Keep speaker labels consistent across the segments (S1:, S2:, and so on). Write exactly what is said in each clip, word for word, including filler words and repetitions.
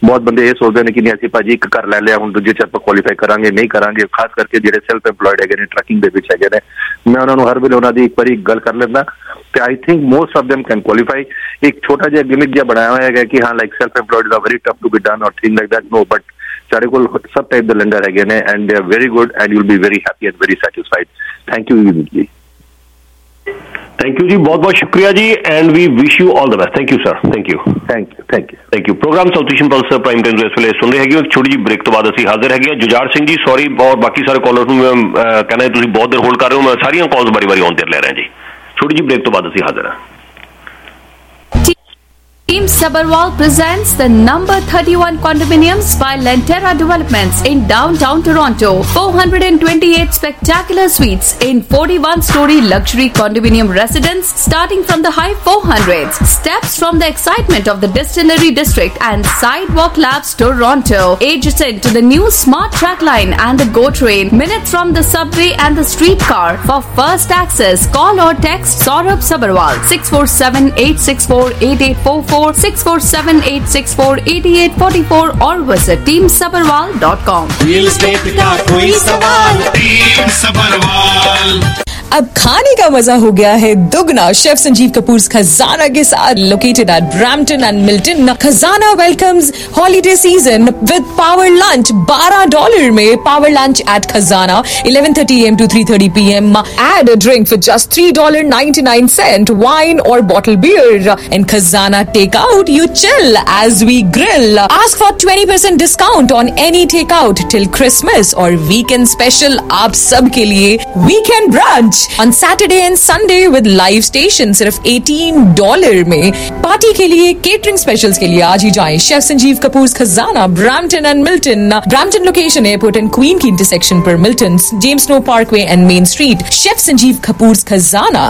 S1: बहुत बंदे ये सोचते हैं कि नहीं ਅਸੀਂ ਭਾਜੀ ਇੱਕ ਘਰ ਲੈ ਲਿਆ ਹੁਣ ਦੂਜੇ ਚ ਆਪਾਂ ਕੁਆਲੀਫਾਈ ਕਰਾਂਗੇ ਨਹੀਂ ਕਰਾਂਗੇ ਖਾਸ ਕਰਕੇ ਜਿਹੜੇ ਸੈਲਫ ਐਮਪਲੋਇਡ ਹੈਗੇ ਨੇ ਟਰੱਕਿੰਗ ਦੇ ਵਿੱਚ ਹੈਗੇ ਨੇ ਮੈਂ ਉਹਨਾਂ ਨੂੰ ਹਰ ਵੇਲੇ ਉਹਨਾਂ ਦੀ ਇੱਕ ਵਾਰੀ ਗੱਲ ਕਰ ਲੈਂਦਾ ਤੇ I think most of them can qualify ਇੱਕ ਛੋਟਾ ਜਿਹਾ ਗਿਮਿਕ ਜਿਹਾ ਬਣਾਇਆ ਹੋਇਆ ਹੈਗਾ ਕਿ ਹਾਂ like self employed is very tough to be done or thing like that no but ਸਾਡੇ ਕੋਲ ਸਭ ਟਾਈਪ ਦੇ ਲੰਡਰ ਹੈਗੇ ਨੇ and they are very good and you will be very happy and very satisfied thank you ਜੀ
S2: thank you जी बहुत बहुत शुक्रिया जी and we wish you all the best thank you sir thank you
S1: thank you thank you
S2: thank you programme South Asian Pulse prime time इस वे सुन रहे हैं एक छोटी जी ब्रेक तो बाद असीं हाजिर है जुजाड़ सिंह जी सॉरी और बाकी सारे कॉलर्स में कहना तुसीं बहुत देर होल्ड कर रहे हो मैं सारियां कॉल्स बारी बारी ऑन कर ले रहे हैं जी छोटी जी ब्रेक तो बाद असीं हाजिर हैं
S3: Team Sabharwal presents the number thirty-one condominiums by Lentera Developments in downtown Toronto. four hundred twenty-eight spectacular suites in forty-one story luxury condominium residence starting from the high four hundreds. Steps from the excitement of the Distillery District and Sidewalk Labs Toronto. Adjacent to the new smart track line and the GO train. Minutes from the subway and the streetcar. For first access, call or text Saurabh Sabharwal six four seven, eight six four, eight eight four four. six four seven, eight six four, eight eight four four or visit team sabharwal dot com.
S4: Real estate का कोई सवाल team Sabharwal.
S5: अब खाने का मजा हो गया है दुगना शेफ संजीव कपूर खजाना के साथ located at Brampton and Milton. Khazana welcomes holiday season with power lunch बारह डॉलर में power lunch at Khazana eleven thirty a m to three thirty p m Add a drink for just three dollars and ninety-nine cents wine or bottled beer. And Khazana takeout you chill as we grill. Ask for twenty percent discount on any takeout till Christmas or weekend special आप सब के लिए weekend brunch on Saturday and Sunday with live station सिर्फ eighteen dollars में। Party के लिए catering specials के लिए आज ही जाएं chef Sanjeev Kapoor Khazana Brampton and Milton. Brampton location Airport and Queen की इंटरसेक्शन पर Milton James Snow Parkway and Main Street. Chef Sanjeev Kapoor Khazana.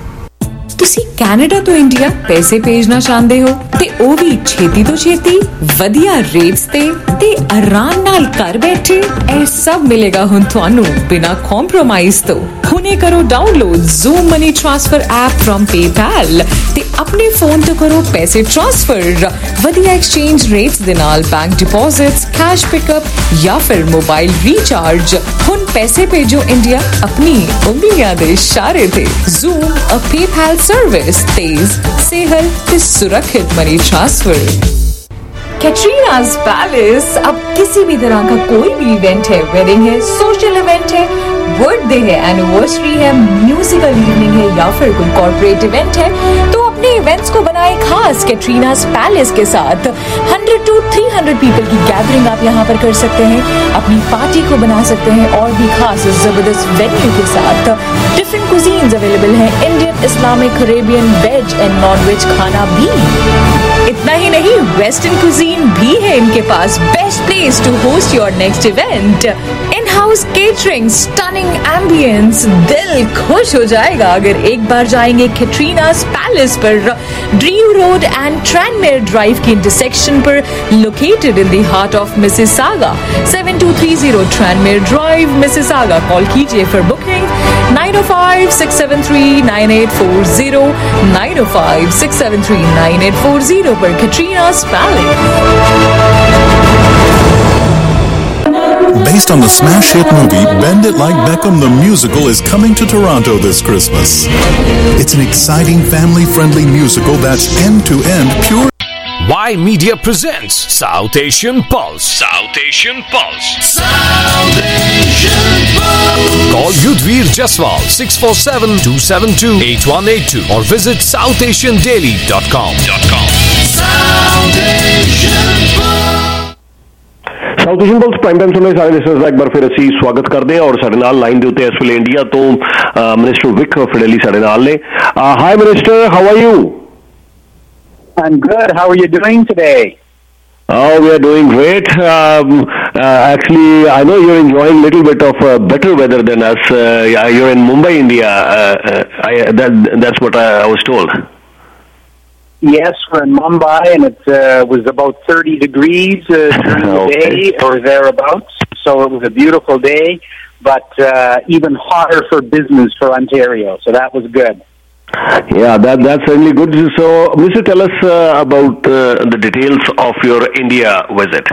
S5: ਤੁਸੀਂ ਕੈਨੇਡਾ ਤੋਂ ਇੰਡੀਆ ਪੈਸੇ ਭੇਜਣਾ ਚਾਹੁੰਦੇ ਹੋ ਤੇ ਉਹ ਵੀ ਛੇਤੀ ਤੋਂ ਛੇਤੀ ਵਧੀਆ ਰੇਟਸ ਤੇ ਤੇ ਆਰਾਮ ਨਾਲ ਘਰ ਬੈਠੇ ਇਹ ਸਭ ਮਿਲੇਗਾ ਹੁਣ ਤੁਹਾਨੂੰ ਬਿਨਾ ਕੰਪਰੋਮਾਈਜ਼ ਤੋਂ। ਹੁਣੇ ਕਰੋ download Zoom money transfer app from PayPal ਤੇ ਆਪਣੇ ਫੋਨ ਤੋਂ ਕਰੋ ਪੈਸੇ ਟ੍ਰਾਂਸਫਰ ਵਧੀਆ ਐਕਸਚੇਂਜ ਰੇਟਸ ਦੇ ਨਾਲ ਬੈਂਕ ਡਿਪੋਜ਼ਿਟਸ ਕੈਸ਼ ਪਿਕਅਪ ਜਾਂ ਫਿਰ ਮੋਬਾਈਲ ਰੀਚਾਰਜ। ਹੁਣ ਪੈਸੇ ਭੇਜੋ ਇੰਡੀਆ ਆਪਣੀ ਉਂਗਲੀਆਂ ਦੇ ਇਸ਼ਾਰੇ ਤੇ। ਜ਼ੂਮ ਅ ਪੇਪੈਲ सर्विस तेज सेहल ते सुरक्षित मनी ट्रांसफर। कैटरीना's पैलेस अब किसी भी तरह का कोई भी इवेंट है वेडिंग है सोशल इवेंट है बर्थडे है एनिवर्सरी है म्यूजिकल इवनिंग है या फिर कोई कॉर्पोरेट इवेंट है तो अपने इवेंट्स को बनाए खास कैटरीना's पैलेस के साथ। Hundred to three hundred people की गैदरिंग आप यहाँ पर कर सकते हैं अपनी पार्टी को बना सकते हैं और भी खास जबरदस्त वेन्यू के साथ। डिफरेंट कुजीन्स अवेलेबल हैं Indian Islamic Arabian veg and non veg खाना भी। इतना ही नहीं वेस्टर्न कुजीन भी है इनके पास। Best place to host your next event. In house catering stunning ambience दिल खुश हो जाएगा अगर एक बार जाएंगे कैटरीना's पैलेस पर। Drew Road and Tranmere Drive की इंटरसेक्शन पर located in the heart of Mississauga. Seven two three zero Tranmere Drive Mississauga. Call कीजिए for booking nine oh five, six seven three, nine eight four zero nine oh five, six seven three, nine eight four zero पर Katrina's Palace.
S6: Based on the smash hit movie Bend It Like Beckham, the musical is coming to Toronto this Christmas. It's an exciting family-friendly musical that's end-to-end pure.
S7: Y Media presents South Asian Pulse. South Asian Pulse.
S4: South Asian Pulse.
S7: Call Yudhvir Jaswal six four seven, two seven two, eight one eight two or visit south asian daily dot com.
S4: South Asian Pulse.
S2: South Asian Pulse prime time ਸੁਣਨੇ ਸਾਰੇ listeners ਦਾ ਇੱਕ ਵਾਰ ਫਿਰ ਅਸੀਂ ਸਵਾਗਤ ਕਰਦੇ ਹਾਂ ਔਰ ਸਾਡੇ ਨਾਲ ਲਾਈਨ ਦੇ ਉੱਤੇ ਇਸ ਵੇਲੇ ਇੰਡੀਆ ਤੋਂ ਮਿਨਿਸਟਰ ਵਿਕ ਫਿਡੇਲੀ ਸਾਡੇ ਨਾਲ ਨੇ। Hi minister, how are you?
S8: I'm good. How are you doing today?
S2: Oh, we are doing great. Um, uh, actually, I know you're enjoying a little bit of uh, better weather than us. Uh, you're in Mumbai, India. Uh, I, that, that's what I, I was told.
S8: Yes, we're in Mumbai, and it uh, was about thirty degrees uh, during the
S2: okay.
S8: day or thereabouts. So it was a beautiful day, but uh, even hotter for business for Ontario. So that was good.
S2: Yeah, that that's certainly good. So, Mister tell us uh, about uh, the details of your India visit.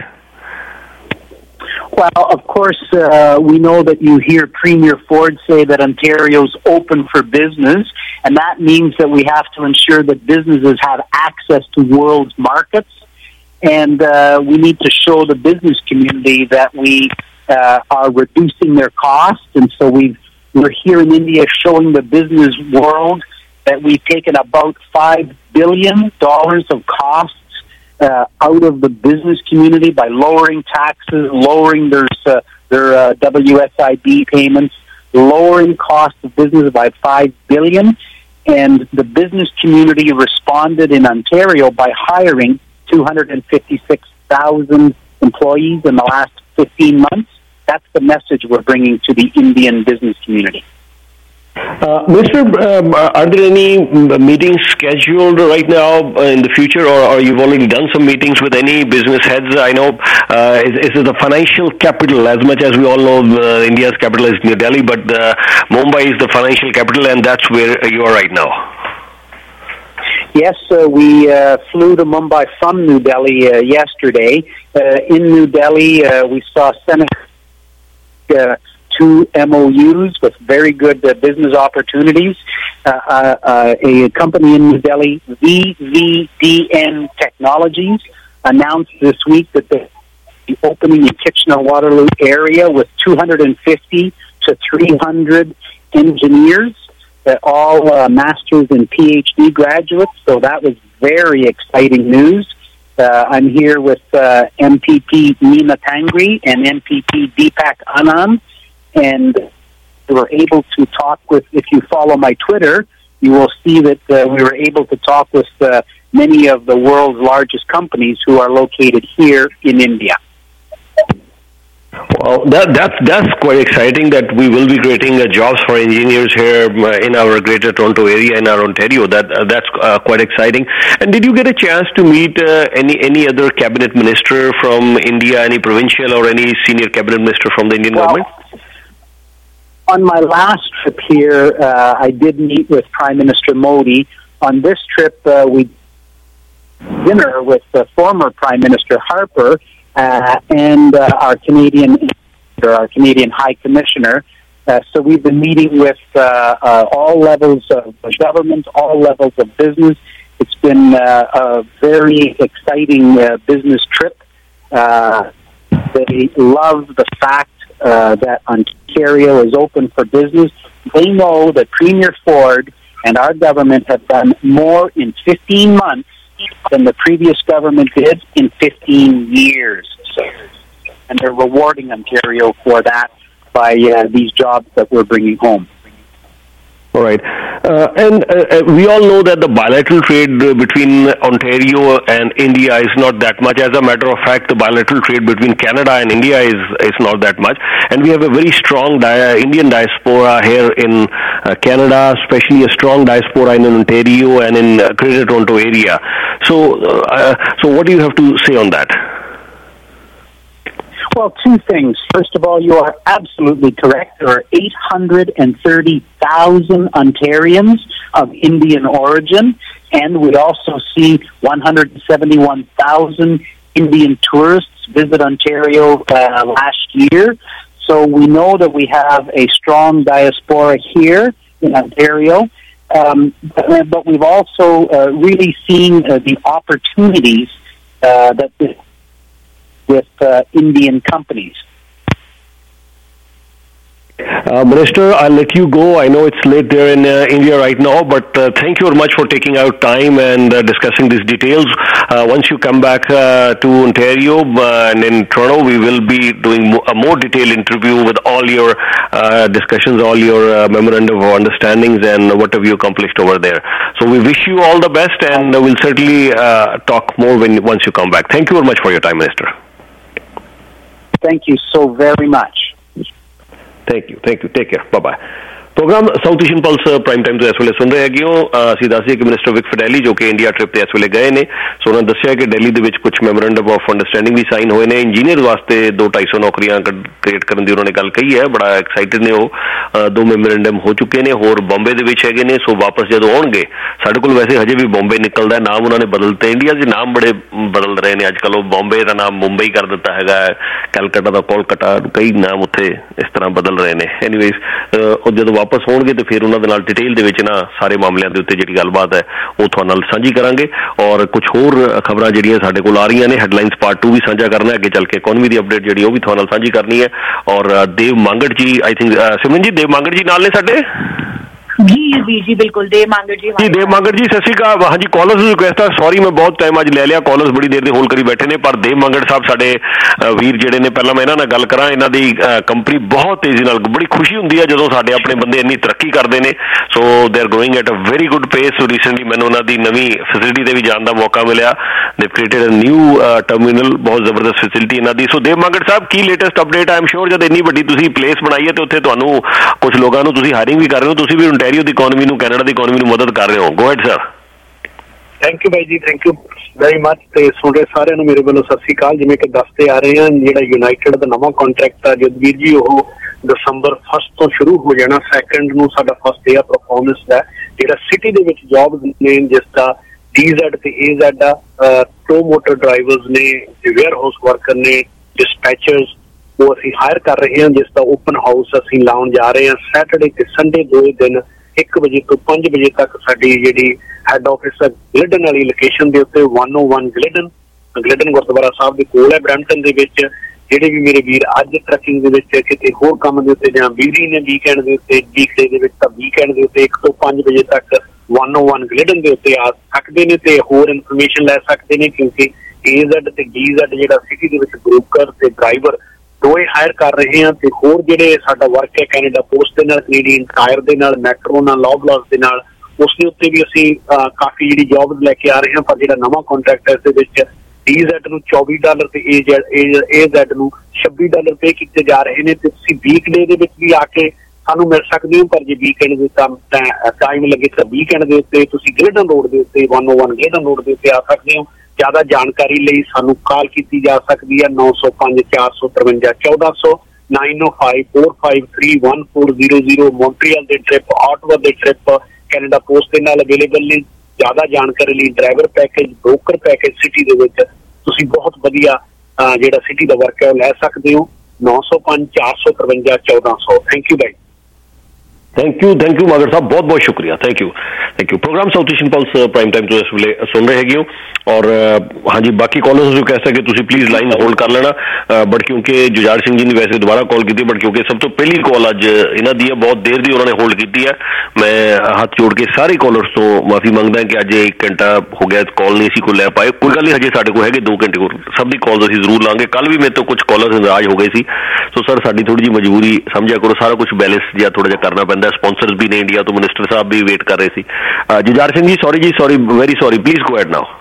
S8: Well, of course, uh, we know that you hear Premier Ford say that Ontario's open for business, and that means that we have to ensure that businesses have access to world markets, and uh, we need to show the business community that we uh, are reducing their costs, and so we've, we're here in India showing the business world that we've taken about five billion dollars of costs Uh, out of the business community by lowering taxes, lowering their uh, their uh, W S I B payments, lowering cost of business by five billion dollars, and the business community responded in Ontario by hiring two hundred fifty-six thousand employees in the last fifteen months. That's the message we're bringing to the Indian business community.
S2: Uh, Mister Um, are there any meetings scheduled right now in the future, or, or you've already done some meetings with any business heads? I know uh, is, is it the financial capital, as much as we all know uh, India's capital is New Delhi, but uh, Mumbai is the financial capital, and that's where you are right now.
S8: Yes, uh, we uh, flew to Mumbai from New Delhi uh, yesterday. Uh, in New Delhi, uh, we saw Senate uh, two M O Us with very good uh, business opportunities. Uh, uh, uh, a company in New Delhi, V V D N Technologies, announced this week that they're opening in Kitchener-Waterloo area with two hundred fifty to three hundred engineers, uh, all uh, masters and P H D graduates. So that was very exciting news. Uh, I'm here with uh, M P P Neema Tangri and M P P Deepak Anand. And we were able to talk with, if you follow my Twitter, you will see that uh, we were able to talk with uh, many of the world's largest companies who are located here in India.
S2: Well, that, that's, that's quite exciting that we will be creating uh, jobs for engineers here uh, in our Greater Toronto area, in our Ontario. That uh, That's uh, quite exciting. And did you get a chance to meet uh, any, any other cabinet minister from India, any provincial or any senior cabinet minister from the Indian
S8: well,
S2: government?
S8: On my last trip here, uh, I did meet with Prime Minister Modi. On this trip, uh, we dinner with the former Prime Minister Harper uh, and uh, our Canadian, our Canadian High Commissioner. Uh, so we've been meeting with uh, uh, all levels of government, all levels of business. It's been uh, a very exciting uh, business trip. Uh, they love the fact Uh, that Ontario is open for business. They know that Premier Ford and our government have done more in fifteen months than the previous government did in fifteen years. And they're rewarding Ontario for that by uh, these jobs that we're bringing home.
S2: All right. Uh, and uh, we all know that the bilateral trade between Ontario and India is not that much. As a matter of fact, the bilateral trade between Canada and India is, is not that much. And we have a very strong di- Indian diaspora here in uh, Canada, especially a strong diaspora in Ontario and in uh, Greater Toronto area. So, uh, so what do you have to say on that?
S8: Well, two things. First of all, you are absolutely correct. There are eight hundred thirty thousand Ontarians of Indian origin, and we also see one hundred seventy-one thousand Indian tourists visit Ontario uh, last year. So we know that we have a strong diaspora here in Ontario, um, but, but we've also uh, really seen uh, the opportunities uh, that this with uh, Indian companies.
S2: Uh, Minister, I'll let you go. I know it's late there in uh, India right now, but uh, thank you very much for taking out time and uh, discussing these details. Uh, once you come back uh, to Ontario uh, and in Toronto, we will be doing mo- a more detailed interview with all your uh, discussions, all your uh, memorandum of understandings, and what have you accomplished over there. So we wish you all the best, and uh, we'll certainly uh, talk more when once you come back. Thank you very much for your time, Minister.
S8: Thank you so very much.
S2: Thank you. Thank you. Take care. Bye-bye. तो programme South Asian Pulse prime time ਤੋਂ ਇਸ ਵੇਲੇ ਸੁਣ ਰਹੇ ਹੈਗੇ ਹੋ। ਅਸੀਂ ਦੱਸ ਦਈਏ ਕਿ ਮਿਨਿਸਟਰ ਵਿਕ ਫਡੈਲੀ ਜੋ ਕਿ ਇੰਡੀਆ ਟ੍ਰਿਪ ਤੇ ਇਸ ਵੇਲੇ ਗਏ ਨੇ, ਸੋ ਉਹਨਾਂ ਨੇ ਦੱਸਿਆ ਕਿ ਦਿੱਲੀ ਦੇ ਵਿੱਚ ਕੁਝ ਮੈਮੋਰੈਂਡਮ ਆਫ ਅੰਡਰਸਟੈਂਡਿੰਗ ਵੀ ਸਾਈਨ ਹੋਏ ਨੇ। ਇੰਜੀਨੀਅਰ ਵਾਸਤੇ ਦੋ ਢਾਈ ਸੌ ਨੌਕਰੀਆਂ ਕ੍ਰੀਏਟ ਕਰਨ ਦੀ ਉਹਨਾਂ ਨੇ ਗੱਲ ਕਹੀ ਹੈ। ਬੜਾ ਐਕਸਾਈਟਿਡ ਨੇ ਉਹ। ਦੋ ਮੈਮੋਰੈਂਡਮ ਹੋ ਚੁੱਕੇ ਨੇ, ਹੋਰ ਬੰਬੇ ਦੇ ਵਿੱਚ ਹੈਗੇ ਨੇ। ਸੋ ਵਾਪਸ ਜਦੋਂ ਆਉਣਗੇ, ਸਾਡੇ ਕੋਲ ਵੈਸੇ ਹਜੇ ਵੀ ਬੰਬੇ ਨਿਕਲਦਾ, ਨਾਮ ਉਹਨਾਂ ਨੇ ਬਦਲਤੇ। ਇੰਡੀਆ ਦੇ ਨਾਮ ਬੜੇ ਬਦਲ ਰਹੇ ਨੇ ਅੱਜ ਕੱਲ੍ਹ। ਉਹ ਬੰਬੇ ਦਾ ਨਾਮ ਮੁੰਬਈ ਕਰ ਦਿੱਤਾ ਹੈਗਾ, ਕੈਲਕਟਾ ਦਾ ਕੋਲਕਾਤਾ, ਕਈ ਨਾਮ ਉੱਥੇ ਇਸ ਤਰ੍ਹਾਂ ਬਦਲ ਰਹੇ ਨੇ। ਐਨੀਵੇਜ਼ ਉਹ ਜਦੋਂ ਵਾਪਸ ਹੋਣਗੇ ਤੇ ਫਿਰ ਉਹਨਾਂ ਦੇ ਨਾਲ ਡਿਟੇਲ ਦੇ ਵਿੱਚ ਨਾ ਸਾਰੇ ਮਾਮਲਿਆਂ ਦੇ ਉੱਤੇ ਜਿਹੜੀ ਗੱਲਬਾਤ ਹੈ ਉਹ ਤੁਹਾਡੇ ਨਾਲ ਸਾਂਝੀ ਕਰਾਂਗੇ। ਔਰ ਕੁਝ ਹੋਰ ਖਬਰਾਂ ਜਿਹੜੀਆਂ ਸਾਡੇ ਕੋਲ ਆ ਰਹੀਆਂ ਨੇ, ਹੈਡਲਾਈਨਸ ਪਾਰਟ ਟੂ ਵੀ ਸਾਂਝਾ ਕਰਨਾ, ਅੱਗੇ ਚੱਲ ਕੇ ਇਕੋਨਮੀ ਦੀ ਅਪਡੇਟ ਜਿਹੜੀ ਉਹ ਵੀ ਤੁਹਾਡੇ ਨਾਲ ਸਾਂਝੀ ਕਰਨੀ ਹੈ। ਔਰ ਦੇਵ ਮਾਂਗੜ ਜੀ, ਆਈ ਥਿੰਕ ਸਿਮਰਨ ਜੀ, ਦੇਵ ਮਾਂਗੜ ਜੀ ਨਾਲ ਨੇ ਸਾਡੇ।
S9: जी जी जी बिल्कुल, देव मांगड़ जी
S2: जी देव मांगड़ जी सत श्री अकाल। हाँ जी, कॉलर्स की रिक्वेस्ट है, सॉरी मैं बहुत टाइम अज ले लिया, कॉलर्स बड़ी देर दे होल्ड करी बैठे ने, पर देव मांगड़ साहब साडे वीर जिहड़े ने, पहला मैं इन्हां नाल गल करां। इन्हां दी कंपनी बहुत तेजी नाल, बड़ी खुशी हुंदी है जदों साडे अपने बंदे इन्नी तरक्की करदे ने। So they are growing at a very good pace. So recently मैनूं उन्हां दी नवीं फैसिलिटी ते भी जाण दा मौका मिलिया। They created a new terminal, बहुत जबरदस्त फैसिलिटी इन्हां दी। सो देव मांगड़ साहब, की latest update? I am sure जद इन्नी वड्डी तुसीं प्लेस बनाई है ते उत्थे तुहानूं कुछ लोकां नूं तुसीं हायरिंग भी कर रहे हो, तुसीं भी ओंटारियो दी इकोनॉमी नूं, ਕੈਨੇਡਾ ਦੀ ਇਕੋਨਮੀ ਨੂੰ ਮਦਦ ਕਰ ਰਹੇ ਹੋ। Go ahead sir.
S8: Thank you ਬਾਈ ਜੀ, ਥੈਂਕ ਯੂ ਵੈਰੀ ਮਚ। ਤੇ ਸੁਣ ਰਹੇ ਸਾਰਿਆਂ ਨੂੰ ਮੇਰੇ ਵੱਲੋਂ ਸਤਿ ਸ਼੍ਰੀ ਅਕਾਲ। ਜਿਵੇਂ ਕਿ ਦੱਸਦੇ ਆ ਰਹੇ ਹਾਂ, ਜਿਹੜਾ ਯੂਨਾਈਟਿਡ ਦਾ ਨਵਾਂ ਕੰਟਰੈਕਟ ਆ ਜਦਵੀਰ ਜੀ, ਉਹ ਦਸੰਬਰ ਫਸਟ ਤੋਂ ਸ਼ੁਰੂ ਹੋ ਜਾਣਾ। ਸੈਕੰਡ ਨੂੰ ਸਾਡਾ ਫਸਟ ਡੇ ਆ ਪਰਫਾਰਮੈਂਸ ਦਾ, ਜਿਹੜਾ ਸਿਟੀ ਦੇ ਵਿੱਚ ਜੌਬ ਨੇ, ਜਿਸ ਦਾ ਡੀ ਜ਼ੈਡ ਤੇ ਏ ਜ਼ੈਡ ਆ, ਟੋ ਮੋਟਰ ਡਰਾਈਵਰਸ ਨੇ, ਵੇਅਰ ਹਾਊਸ ਵਰਕਰ ਨੇ, ਡਿਸਪੈਚਰਸ, ਉਹ ਅਸੀਂ ਹਾਇਰ ਕਰ ਰਹੇ ਹਾਂ, ਜਿਸ ਦਾ ਓਪਨ ਹਾਊਸ ਅਸੀਂ ਲਾਉਣ ਜਾ ਰਹੇ ਹਾਂ ਸੈਟਰਡੇ ਤੇ ਸੰਡੇ ਦੋ ਦਿਨ, ਇੱਕ ਵਜੇ ਤੋਂ ਪੰਜ ਵਜੇ ਤੱਕ। ਸਾਡੀ ਜਿਹੜੀ ਹੈੱਡ ਆਫਿਸ ਹੈ ਗਲਿਡਨ ਵਾਲੀ ਲੋਕੇਸ਼ਨ ਦੇ ਉੱਤੇ, one oh one Glidden Glidden Gurdwara Sahib ਦੇ ਕੋਲ ਹੈ ਬਰੈਂਪਟਨ ਦੇ ਵਿੱਚ। ਜਿਹੜੇ ਵੀ ਮੇਰੇ ਵੀਰ ਅੱਜ ਟਰੱਕਿੰਗ ਦੇ ਵਿੱਚ ਕਿਤੇ ਹੋਰ ਕੰਮ ਦੇ ਉੱਤੇ ਜਾਂ ਬਿਜ਼ੀ ਨੇ ਵੀਕਐਂਡ ਦੇ ਉੱਤੇ, ਵੀਕਡੇ ਦੇ ਵਿੱਚ, ਤਾਂ ਵੀਕਐਂਡ ਦੇ ਉੱਤੇ ਇੱਕ ਤੋਂ ਪੰਜ ਵਜੇ ਤੱਕ ਵਨ ਓ ਵਨ ਗਲਿਡਨ ਦੇ ਉੱਤੇ ਆ ਸਕਦੇ ਨੇ ਤੇ ਹੋਰ ਇਨਫੋਰਮੇਸ਼ਨ ਲੈ ਸਕਦੇ ਨੇ, ਕਿਉਂਕਿ ਏ ਜ਼ੈਡ ਤੇ ਡੀ ਜ਼ੈਡ ਜਿਹੜਾ ਸਿਟੀ ਦੇ ਵਿੱਚ ਬ੍ਰੋਕਰ ਤੇ ਡਰਾਈਵਰ ਦੋਏ ਹਾਇਰ ਕਰ ਰਹੇ ਹਾਂ। ਤੇ ਹੋਰ ਜਿਹੜੇ ਸਾਡਾ ਵਰਕ ਹੈ ਕੈਨੇਡਾ ਪੋਸਟ ਦੇ ਨਾਲ, ਕੈਨੇਡੀਅਨ ਟਾਇਰ ਦੇ ਨਾਲ, ਮੈਟਰੋ ਨਾਲ, ਲੌਬਲਾਸ ਦੇ ਨਾਲ, ਉਸ ਦੇ ਉੱਤੇ ਵੀ ਅਸੀਂ ਕਾਫੀ ਜਿਹੜੀ ਜੌਬ ਲੈ ਕੇ ਆ ਰਹੇ ਹਾਂ। ਪਰ ਜਿਹੜਾ ਨਵਾਂ ਕੰਟਰੈਕਟ ਹੈ, ਇਸ ਦੇ ਵਿੱਚ ਡੀ ਜ਼ੈਡ ਨੂੰ ਚੌਵੀ ਡਾਲਰ ਤੇ ਏ ਜ਼ੈਡ ਨੂੰ ਛੱਬੀ ਡਾਲਰ ਪੇ ਕੀਤੇ ਜਾ ਰਹੇ ਨੇ। ਤੇ ਤੁਸੀਂ ਵੀਕਡੇ ਦੇ ਵਿੱਚ ਵੀ ਆ ਕੇ ਸਾਨੂੰ ਮਿਲ ਸਕਦੇ ਹੋ, ਪਰ ਜੇ ਵੀਕਐਂਡ ਦੇ ਟਾਈਮ ਲੱਗੇ ਤਾਂ ਵੀਕਐਂਡ ਦੇ ਉੱਤੇ ਤੁਸੀਂ ਗਲਿਡਨ ਰੋਡ ਦੇ ਉੱਤੇ, one oh one Glidden Road ਦੇ ਉੱਤੇ ਆ ਸਕਦੇ ਹੋ। ਜ਼ਿਆਦਾ ਜਾਣਕਾਰੀ ਲਈ ਸਾਨੂੰ ਕਾਲ ਕੀਤੀ ਜਾ ਸਕਦੀ ਹੈ ਨੌ ਸੌ ਪੰਜ ਚਾਰ ਸੌ ਤਰਵੰਜਾ ਚੌਦਾਂ ਸੌ, ਨਾਈਨ ਓ five four five three one four zero zero. Montreal ਦੇ ਟ੍ਰਿਪ, ਆਟਵਾ ਦੇ ਟ੍ਰਿਪ ਕੈਨੇਡਾ ਪੋਸਟ ਦੇ ਨਾਲ ਅਵੇਲੇਬਲ ਨੇ। ਜ਼ਿਆਦਾ ਜਾਣਕਾਰੀ ਲਈ driver package, broker package city ਦੇ ਵਿੱਚ ਤੁਸੀਂ ਬਹੁਤ ਵਧੀਆ ਜਿਹੜਾ ਸਿਟੀ ਦਾ ਵਰਕ ਹੈ ਉਹ ਲੈ ਸਕਦੇ ਹੋ। ਨੌ ਸੌ ਪੰਜ ਚਾਰ ਸੌ ਤਰਵੰਜਾ ਚੌਦਾਂ ਸੌ। ਥੈਂਕ ਯੂ ਬਾਈ।
S2: Thank you thank you Mangar साहब, बहुत बहुत शुक्रिया, thank you thank you. Programme South Asian Pulse prime time तो इस वे सुन रहे हैगे हो। और हाँ जी, बाकी कॉलर्स जो कह सके तुम प्लीज़ लाइन होल्ड कर लेना। बट क्योंकि जुझार सिंह जी ने वैसे दोबारा कॉल की, बट क्योंकि सब तो पहली कॉल अज इन्हों की है, बहुत देर की उन्होंने होल्ड की है। मैं हाथ जोड़ के सारे कॉलर्स तो माफ़ी मंगदा कि अज एक घंटा हो गया कॉल नहीं इसी को लै पाए। कोई गल नहीं, हजे साढ़े को है दो घंटे को, सब की कॉल असीं जरूर लाँगे। कल भी मेरे तो कुछ कॉलर्स नाराज हो गए सी। सो सर साड़ी थोड़ी जी मजबूरी समझा करो, सारा कुछ बैलेंस जिहा थोड़ा जिहा करना पैंदा। स्पॉन्सर्स भी ने इंडिया तो, मिनिस्टर साहब भी वेट कर रहे थे। जुझार सिंह जी सॉरी जी, sorry very sorry, please go ahead now.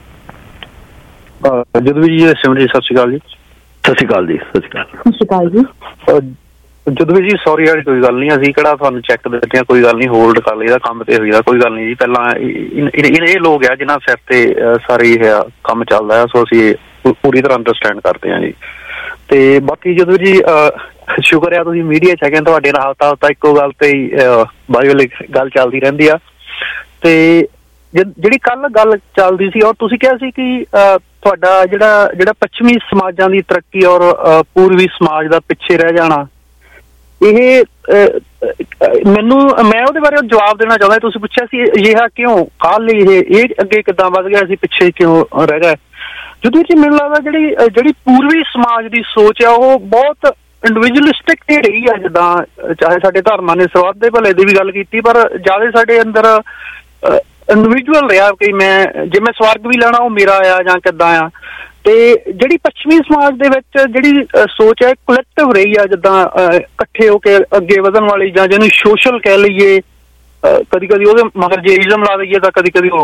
S10: Jadvir ji, Simran ji सत श्री अकाल जी।
S2: सत श्री अकाल जी। सत श्री अकाल
S9: सत श्री अकाल जी।
S10: जदवीर जी सॉरी यार, कोई गल नहीं, असीं किहड़ा तुहानूं चैक दित्ते आ, कोई गल नहीं, होल्ड कर लईदा, काम ते होईदा, कोई गल नहीं जी। पहलां इह लोग आ जिन्हां सिर ते सारे इह काम चलदा है, सो असीं पूरी तरह अंडरस्टैंड करते हैं जी। ते बाकी जदवीर जी शुक्र है तुसीं मीडिया च हैगे, तुहाडे नाल हफ्ता हफ्ता इक्को गल ते बारी वाली गल चलदी रहिंदी आ। ते ਜਿਹੜੀ ਕੱਲ ਗੱਲ ਚੱਲਦੀ ਸੀ ਔਰ ਤੁਸੀਂ ਕਿਹਾ ਸੀ ਕਿ ਤੁਹਾਡਾ ਜਿਹੜਾ ਜਿਹੜਾ ਪੱਛਮੀ ਸਮਾਜਾਂ ਦੀ ਤਰੱਕੀ ਔਰ ਪੂਰਬੀ ਸਮਾਜ ਦਾ ਪਿੱਛੇ ਰਹਿ ਜਾਣਾ, ਇਹ ਮੈਨੂੰ ਮੈਂ ਉਹਦੇ ਬਾਰੇ ਜਵਾਬ ਦੇਣਾ ਚਾਹੁੰਦਾ। ਤੁਸੀਂ ਪੁੱਛਿਆ ਸੀ ਅਜਿਹਾ ਕਿਉਂ, ਕਾਹਲ ਲਈ ਇਹ ਇਹ ਅੱਗੇ ਕਿੱਦਾਂ ਵੱਧ ਗਿਆ, ਅਸੀਂ ਪਿੱਛੇ ਕਿਉਂ ਰਹਿ ਗਏ। ਜਦੋਂ ਕਿ ਮੈਨੂੰ ਲੱਗਦਾ ਜਿਹੜੀ ਜਿਹੜੀ ਪੂਰਬੀ ਸਮਾਜ ਦੀ ਸੋਚ ਆ ਉਹ ਬਹੁਤ ਇੰਡੀਵਿਜੂਅਲਿਸਟਿਕ ਤੇ ਰਹੀ ਆ। ਜਿੱਦਾਂ ਚਾਹੇ ਸਾਡੇ ਧਰਮਾਂ ਨੇ ਸਵਾਦ ਦੇ ਭਲੇ ਦੀ ਵੀ ਗੱਲ ਕੀਤੀ, ਪਰ ਜ਼ਿਆਦਾ ਸਾਡੇ ਅੰਦਰ ਇੰਡੀਵਿਜੂਅਲ ਰਿਹਾ ਕਿ ਮੈਂ ਜੇ ਮੈਂ ਸਵਰਗ ਵੀ ਲੈਣਾ ਉਹ ਮੇਰਾ ਆ ਜਾਂ ਕਿੱਦਾਂ ਆ। ਤੇ ਜਿਹੜੀ ਪੱਛਮੀ ਸਮਾਜ ਦੇ ਵਿੱਚ ਜਿਹੜੀ ਸੋਚ ਹੈ ਕਲੈਕਟਿਵ ਰਹੀ ਆ, ਜਿੱਦਾਂ ਇਕੱਠੇ ਹੋ ਕੇ ਅੱਗੇ ਵਧਣ ਵਾਲੀ, ਜਾਂ ਜਿਹਨੂੰ ਸੋਸ਼ਲ ਕਹਿ ਲਈਏ, ਕਦੀ ਕਦੀ ਉਹਦੇ ਮਗਰ ਜੇਇਜ਼ਮ ਲਾ ਦਈਏ ਤਾਂ ਕਦੀ ਕਦੀ ਉਹ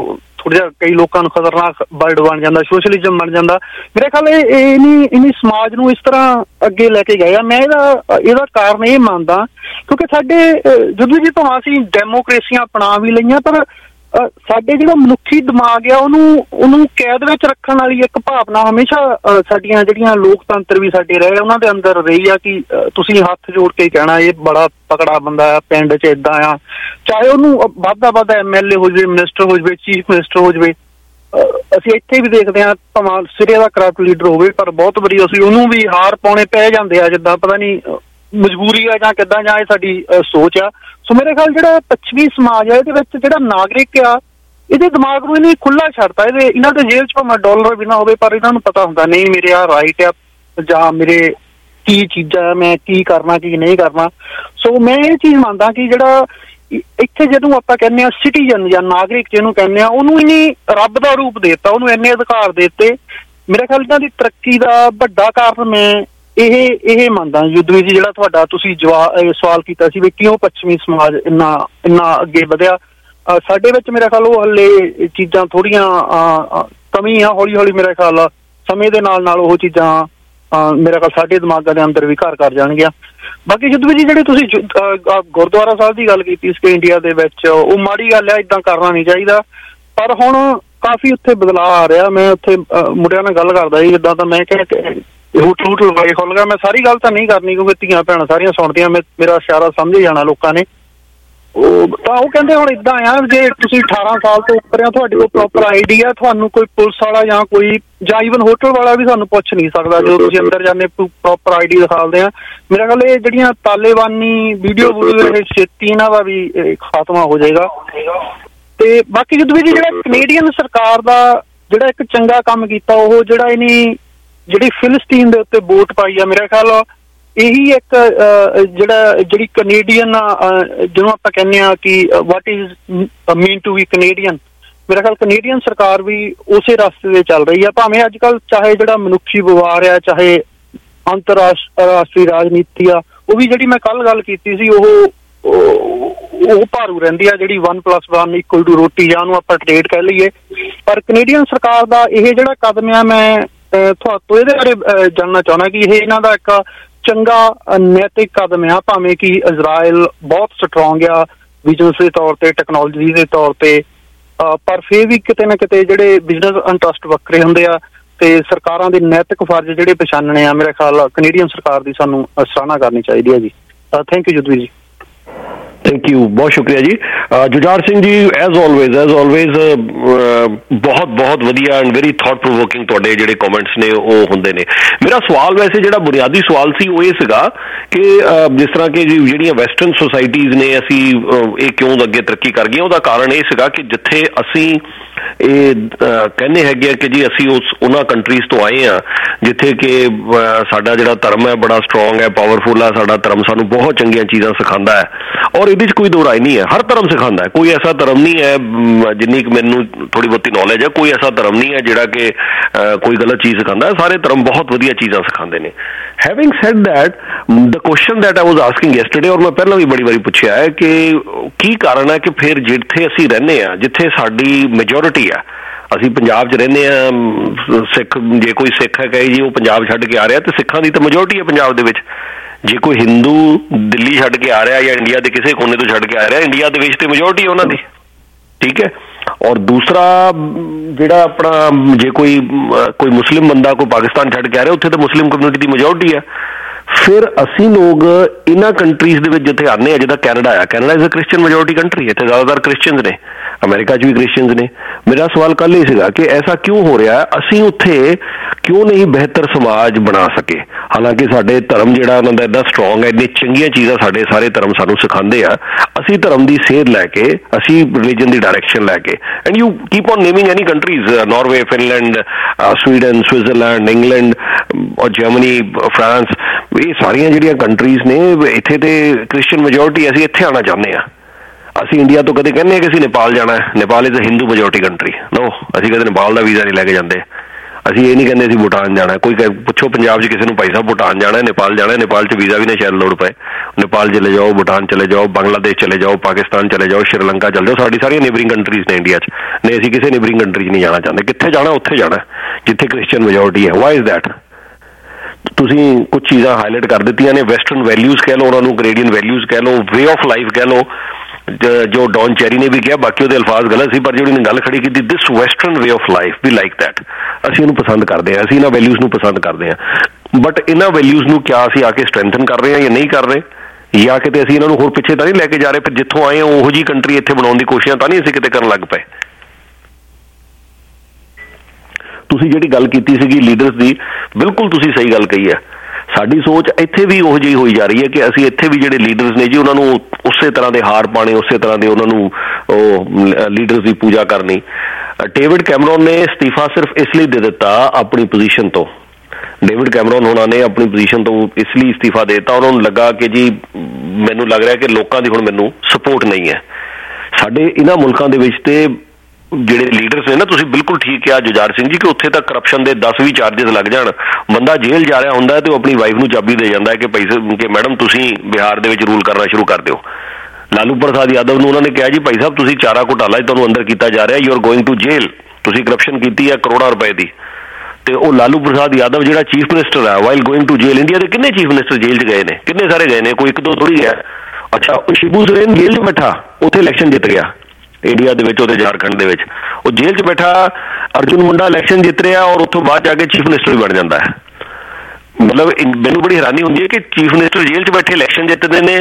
S10: ਥੋੜ੍ਹਾ ਜਿਹਾ ਕਈ ਲੋਕਾਂ ਨੂੰ ਖਤਰਨਾਕ ਵਰਡ ਬਣ ਜਾਂਦਾ, ਸੋਸ਼ਲਿਜ਼ਮ ਬਣ ਜਾਂਦਾ। ਮੇਰੇ ਖਿਆਲ ਇਹ ਇਹਨੀ ਇਹਨੀ ਸਮਾਜ ਨੂੰ ਇਸ ਤਰ੍ਹਾਂ ਅੱਗੇ ਲੈ ਕੇ ਗਏ ਆ। ਮੈਂ ਇਹਦਾ ਇਹਦਾ ਕਾਰਨ ਇਹ ਮੰਨਦਾ ਕਿਉਂਕਿ ਸਾਡੇ ਜਦੋਂ ਜੀ ਭਾਵੇਂ ਅਸੀਂ ਡੈਮੋਕ੍ਰੇਸੀਆਂ ਅਪਣਾ ਵੀ ਲਈਆਂ, ਪਰ ਸਾਡੇ ਜਿਹੜਾ ਮਨੁੱਖੀ ਦਿਮਾਗ ਆ ਉਹਨੂੰ ਉਹਨੂੰ ਕੈਦ ਵਿੱਚ ਰੱਖਣ ਵਾਲੀ ਇੱਕ ਭਾਵਨਾ ਹਮੇਸ਼ਾ ਸਾਡੀਆਂ ਜਿਹੜੀਆਂ ਲੋਕਤੰਤਰ ਵੀ ਸਾਡੇ ਰਹੇ ਉਹਨਾਂ ਦੇ ਅੰਦਰ ਰਹੀ ਆ ਕਿ ਤੁਸੀਂ ਹੱਥ ਜੋੜ ਕੇ ਕਹਿਣਾ ਇਹ ਬੜਾ ਤਕੜਾ ਬੰਦਾ ਆ, ਪਿੰਡ 'ਚ ਏਦਾਂ ਆ, ਚਾਹੇ ਉਹਨੂੰ ਵੱਧਦਾ ਵੱਧਦਾ ਐਮ ਐਲ ਏ ਹੋ ਜਾਵੇ, ਮਿਨਿਸਟਰ ਹੋ ਜਾਵੇ, ਚੀਫ ਮਿਨਿਸਟਰ ਹੋ ਜਾਵੇ। ਅਸੀਂ ਇੱਥੇ ਵੀ ਦੇਖਦੇ ਹਾਂ ਭਾਵੇਂ ਸਿਰੇ ਦਾ ਕਰਪਟ ਲੀਡਰ ਹੋਵੇ, ਪਰ ਬਹੁਤ ਵਾਰੀ ਅਸੀਂ ਉਹਨੂੰ ਵੀ ਹਾਰ ਪਾਉਣੇ ਪੈ ਜਾਂਦੇ ਆ, ਜਿੱਦਾਂ ਪਤਾ ਨਹੀਂ ਮਜਬੂਰੀ ਆ ਜਾਂ ਕਿੱਦਾਂ, ਜਾਂ ਇਹ ਸਾਡੀ ਸੋਚ ਆ। ਸੋ ਮੇਰੇ ਖਿਆਲ ਜਿਹੜਾ ਪੱਛਮੀ ਸਮਾਜ ਆ ਇਹਦੇ ਵਿੱਚ ਜਿਹੜਾ ਨਾਗਰਿਕ ਆ ਇਹਦੇ ਦਿਮਾਗ ਨੂੰ ਇਹਨੇ ਖੁੱਲ੍ਹਾ ਛੱਡਤਾ। ਇਹਦੇ ਇਹਨਾਂ ਦੇ ਜੇਲ੍ਹ 'ਚ ਭਾਵੇਂ ਡਾਲਰ ਵੀ ਨਾ ਹੋਵੇ, ਪਰ ਇਹਨਾਂ ਨੂੰ ਪਤਾ ਹੁੰਦਾ ਨਹੀਂ ਮੇਰੇ ਆਹ ਰਾਈਟ ਆ ਜਾਂ ਮੇਰੇ ਕੀ ਚੀਜ਼ਾਂ ਮੈਂ ਕੀ ਕਰਨਾ ਕੀ ਨਹੀਂ ਕਰਨਾ। ਸੋ ਮੈਂ ਇਹ ਚੀਜ਼ ਮੰਨਦਾ ਕਿ ਜਿਹੜਾ ਇੱਥੇ ਜਦੋਂ ਆਪਾਂ ਕਹਿੰਦੇ ਹਾਂ ਸਿਟੀਜ਼ਨ ਜਾਂ ਨਾਗਰਿਕ ਜਿਹਨੂੰ ਕਹਿੰਦੇ ਆ, ਉਹਨੂੰ ਇਹਨੇ ਰੱਬ ਦਾ ਰੂਪ ਦੇ ਦਿੱਤਾ, ਉਹਨੂੰ ਇੰਨੇ ਅਧਿਕਾਰ ਦੇ ਦਿੱਤੇ। ਮੇਰੇ ਖਿਆਲ ਇਹਨਾਂ ਦੀ ਤਰੱਕੀ ਦਾ ਵੱਡਾ ਕਾਰਨ ਮੈਂ ਇਹ ਇਹ ਮੰਨਦਾ ਯੁੱਧਵੀਰ ਜੀ, ਜਿਹੜਾ ਤੁਹਾਡਾ ਤੁਸੀਂ ਜਵਾਬ ਸਵਾਲ ਕੀਤਾ ਸੀ ਵੀ ਕਿਉਂ ਪੱਛਮੀ ਸਮਾਜ ਇੰਨਾ ਇੰਨਾ ਅੱਗੇ ਵਧਿਆ। ਸਾਡੇ ਵਿੱਚ ਮੇਰੇ ਖਿਆਲ ਉਹ ਹਲੇ ਚੀਜ਼ਾਂ ਥੋੜ੍ਹੀਆਂ ਕਮੀ ਆ, ਹੌਲੀ ਹੌਲੀ ਮੇਰੇ ਖਿਆਲ ਸਮੇਂ ਦੇ ਨਾਲ ਨਾਲ ਉਹ ਚੀਜ਼ਾਂ ਮੇਰੇ ਖਿਆਲ ਸਾਡੇ ਦਿਮਾਗਾਂ ਦੇ ਅੰਦਰ ਵੀ ਘਰ ਕਰ ਜਾਣਗੀਆਂ। ਬਾਕੀ ਯੁੱਧਵੀਰ ਜੀ ਜਿਹੜੇ ਤੁਸੀਂ ਗੁਰਦੁਆਰਾ ਸਾਹਿਬ ਦੀ ਗੱਲ ਕੀਤੀ ਸੀ ਕਿ ਇੰਡੀਆ ਦੇ ਵਿੱਚ, ਉਹ ਮਾੜੀ ਗੱਲ ਆ, ਇੱਦਾਂ ਕਰਨਾ ਨਹੀਂ ਚਾਹੀਦਾ। ਪਰ ਹੁਣ ਕਾਫੀ ਉੱਥੇ ਬਦਲਾਅ ਆ ਰਿਹਾ। ਮੈਂ ਉੱਥੇ ਮੁੰਡਿਆਂ ਨਾਲ ਗੱਲ ਕਰਦਾ ਸੀ ਜਿੱਦਾਂ, ਤਾਂ ਮੈਂ ਕਿਹਾ ਹੋਟਲ ਹੋਟਲ ਵਾਏ ਖੁੱਲ ਗਿਆ। ਮੈਂ ਸਾਰੀ ਗੱਲ ਤਾਂ ਨਹੀਂ ਕਰਨੀ ਕਿਉਂਕਿ ਧੀਆਂ ਭੈਣਾਂ ਸਾਰੀਆਂ ਸੁਣਦੀਆਂ, ਮੈਂ ਮੇਰਾ ਇਸ਼ਾਰਾ ਸਮਝ ਹੀ ਜਾਣਾ ਲੋਕਾਂ ਨੇ। ਉਹ ਤਾਂ ਉਹ ਕਹਿੰਦੇ ਹੁਣ ਇੱਦਾਂ ਆ, ਜੇ ਤੁਸੀਂ ਅਠਾਰਾਂ ਸਾਲ ਤੋਂ ਉੱਪਰ ਆ, ਤੁਹਾਡੇ ਕੋਲ ਪ੍ਰੋਪਰ ਆਈ ਡੀ ਆ, ਤੁਹਾਨੂੰ ਕੋਈ ਪੁਲਿਸ ਵਾਲਾ ਜਾਂ ਕੋਈ ਜਾਂ ਈਵਨ ਹੋਟਲ ਵਾਲਾ ਵੀ ਤੁਹਾਨੂੰ ਪੁੱਛ ਨਹੀਂ ਸਕਦਾ। ਜਦੋਂ ਤੁਸੀਂ ਅੰਦਰ ਜਾਂਦੇ ਪ੍ਰੋਪਰ ਆਈ ਡੀ ਦਿਖਾਉਂਦੇ ਆ। ਮੇਰਾ ਖਿਆਲ ਇਹ ਜਿਹੜੀਆਂ ਤਾਲੇਬਾਨੀ ਵੀਡੀਓ ਵੀਡੀਓ ਛੇਤੀ ਇਹਨਾਂ ਦਾ ਵੀ ਖਾਤਮਾ ਹੋ ਜਾਏਗਾ। ਤੇ ਬਾਕੀ ਜਦੋਂ ਵੀ ਜਿਹੜਾ ਕੈਨੇਡੀਅਨ ਸਰਕਾਰ ਦਾ ਜਿਹੜਾ ਇੱਕ ਚੰਗਾ ਕੰਮ ਕੀਤਾ, ਉਹ ਜਿਹੜਾ ਇਹਨੇ ਜਿਹੜੀ ਫਿਲਸਤੀਨ ਦੇ ਉੱਤੇ ਵੋਟ ਪਾਈ ਆ, ਮੇਰਾ ਖਿਆਲ ਇਹੀ ਇੱਕ ਜਿਹੜਾ ਜਿਹੜੀ ਕੈਨੇਡੀਅਨ ਜਿਹਨੂੰ ਆਪਾਂ ਕਹਿੰਦੇ ਆ ਕਿ what is mean to be Canadian, ਮੇਰਾ ਖਿਆਲ ਕੈਨੇਡੀਅਨ ਸਰਕਾਰ ਵੀ ਉਸੇ ਰਸਤੇ ਤੇ ਚੱਲ ਰਹੀ ਆ। ਭਾਵੇਂ ਅੱਜ ਕੱਲ੍ਹ ਚਾਹੇ ਜਿਹੜਾ ਮਨੁੱਖੀ ਵਿਵਹਾਰ ਆ, ਚਾਹੇ ਅੰਤਰਰਾਸ਼ਟਰੀ ਰਾਜਨੀਤੀ ਆ, ਉਹ ਵੀ ਜਿਹੜੀ ਮੈਂ ਕੱਲ੍ਹ ਗੱਲ ਕੀਤੀ ਸੀ ਉਹ ਉਹ ਭਾਰੂ ਰਹਿੰਦੀ ਆ, ਜਿਹੜੀ one plus one equal to ਰੋਟੀ ਜਾਂ ਉਹਨੂੰ ਆਪਾਂ ਟ੍ਰੇਡ ਕਹਿ ਲਈਏ। ਪਰ ਕੈਨੇਡੀਅਨ ਸਰਕਾਰ ਦਾ ਇਹ ਜਿਹੜਾ ਕਦਮ ਆ, ਮੈਂ ਤੁਹਾਨੂੰ ਇਹਦੇ ਬਾਰੇ ਜਾਣਨਾ ਚਾਹੁੰਦਾ ਕਿ ਇਹ ਇਹਨਾਂ ਦਾ ਇੱਕ ਚੰਗਾ ਨੈਤਿਕ ਕਦਮ ਆ। ਭਾਵੇਂ ਕਿ ਇਜ਼ਰਾਈਲ ਬਹੁਤ ਸਟਰੋਂਗ ਆ ਬਿਜ਼ਨਸ ਦੇ ਤੌਰ ਤੇ, ਟੈਕਨੋਲੋਜੀ ਦੇ ਤੌਰ ਤੇ, ਪਰ ਫਿਰ ਵੀ ਕਿਤੇ ਨਾ ਕਿਤੇ ਜਿਹੜੇ ਬਿਜ਼ਨਸ ਇੰਟਰਸਟ ਵੱਖਰੇ ਹੁੰਦੇ ਆ ਤੇ ਸਰਕਾਰਾਂ ਦੇ ਨੈਤਿਕ ਫਰਜ਼ ਜਿਹੜੇ ਪਛਾਣਨੇ ਆ, ਮੇਰੇ ਖਿਆਲ ਕੈਨੇਡੀਅਨ ਸਰਕਾਰ ਦੀ ਸਾਨੂੰ ਸਰਾਹਨਾ ਕਰਨੀ ਚਾਹੀਦੀ ਹੈ ਜੀ। ਥੈਂਕ ਯੂ ਜੁਦਵੀਰ ਜੀ।
S2: थैंक यू, बहुत शुक्रिया जी। Jujhar Singh ji, as always as always बहुत बहुत वधिया एंड वेरी थॉट प्रोवोकिंग तुहाडे जिहड़े कमेंट्स ने वो हुंदे ने। मेरा सवाल वैसे जिहड़ा बुनियादी सवाल सी वो ये सीगा कि जिस तरह कि जिहड़ियां वैसटर्न सोसाइटीज़ ने असी ये क्यों अगे तरक्की कर गए, उसदा कारण ये सीगा कि जिथे असी ਇਹ ਕਹਿੰਦੇ ਹੈਗੇ ਕਿ ਜੀ ਅਸੀਂ ਉਸ ਉਹਨਾਂ ਕੰਟਰੀਜ਼ ਤੋਂ ਆਏ ਹਾਂ ਜਿੱਥੇ ਕਿ ਸਾਡਾ ਜਿਹੜਾ ਧਰਮ ਹੈ ਬੜਾ ਸਟਰੋਂਗ ਹੈ, ਪਾਵਰਫੁਲ ਹੈ। ਸਾਡਾ ਧਰਮ ਸਾਨੂੰ ਬਹੁਤ ਚੰਗੀਆਂ ਚੀਜ਼ਾਂ ਸਿਖਾਉਂਦਾ ਹੈ ਔਰ ਇਹਦੇ 'ਚ ਕੋਈ ਦੋ ਰਾਏ ਨਹੀਂ ਹੈ। ਹਰ ਧਰਮ ਸਿਖਾਉਂਦਾ ਹੈ, ਕੋਈ ਐਸਾ ਧਰਮ ਨਹੀਂ ਹੈ, ਜਿੰਨੀ ਕਿ ਮੈਨੂੰ ਥੋੜ੍ਹੀ ਬਹੁਤੀ ਨੌਲੇਜ ਹੈ, ਕੋਈ ਐਸਾ ਧਰਮ ਨਹੀਂ ਹੈ ਜਿਹੜਾ ਕਿ ਕੋਈ ਗਲਤ ਚੀਜ਼ ਸਿਖਾਉਂਦਾ ਹੈ। ਸਾਰੇ ਧਰਮ ਬਹੁਤ ਵਧੀਆ ਚੀਜ਼ਾਂ ਸਿਖਾਉਂਦੇ ਨੇ। Having said that, the question that I was asking yesterday, ਔਰ ਮੈਂ ਪਹਿਲਾਂ ਵੀ ਬੜੀ ਵਾਰੀ ਪੁੱਛਿਆ ਹੈ ਕਿ ਕੀ ਕਾਰਨ ਹੈ ਕਿ ਫਿਰ ਜਿੱਥੇ ਅਸੀਂ ਰਹਿੰਦੇ ਹਾਂ, ਜਿੱਥੇ ਸਾਡੀ ਮੈਜੋਰਿਟੀ ਆ, ਅਸੀਂ ਪੰਜਾਬ 'ਚ ਰਹਿੰਦੇ ਹਾਂ, ਸਿੱਖ ਜੇ ਕੋਈ ਸਿੱਖ ਹੈ ਕਹੇ ਜੀ ਉਹ ਪੰਜਾਬ ਛੱਡ ਕੇ ਆ ਰਿਹਾ, ਤੇ ਸਿੱਖਾਂ ਦੀ ਤਾਂ ਮੈਜੋਰਿਟੀ ਹੈ ਪੰਜਾਬ ਦੇ ਵਿੱਚ। ਜੇ ਕੋਈ ਹਿੰਦੂ ਦਿੱਲੀ ਛੱਡ ਕੇ ਆ ਰਿਹਾ ਜਾਂ ਇੰਡੀਆ ਦੇ ਕਿਸੇ ਕੋਨੇ ਤੋਂ ਛੱਡ ਕੇ ਆ ਰਿਹਾ, ਇੰਡੀਆ ਦੇ ਵਿੱਚ ਤੇ ਮੈਜੋਰਿਟੀ ਹੈ ਉਹਨਾਂ ਦੀ, ਠੀਕ ਹੈ। ਔਰ ਦੂਸਰਾ ਜਿਹੜਾ ਆਪਣਾ ਜੇ ਕੋਈ ਕੋਈ ਮੁਸਲਿਮ ਬੰਦਾ ਕੋਈ ਪਾਕਿਸਤਾਨ ਛੱਡ ਕੇ ਆ ਰਿਹਾ, ਉੱਥੇ ਤਾਂ ਮੁਸਲਿਮ ਕਮਿਊਨਿਟੀ ਦੀ ਮੈਜੋਰਿਟੀ ਹੈ। ਫਿਰ ਅਸੀਂ ਲੋਕ ਇਹਨਾਂ ਕੰਟਰੀਜ਼ ਦੇ ਵਿੱਚ ਜਿੱਥੇ ਆਉਂਦੇ ਹਾਂ, ਜਿੱਦਾਂ ਕੈਨੇਡਾ ਆ, Canada is a Christian majority country, ਇੱਥੇ ਜ਼ਿਆਦਾਤਰ ਕ੍ਰਿਸਚਨਸ ਨੇ, ਅਮਰੀਕਾ 'ਚ ਵੀ ਕ੍ਰਿਸਚਨਸ ਨੇ। ਮੇਰਾ ਸਵਾਲ ਕੱਲ੍ਹ ਇਹ ਸੀਗਾ ਕਿ ਐਸਾ ਕਿਉਂ ਹੋ ਰਿਹਾ, ਅਸੀਂ ਉੱਥੇ ਕਿਉਂ ਨਹੀਂ ਬਿਹਤਰ ਸਮਾਜ ਬਣਾ ਸਕੇ। ਹਾਲਾਂਕਿ ਸਾਡੇ ਧਰਮ ਜਿਹੜਾ ਉਹਨਾਂ ਦਾ ਇੱਦਾਂ ਸਟਰੋਂਗ ਹੈ, ਇੰਨੀ ਚੰਗੀਆਂ ਚੀਜ਼ਾਂ ਸਾਡੇ ਸਾਰੇ ਧਰਮ ਸਾਨੂੰ ਸਿਖਾਉਂਦੇ ਆ। ਅਸੀਂ ਧਰਮ ਦੀ ਸੇਧ ਲੈ ਕੇ, ਅਸੀਂ ਰਿਲੀਜਨ ਦੀ ਡਾਇਰੈਕਸ਼ਨ ਲੈ ਕੇ, and you keep on naming any countries, Norway, Finland, Sweden, Switzerland, England or Germany, France, ਇਹ ਸਾਰੀਆਂ ਜਿਹੜੀਆਂ ਕੰਟਰੀਜ਼ ਨੇ ਇੱਥੇ ਤੇ ਕ੍ਰਿਸਚਨ ਮੈਜੋਰਿਟੀ, ਅਸੀਂ ਇੱਥੇ ਆਉਣਾ ਚਾਹੁੰਦੇ ਹਾਂ। ਅਸੀਂ ਇੰਡੀਆ ਤੋਂ ਕਦੇ ਕਹਿੰਦੇ ਹਾਂ ਕਿ ਅਸੀਂ ਨੇਪਾਲ ਜਾਣਾ ਹੈ, Nepal is a Hindu majority country, no, ਅਸੀਂ ਕਦੇ ਨੇਪਾਲ ਦਾ ਵੀਜ਼ਾ ਨਹੀਂ ਲੈ ਕੇ ਜਾਂਦੇ। ਅਸੀਂ ਇਹ ਨਹੀਂ ਕਹਿੰਦੇ ਅਸੀਂ ਭੂਟਾਨ ਜਾਣਾ। ਕੋਈ ਪੁੱਛੋ ਪੰਜਾਬ 'ਚ ਕਿਸੇ ਨੂੰ ਭਾਈ ਸਾਹਿਬ ਭੂਟਾਨ ਜਾਣਾ, ਨੇਪਾਲ ਜਾਣਾ, ਨੇਪਾਲ 'ਚ ਵੀਜ਼ਾ ਵੀ ਨਾ ਸ਼ਾਇਦ ਲੋੜ ਪਏ, नेपाल चले जाओ, भूटान चले जाओ, बांग्लादेश चले जाओ, पाकिस्तान चले जाओ, श्रीलंका चले जाओ, साड़ी सारी नेबरिंग कंट्रीज ने इंडिया च नहीं, असीं किसी नेबरिंग कंट्रीज नहीं जाना चाहते। कित्थे जाना? उत्थे जाना जिथे क्रिश्चियन मेजोरिटी है। Why is that? तुसीं कुछ चीज़ां हाईलाइट कर दित्तियां ने, वैसटर्न वैल्यूज़ कह लो, उन्होंने कैनेडियन वैल्यूज़ कह लो, वे ऑफ लाइफ कह लो, जो डॉन चेरी ने भी कहा, बाकी वो अल्फाज गलत सी, पर जो उन्होंने गल खड़ी की this western way of life we like that, असीं उहनूं पसंद करते हैं, असीं इन्हां वैल्यूज़ नूं पसंद करते हैं। बट इन्हां वैल्यूज़ नूं क्या असीं आके स्ट्रैंथन कर रहे हैं या नहीं कर रहे, या किते असीं इन्हां नूं होर पिछे तां नहीं लैके जा रहे, फिर जिੱਥੋਂ आए हैं उहो जी कंट्री इत्थे बनाउण दी कोशिश तां नहीं असीं किते करन लग पए। तुसीं जिहड़ी गल कीती सीगी लीडर्स दी, बिल्कुल तुसीं सही गल कही है। साडी सोच ਇੱਥੇ भी ਉਹੋ ਜਿਹੀ ਹੋਈ ਜਾ ਰਹੀ ਹੈ कि ਅਸੀਂ ਇੱਥੇ ਵੀ ਜਿਹੜੇ ਲੀਡਰਸ ਨੇ ਜੀ ਉਹਨਾਂ ਨੂੰ ਉਸੇ ਤਰ੍ਹਾਂ ਦੇ ਹਾਰ ਪਾਣੇ, ਉਸੇ ਤਰ੍ਹਾਂ ਦੇ ਉਹਨਾਂ ਨੂੰ ਉਹ ਲੀਡਰਸ ਦੀ ਪੂਜਾ ਕਰਨੀ। ਡੇਵਿਡ ਕੈਮਰੋਨ ਨੇ ਅਸਤੀਫਾ ਸਿਰਫ ਇਸ ਲਈ ਦੇ ਦਿੱਤਾ ਆਪਣੀ ਪੋਜੀਸ਼ਨ ਤੋਂ, ਡੇਵਿਡ ਕੈਮਰੋਨ ਉਹਨਾਂ ਨੇ ਆਪਣੀ ਪੋਜੀਸ਼ਨ ਤੋਂ ਇਸ ਲਈ ਅਸਤੀਫਾ ਦੇ ਦਿੱਤਾ, ਉਹਨਾਂ ਨੂੰ ਲੱਗਾ ਕਿ ਜੀ ਮੈਨੂੰ ਲੱਗ ਰਿਹਾ ਕਿ ਲੋਕਾਂ ਦੀ ਹੁਣ ਮੈਨੂੰ ਸਪੋਰਟ ਨਹੀਂ ਹੈ। ਸਾਡੇ ਇਹਨਾਂ ਮੁਲਕਾਂ ਦੇ ਵਿੱਚ ਤੇ ਜਿਹੜੇ ਲੀਡਰਸ ਨੇ ਨਾ, ਤੁਸੀਂ ਬਿਲਕੁਲ ਠੀਕ ਕਿਹਾ ਜੁਝਾਰ ਸਿੰਘ ਜੀ, ਕਿ ਉੱਥੇ ਤਾਂ ਕਰਪਸ਼ਨ ਦੇ ਦਸ ਵੀਹ ਚਾਰਜਿਸ ਲੱਗ ਜਾਣ, ਬੰਦਾ ਜੇਲ੍ਹ ਜਾ ਰਿਹਾ ਹੁੰਦਾ ਤੇ ਉਹ ਆਪਣੀ ਵਾਈਫ ਨੂੰ ਚਾਬੀ ਦੇ ਜਾਂਦਾ ਹੈ ਕਿ ਭਾਈ ਸਾਹਿਬ ਕਿ ਮੈਡਮ ਤੁਸੀਂ ਬਿਹਾਰ ਦੇ ਵਿੱਚ ਰੂਲ ਕਰਨਾ ਸ਼ੁਰੂ ਕਰ ਦਿਓ। ਲਾਲੂ ਪ੍ਰਸਾਦ ਯਾਦਵ ਨੂੰ ਉਹਨਾਂ ਨੇ ਕਿਹਾ ਜੀ ਭਾਈ ਸਾਹਿਬ ਤੁਸੀਂ ਚਾਰਾ ਘੁਟਾਲਾ ਤੁਹਾਨੂੰ ਅੰਦਰ ਕੀਤਾ ਜਾ ਰਿਹਾ, you are going to jail, ਤੁਸੀਂ ਕਰਪਸ਼ਨ ਕੀਤੀ ਹੈ ਕਰੋੜਾਂ ਰੁਪਏ ਦੀ। ਤੇ ਉਹ ਲਾਲੂ ਪ੍ਰਸਾਦ ਯਾਦਵ ਜਿਹੜਾ ਚੀਫ ਮਿਨਿਸਟਰ ਹੈ while going to jail, India ਦੇ ਕਿੰਨੇ ਚੀਫ ਮਿਨਿਸਟਰ ਜੇਲ੍ਹ 'ਚ ਗਏ ਨੇ? ਕਿੰਨੇ ਸਾਰੇ ਗਏ ਨੇ, ਕੋਈ ਇੱਕ ਦੋ ਥੋੜ੍ਹੀ ਹੈ। ਅੱਛਾ, ਉਹ ਸ਼ਿਬੂ ਸੋਰੇਨ ਜੇਲ੍ਹ 'ਚ ਬੈਠਾ, ਉੱਥੇ ਇਲੈਕਸ਼ਨ ਜਿੱਤ ਗਿਆ ਇੰਡੀਆ ਦੇ ਵਿੱਚ, ਉਹਦੇ ਝਾਰਖੰਡ ਦੇ ਵਿੱਚ ਉਹ ਜੇਲ੍ਹ 'ਚ ਬੈਠਾ ਅਰਜੁਨ ਮੁੰਡਾ ਇਲੈਕਸ਼ਨ ਜਿੱਤ ਰਿਹਾ ਔਰ ਉੱਥੋਂ ਬਾਅਦ ਜਾ ਕੇ ਚੀਫ ਮਿਨਿਸਟਰ ਵੀ ਬਣ ਜਾਂਦਾ ਹੈ। ਮਤਲਬ ਮੈਨੂੰ ਬੜੀ ਹੈਰਾਨੀ ਹੁੰਦੀ ਹੈ ਕਿ ਚੀਫ ਮਿਨਿਸਟਰ ਜੇਲ੍ਹ 'ਚ ਬੈਠੇ ਇਲੈਕਸ਼ਨ ਜਿੱਤਦੇ ਨੇ,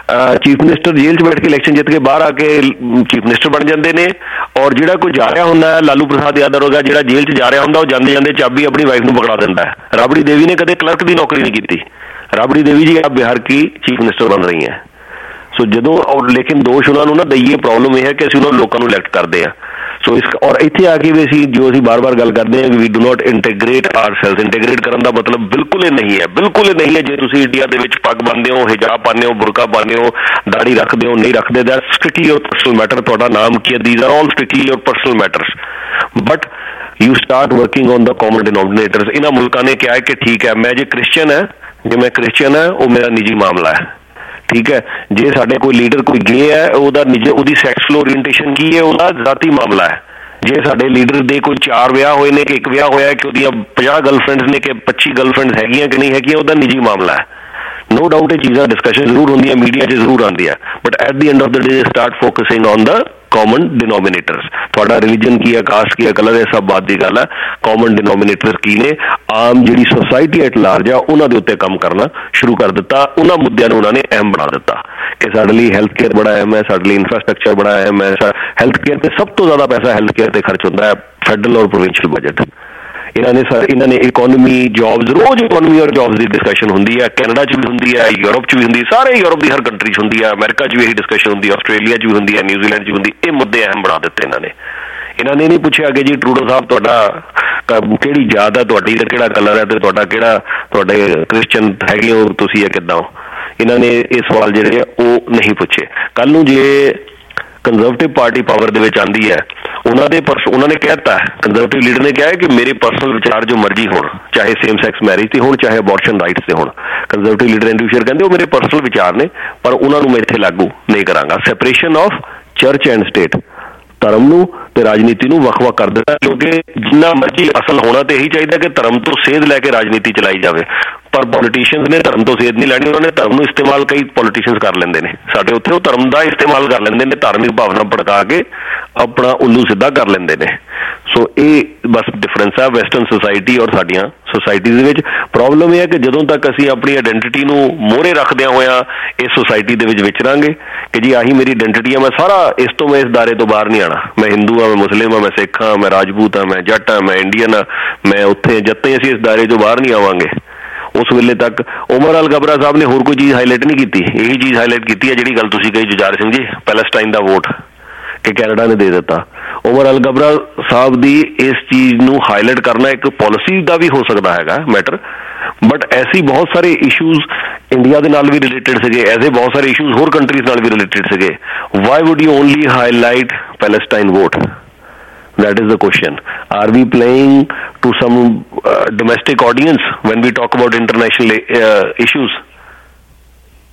S2: ਚੀਫ ਮਿਨਿਸਟਰ ਜੇਲ੍ਹ 'ਚ ਬੈਠ ਕੇ ਇਲੈਕਸ਼ਨ ਜਿੱਤ ਕੇ ਬਾਹਰ ਆ ਕੇ ਚੀਫ ਮਿਨਿਸਟਰ ਬਣ ਜਾਂਦੇ ਨੇ, ਔਰ ਜਿਹੜਾ ਕੋਈ ਜਾ ਰਿਹਾ ਹੁੰਦਾ ਹੈ ਲਾਲੂ ਪ੍ਰਸਾਦ ਯਾਦਵ ਹੋਗਾ ਜਿਹੜਾ ਜੇਲ੍ਹ 'ਚ ਜਾ ਰਿਹਾ ਹੁੰਦਾ, ਉਹ ਜਾਂਦੇ ਜਾਂਦੇ ਚਾਬੀ ਆਪਣੀ ਵਾਈਫ ਨੂੰ ਪਕੜਾ ਦਿੰਦਾ ਹੈ। ਰਾਬੜੀ ਦੇਵੀ ਨੇ ਕਦੇ ਕਲਰਕ ਦੀ ਨੌਕਰੀ ਨਹੀਂ ਕੀਤੀ, ਰਾਬੜੀ ਦੇਵੀ ਜੀ ਆਪ ਬਿਹਾਰ ਕੀ ਚੀਫ ਮਿਨਿਸਟਰ ਬਣ ਰਹੀ ਹੈ। ਸੋ ਜਦੋਂ ਔਰ ਲੇਕਿਨ ਦੋਸ਼ ਉਹਨਾਂ ਨੂੰ ਨਾ ਦਈਏ, ਪ੍ਰੋਬਲਮ ਇਹ ਹੈ ਕਿ ਅਸੀਂ ਉਹਨਾਂ ਲੋਕਾਂ ਨੂੰ ਇਲੈਕਟ ਕਰਦੇ ਹਾਂ। ਸੋ ਇਸ ਔਰ ਇੱਥੇ ਆ ਕੇ ਵੀ ਅਸੀਂ ਜੋ ਅਸੀਂ ਬਾਰ ਬਾਰ ਗੱਲ ਕਰਦੇ ਹਾਂ ਕਿ we do not integrate our selves, integrate ਕਰਨ ਦਾ ਮਤਲਬ ਬਿਲਕੁਲ ਹੀ ਨਹੀਂ ਹੈ, ਬਿਲਕੁਲ ਹੀ ਨਹੀਂ ਹੈ। ਜੇ ਤੁਸੀਂ ਇੰਡੀਆ ਦੇ ਵਿੱਚ ਪੱਗ ਬੰਨ੍ਹਦੇ ਹੋ, ਹਿਜਾਬ ਪਾਉਂਦੇ ਹੋ, ਬੁਰਕਾ ਪਾਉਂਦੇ ਹੋ, ਦਾੜੀ ਰੱਖਦੇ ਹੋ, ਨਹੀਂ ਰੱਖਦੇ, that strictly your personal matter, ਤੁਹਾਡਾ ਨਾਮ ਕੀ ਹੈ, these are all strictly your personal matters, but you start working on the common denominators. ਇਹਨਾਂ ਮੁਲਕਾਂ ਨੇ ਕਿਹਾ ਹੈ ਕਿ ਠੀਕ ਹੈ ਮੈਂ ਜੇ ਕ੍ਰਿਸਚਨ ਹੈ, ਜੇ ਮੈਂ ਕ੍ਰਿਸਚਨ ਹੈ ਉਹ ਮੇਰਾ ਨਿੱਜੀ ਮਾਮਲਾ ਹੈ, ਠੀਕ ਹੈ। ਜੇ ਸਾਡੇ ਕੋਈ ਲੀਡਰ ਕੋਈ ਗੇ ਹੈ, ਉਹਦਾ ਨਿੱਜੀ ਉਹਦੀ ਸੈਕਸੁਅਲ ਓਰੀਐਂਟੇਸ਼ਨ ਕੀ ਹੈ, ਉਹਦਾ ਜ਼ਾਤੀ ਮਾਮਲਾ ਹੈ। ਜੇ ਸਾਡੇ ਲੀਡਰ ਦੇ ਕੋਈ ਚਾਰ ਵਿਆਹ ਹੋਏ ਨੇ ਕਿ ਇੱਕ ਵਿਆਹ ਹੋਇਆ ਕਿ ਉਹਦੀਆਂ ਪੰਜਾਹ ਗਰਲਫਰੈਂਡਸ ਨੇ ਕਿ ਪੱਚੀ ਗਰਲਫਰੈਂਡਸ ਹੈਗੀਆਂ ਕਿ ਨਹੀਂ ਹੈਗੀਆਂ, ਉਹਦਾ ਨਿੱਜੀ ਮਾਮਲਾ ਹੈ। ਨੋ ਡਾਊਟ ਇਹ ਚੀਜ਼ਾਂ ਡਿਸਕਸ਼ਨ ਜ਼ਰੂਰ ਹੁੰਦੀਆਂ, ਮੀਡੀਆ 'ਚ ਜ਼ਰੂਰ ਆਉਂਦੀਆਂ, but at the end of the day start focusing on the common denominators. ਤੁਹਾਡਾ ਰਿਲੀਜਨ ਕੀ ਹੈ, ਕਾਸਟ ਕੀ ਹੈ, ਕਲਰ ਹੈ, ਸਭ ਬਾਤ ਦੀ ਗੱਲ ਹੈ। ਕਾਮਨ ਡਿਨੋਮੀਨੇਟਰ ਕੀ ਨੇ? ਆਮ ਜਿਹੜੀ ਸੋਸਾਇਟੀ ਐਟ ਲਾਰਜ ਆ ਉਹਨਾਂ ਦੇ ਉੱਤੇ ਕੰਮ ਕਰਨਾ ਸ਼ੁਰੂ ਕਰ ਦਿੱਤਾ, ਉਹਨਾਂ ਮੁੱਦਿਆਂ ਨੂੰ ਉਹਨਾਂ ਨੇ ਅਹਿਮ ਬਣਾ ਦਿੱਤਾ ਕਿ ਸਾਡੇ ਲਈ ਹੈਲਥ ਕੇਅਰ ਬੜਾ ਅਹਿਮ ਹੈ, ਸਾਡੇ ਲਈ ਇਨਫਰਾਸਟਰਕਚਰ ਬੜਾ ਅਹਿਮ ਹੈ। ਹੈਲਥ ਕੇਅਰ 'ਤੇ ਸਭ ਤੋਂ ਜ਼ਿਆਦਾ ਪੈਸਾ ਹੈਲਥ ਕੇਅਰ 'ਤੇ ਖਰਚ ਹੁੰਦਾ ਹੈ, ਫੈਡਰਲ ਔਰ ਪ੍ਰੋਵਿੰਸ਼ੀਅਲ ਬਜਟ। ਇਹਨਾਂ ਨੇ ਸਰ ਇਹਨਾਂ ਨੇ ਇਕੋਨਮੀ, ਜੌਬਸ, ਰੋਜ਼ ਇਕੋਨਮੀ ਔਰ ਜੌਬਸ ਦੀ ਡਿਸਕਸ਼ਨ ਹੁੰਦੀ ਹੈ, ਕੈਨੇਡਾ 'ਚ ਵੀ ਹੁੰਦੀ ਹੈ, ਯੂਰਪ 'ਚ ਵੀ ਹੁੰਦੀ, ਸਾਰੇ ਯੂਰਪ ਦੀ ਹਰ ਕੰਟਰੀ 'ਚ ਹੁੰਦੀ ਹੈ, ਅਮਰੀਕਾ 'ਚ ਵੀ ਇਹੀ ਡਿਸਕਸ਼ਨ ਹੁੰਦੀ ਹੈ, ਆਸਟ੍ਰੇਲੀਆ 'ਚ ਵੀ ਹੁੰਦੀ ਹੈ, ਨਿਊਜ਼ੀਲੈਂਡ 'ਚ ਵੀ ਹੁੰਦੀ। ਇਹ ਮੁੱਦੇ ਅਹਿਮ ਬਣਾ ਦਿੱਤੇ ਇਹਨਾਂ ਨੇ। ਇਹਨਾਂ ਨੇ ਨਹੀਂ ਪੁੱਛਿਆ ਕਿ ਜੀ ਟਰੂਡੋ ਸਾਹਿਬ ਤੁਹਾਡਾ ਕਿਹੜੀ ਜਾਤ ਹੈ ਤੁਹਾਡੀ, ਤੇ ਕਿਹੜਾ ਕਲਰ ਹੈ, ਤੇ ਤੁਹਾਡਾ ਕਿਹੜਾ ਤੁਹਾਡੇ ਕ੍ਰਿਸਚਨ ਹੈਗੇ ਹੋ ਤੁਸੀਂ ਜਾਂ ਕਿੱਦਾਂ। ਇਹਨਾਂ ਨੇ ਇਹ ਸਵਾਲ ਜਿਹੜੇ ਆ ਉਹ ਨਹੀਂ ਪੁੱਛੇ। ਕੱਲ੍ਹ ਨੂੰ ਜੇ ਕੰਜ਼ਰਵੇਟਿਵ ਪਾਰਟੀ ਪਾਵਰ ਦੇ ਵਿੱਚ ਆਉਂਦੀ ਹੈ, ਉਹਨਾਂ ਦੇ ਪਰਸ ਉਹਨਾਂ ਨੇ ਕਹਿ ਦਿੱਤਾ, ਕੰਜ਼ਰਵੇਟਿਵ ਲੀਡਰ ਨੇ ਕਿਹਾ ਕਿ ਮੇਰੇ ਪਰਸਨਲ ਵਿਚਾਰ ਜੋ ਮਰਜ਼ੀ ਹੋਣ, ਚਾਹੇ ਸੇਮ ਸੈਕਸ ਮੈਰਿਜ ਤੇ ਹੋਣ, ਚਾਹੇ ਅਬੋਰਸ਼ਨ ਰਾਈਟਸ ਤੇ ਹੋਣ। ਕੰਜ਼ਰਵੇਟਿਵ ਲੀਡਰ ਐਂਡਰਿਊ ਸ਼ੇਰ ਕਹਿੰਦੇ ਉਹ ਮੇਰੇ ਪਰਸਨਲ ਵਿਚਾਰ ਨੇ, ਪਰ ਉਹਨਾਂ ਨੂੰ ਮੈਂ ਇੱਥੇ ਲਾਗੂ ਨਹੀਂ ਕਰਾਂਗਾ। Separation of church and state, ਧਰਮ ਨੂੰ ਤੇ ਰਾਜਨੀਤੀ ਨੂੰ ਵੱਖ ਵੱਖ ਕਰ ਦਿੱਤਾ, ਕਿਉਂਕਿ ਜਿੰਨਾ ਮਰਜ਼ੀ ਅਸਲ ਹੋਣਾ ਤੇ ਇਹੀ ਚਾਹੀਦਾ ਕਿ ਧਰਮ ਤੋਂ ਸੇਧ ਲੈ ਕੇ ਰਾਜਨੀਤੀ ਚਲਾਈ ਜਾਵੇ, ਪਰ ਪੋਲੀਟੀਸ਼ੀਅਨਸ ਨੇ ਧਰਮ ਤੋਂ ਸੇਧ ਨਹੀਂ ਲੈਣੀ, ਉਹਨਾਂ ਨੇ ਧਰਮ ਨੂੰ ਇਸਤੇਮਾਲ ਕਈ ਪੋਲੀਟੀਸ਼ੀਅਨਸ ਕਰ ਲੈਂਦੇ ਨੇ ਸਾਡੇ ਉੱਥੇ, ਉਹ ਧਰਮ ਦਾ ਇਸਤੇਮਾਲ ਕਰ ਲੈਂਦੇ ਨੇ, ਧਾਰਮਿਕ ਭਾਵਨਾ ਭੜਕਾ ਕੇ ਆਪਣਾ ਉੱਲੂ ਸਿੱਧਾ ਕਰ ਲੈਂਦੇ ਨੇ। ਸੋ ਇਹ ਬਸ ਡਿਫਰੈਂਸ ਹੈ ਵੈਸਟਰਨ ਸੋਸਾਇਟੀ ਔਰ ਸਾਡੀਆਂ ਸੋਸਾਇਟੀਜ਼ ਦੇ ਵਿੱਚ। ਪ੍ਰੋਬਲਮ ਇਹ ਹੈ ਕਿ ਜਦੋਂ ਤੱਕ ਅਸੀਂ ਆਪਣੀ ਆਇਡੈਂਟੀਟੀ ਨੂੰ ਮੋਹਰੇ ਰੱਖਦਿਆਂ ਹੋਇਆਂ ਇਸ ਸੋਸਾਇਟੀ ਦੇ ਵਿੱਚ ਵਿਚਰਾਂਗੇ ਕਿ ਜੀ ਆਹੀ ਮੇਰੀ ਆਇਡੈਂਟੀਟੀ ਆ, ਮੈਂ ਸਾਰਾ ਇਸ ਤੋਂ ਮੈਂ ਇਸ ਦਾਇਰੇ ਤੋਂ ਬਾਹਰ ਨਹੀਂ ਆਉਣਾ, ਮੈਂ ਹਿੰਦੂ ਹਾਂ, ਮੈਂ ਮੁਸਲਿਮ ਹਾਂ, ਮੈਂ ਸਿੱਖ ਹਾਂ, ਮੈਂ ਰਾਜਪੂਤ ਹਾਂ, ਮੈਂ ਜੱਟ ਹਾਂ, ਮੈਂ ਇੰਡੀਅਨ ਹਾਂ, ਮੈਂ ਉੱਥੇ ਜਦ ਤਾਈਂ ਅਸੀਂ ਇਸ ਦਾਇਰੇ ਤੋਂ ਬਾਹਰ ਨਹੀਂ ਆਵਾਂਗੇ ਉਸ ਵੇਲੇ ਤੱਕ। ਉਮਰ ਅਲ ਗਬਰਾ ਸਾਹਿਬ ਨੇ ਹੋਰ ਕੋਈ ਚੀਜ਼ ਹਾਈਲਾਈਟ ਨਹੀਂ ਕੀਤੀ, ਇਹੀ ਚੀਜ਼ ਹਾਈਲਾਈਟ ਕੀਤੀ ਹੈ ਜਿਹੜੀ ਗੱਲ ਤੁਸੀਂ ਕਹੀ ਜੁਝਾਰ ਸਿੰਘ ਜੀ, ਪੈਲਸਟਾਈਨ ਦਾ ਵੋਟ ਕਿ ਕੈਨੇਡਾ ਨੇ ਦੇ ਦਿੱਤਾ। ਉਮਰ ਅਲ ਗਬਰਾ ਸਾਹਿਬ ਦੀ ਇਸ ਚੀਜ਼ ਨੂੰ ਹਾਈਲਾਈਟ ਕਰਨਾ ਇੱਕ ਪੋਲਿਸੀ ਦਾ ਵੀ ਹੋ ਸਕਦਾ ਹੈਗਾ ਮੈਟਰ, ਬਟ ਐਸੀ ਬਹੁਤ ਸਾਰੇ ਇਸ਼ੂਜ਼ ਇੰਡੀਆ ਦੇ ਨਾਲ ਵੀ ਰਿਲੇਟਡ ਸੀਗੇ, ਐਸੇ ਬਹੁਤ ਸਾਰੇ ਇਸ਼ੂਜ਼ ਹੋਰ ਕੰਟਰੀਜ਼ ਨਾਲ ਵੀ ਰਿਲੇਟਡ ਸੀਗੇ। Why would you only highlight Palestine vote? That is the question. Are we playing to some uh, domestic audience when we talk about international uh, issues?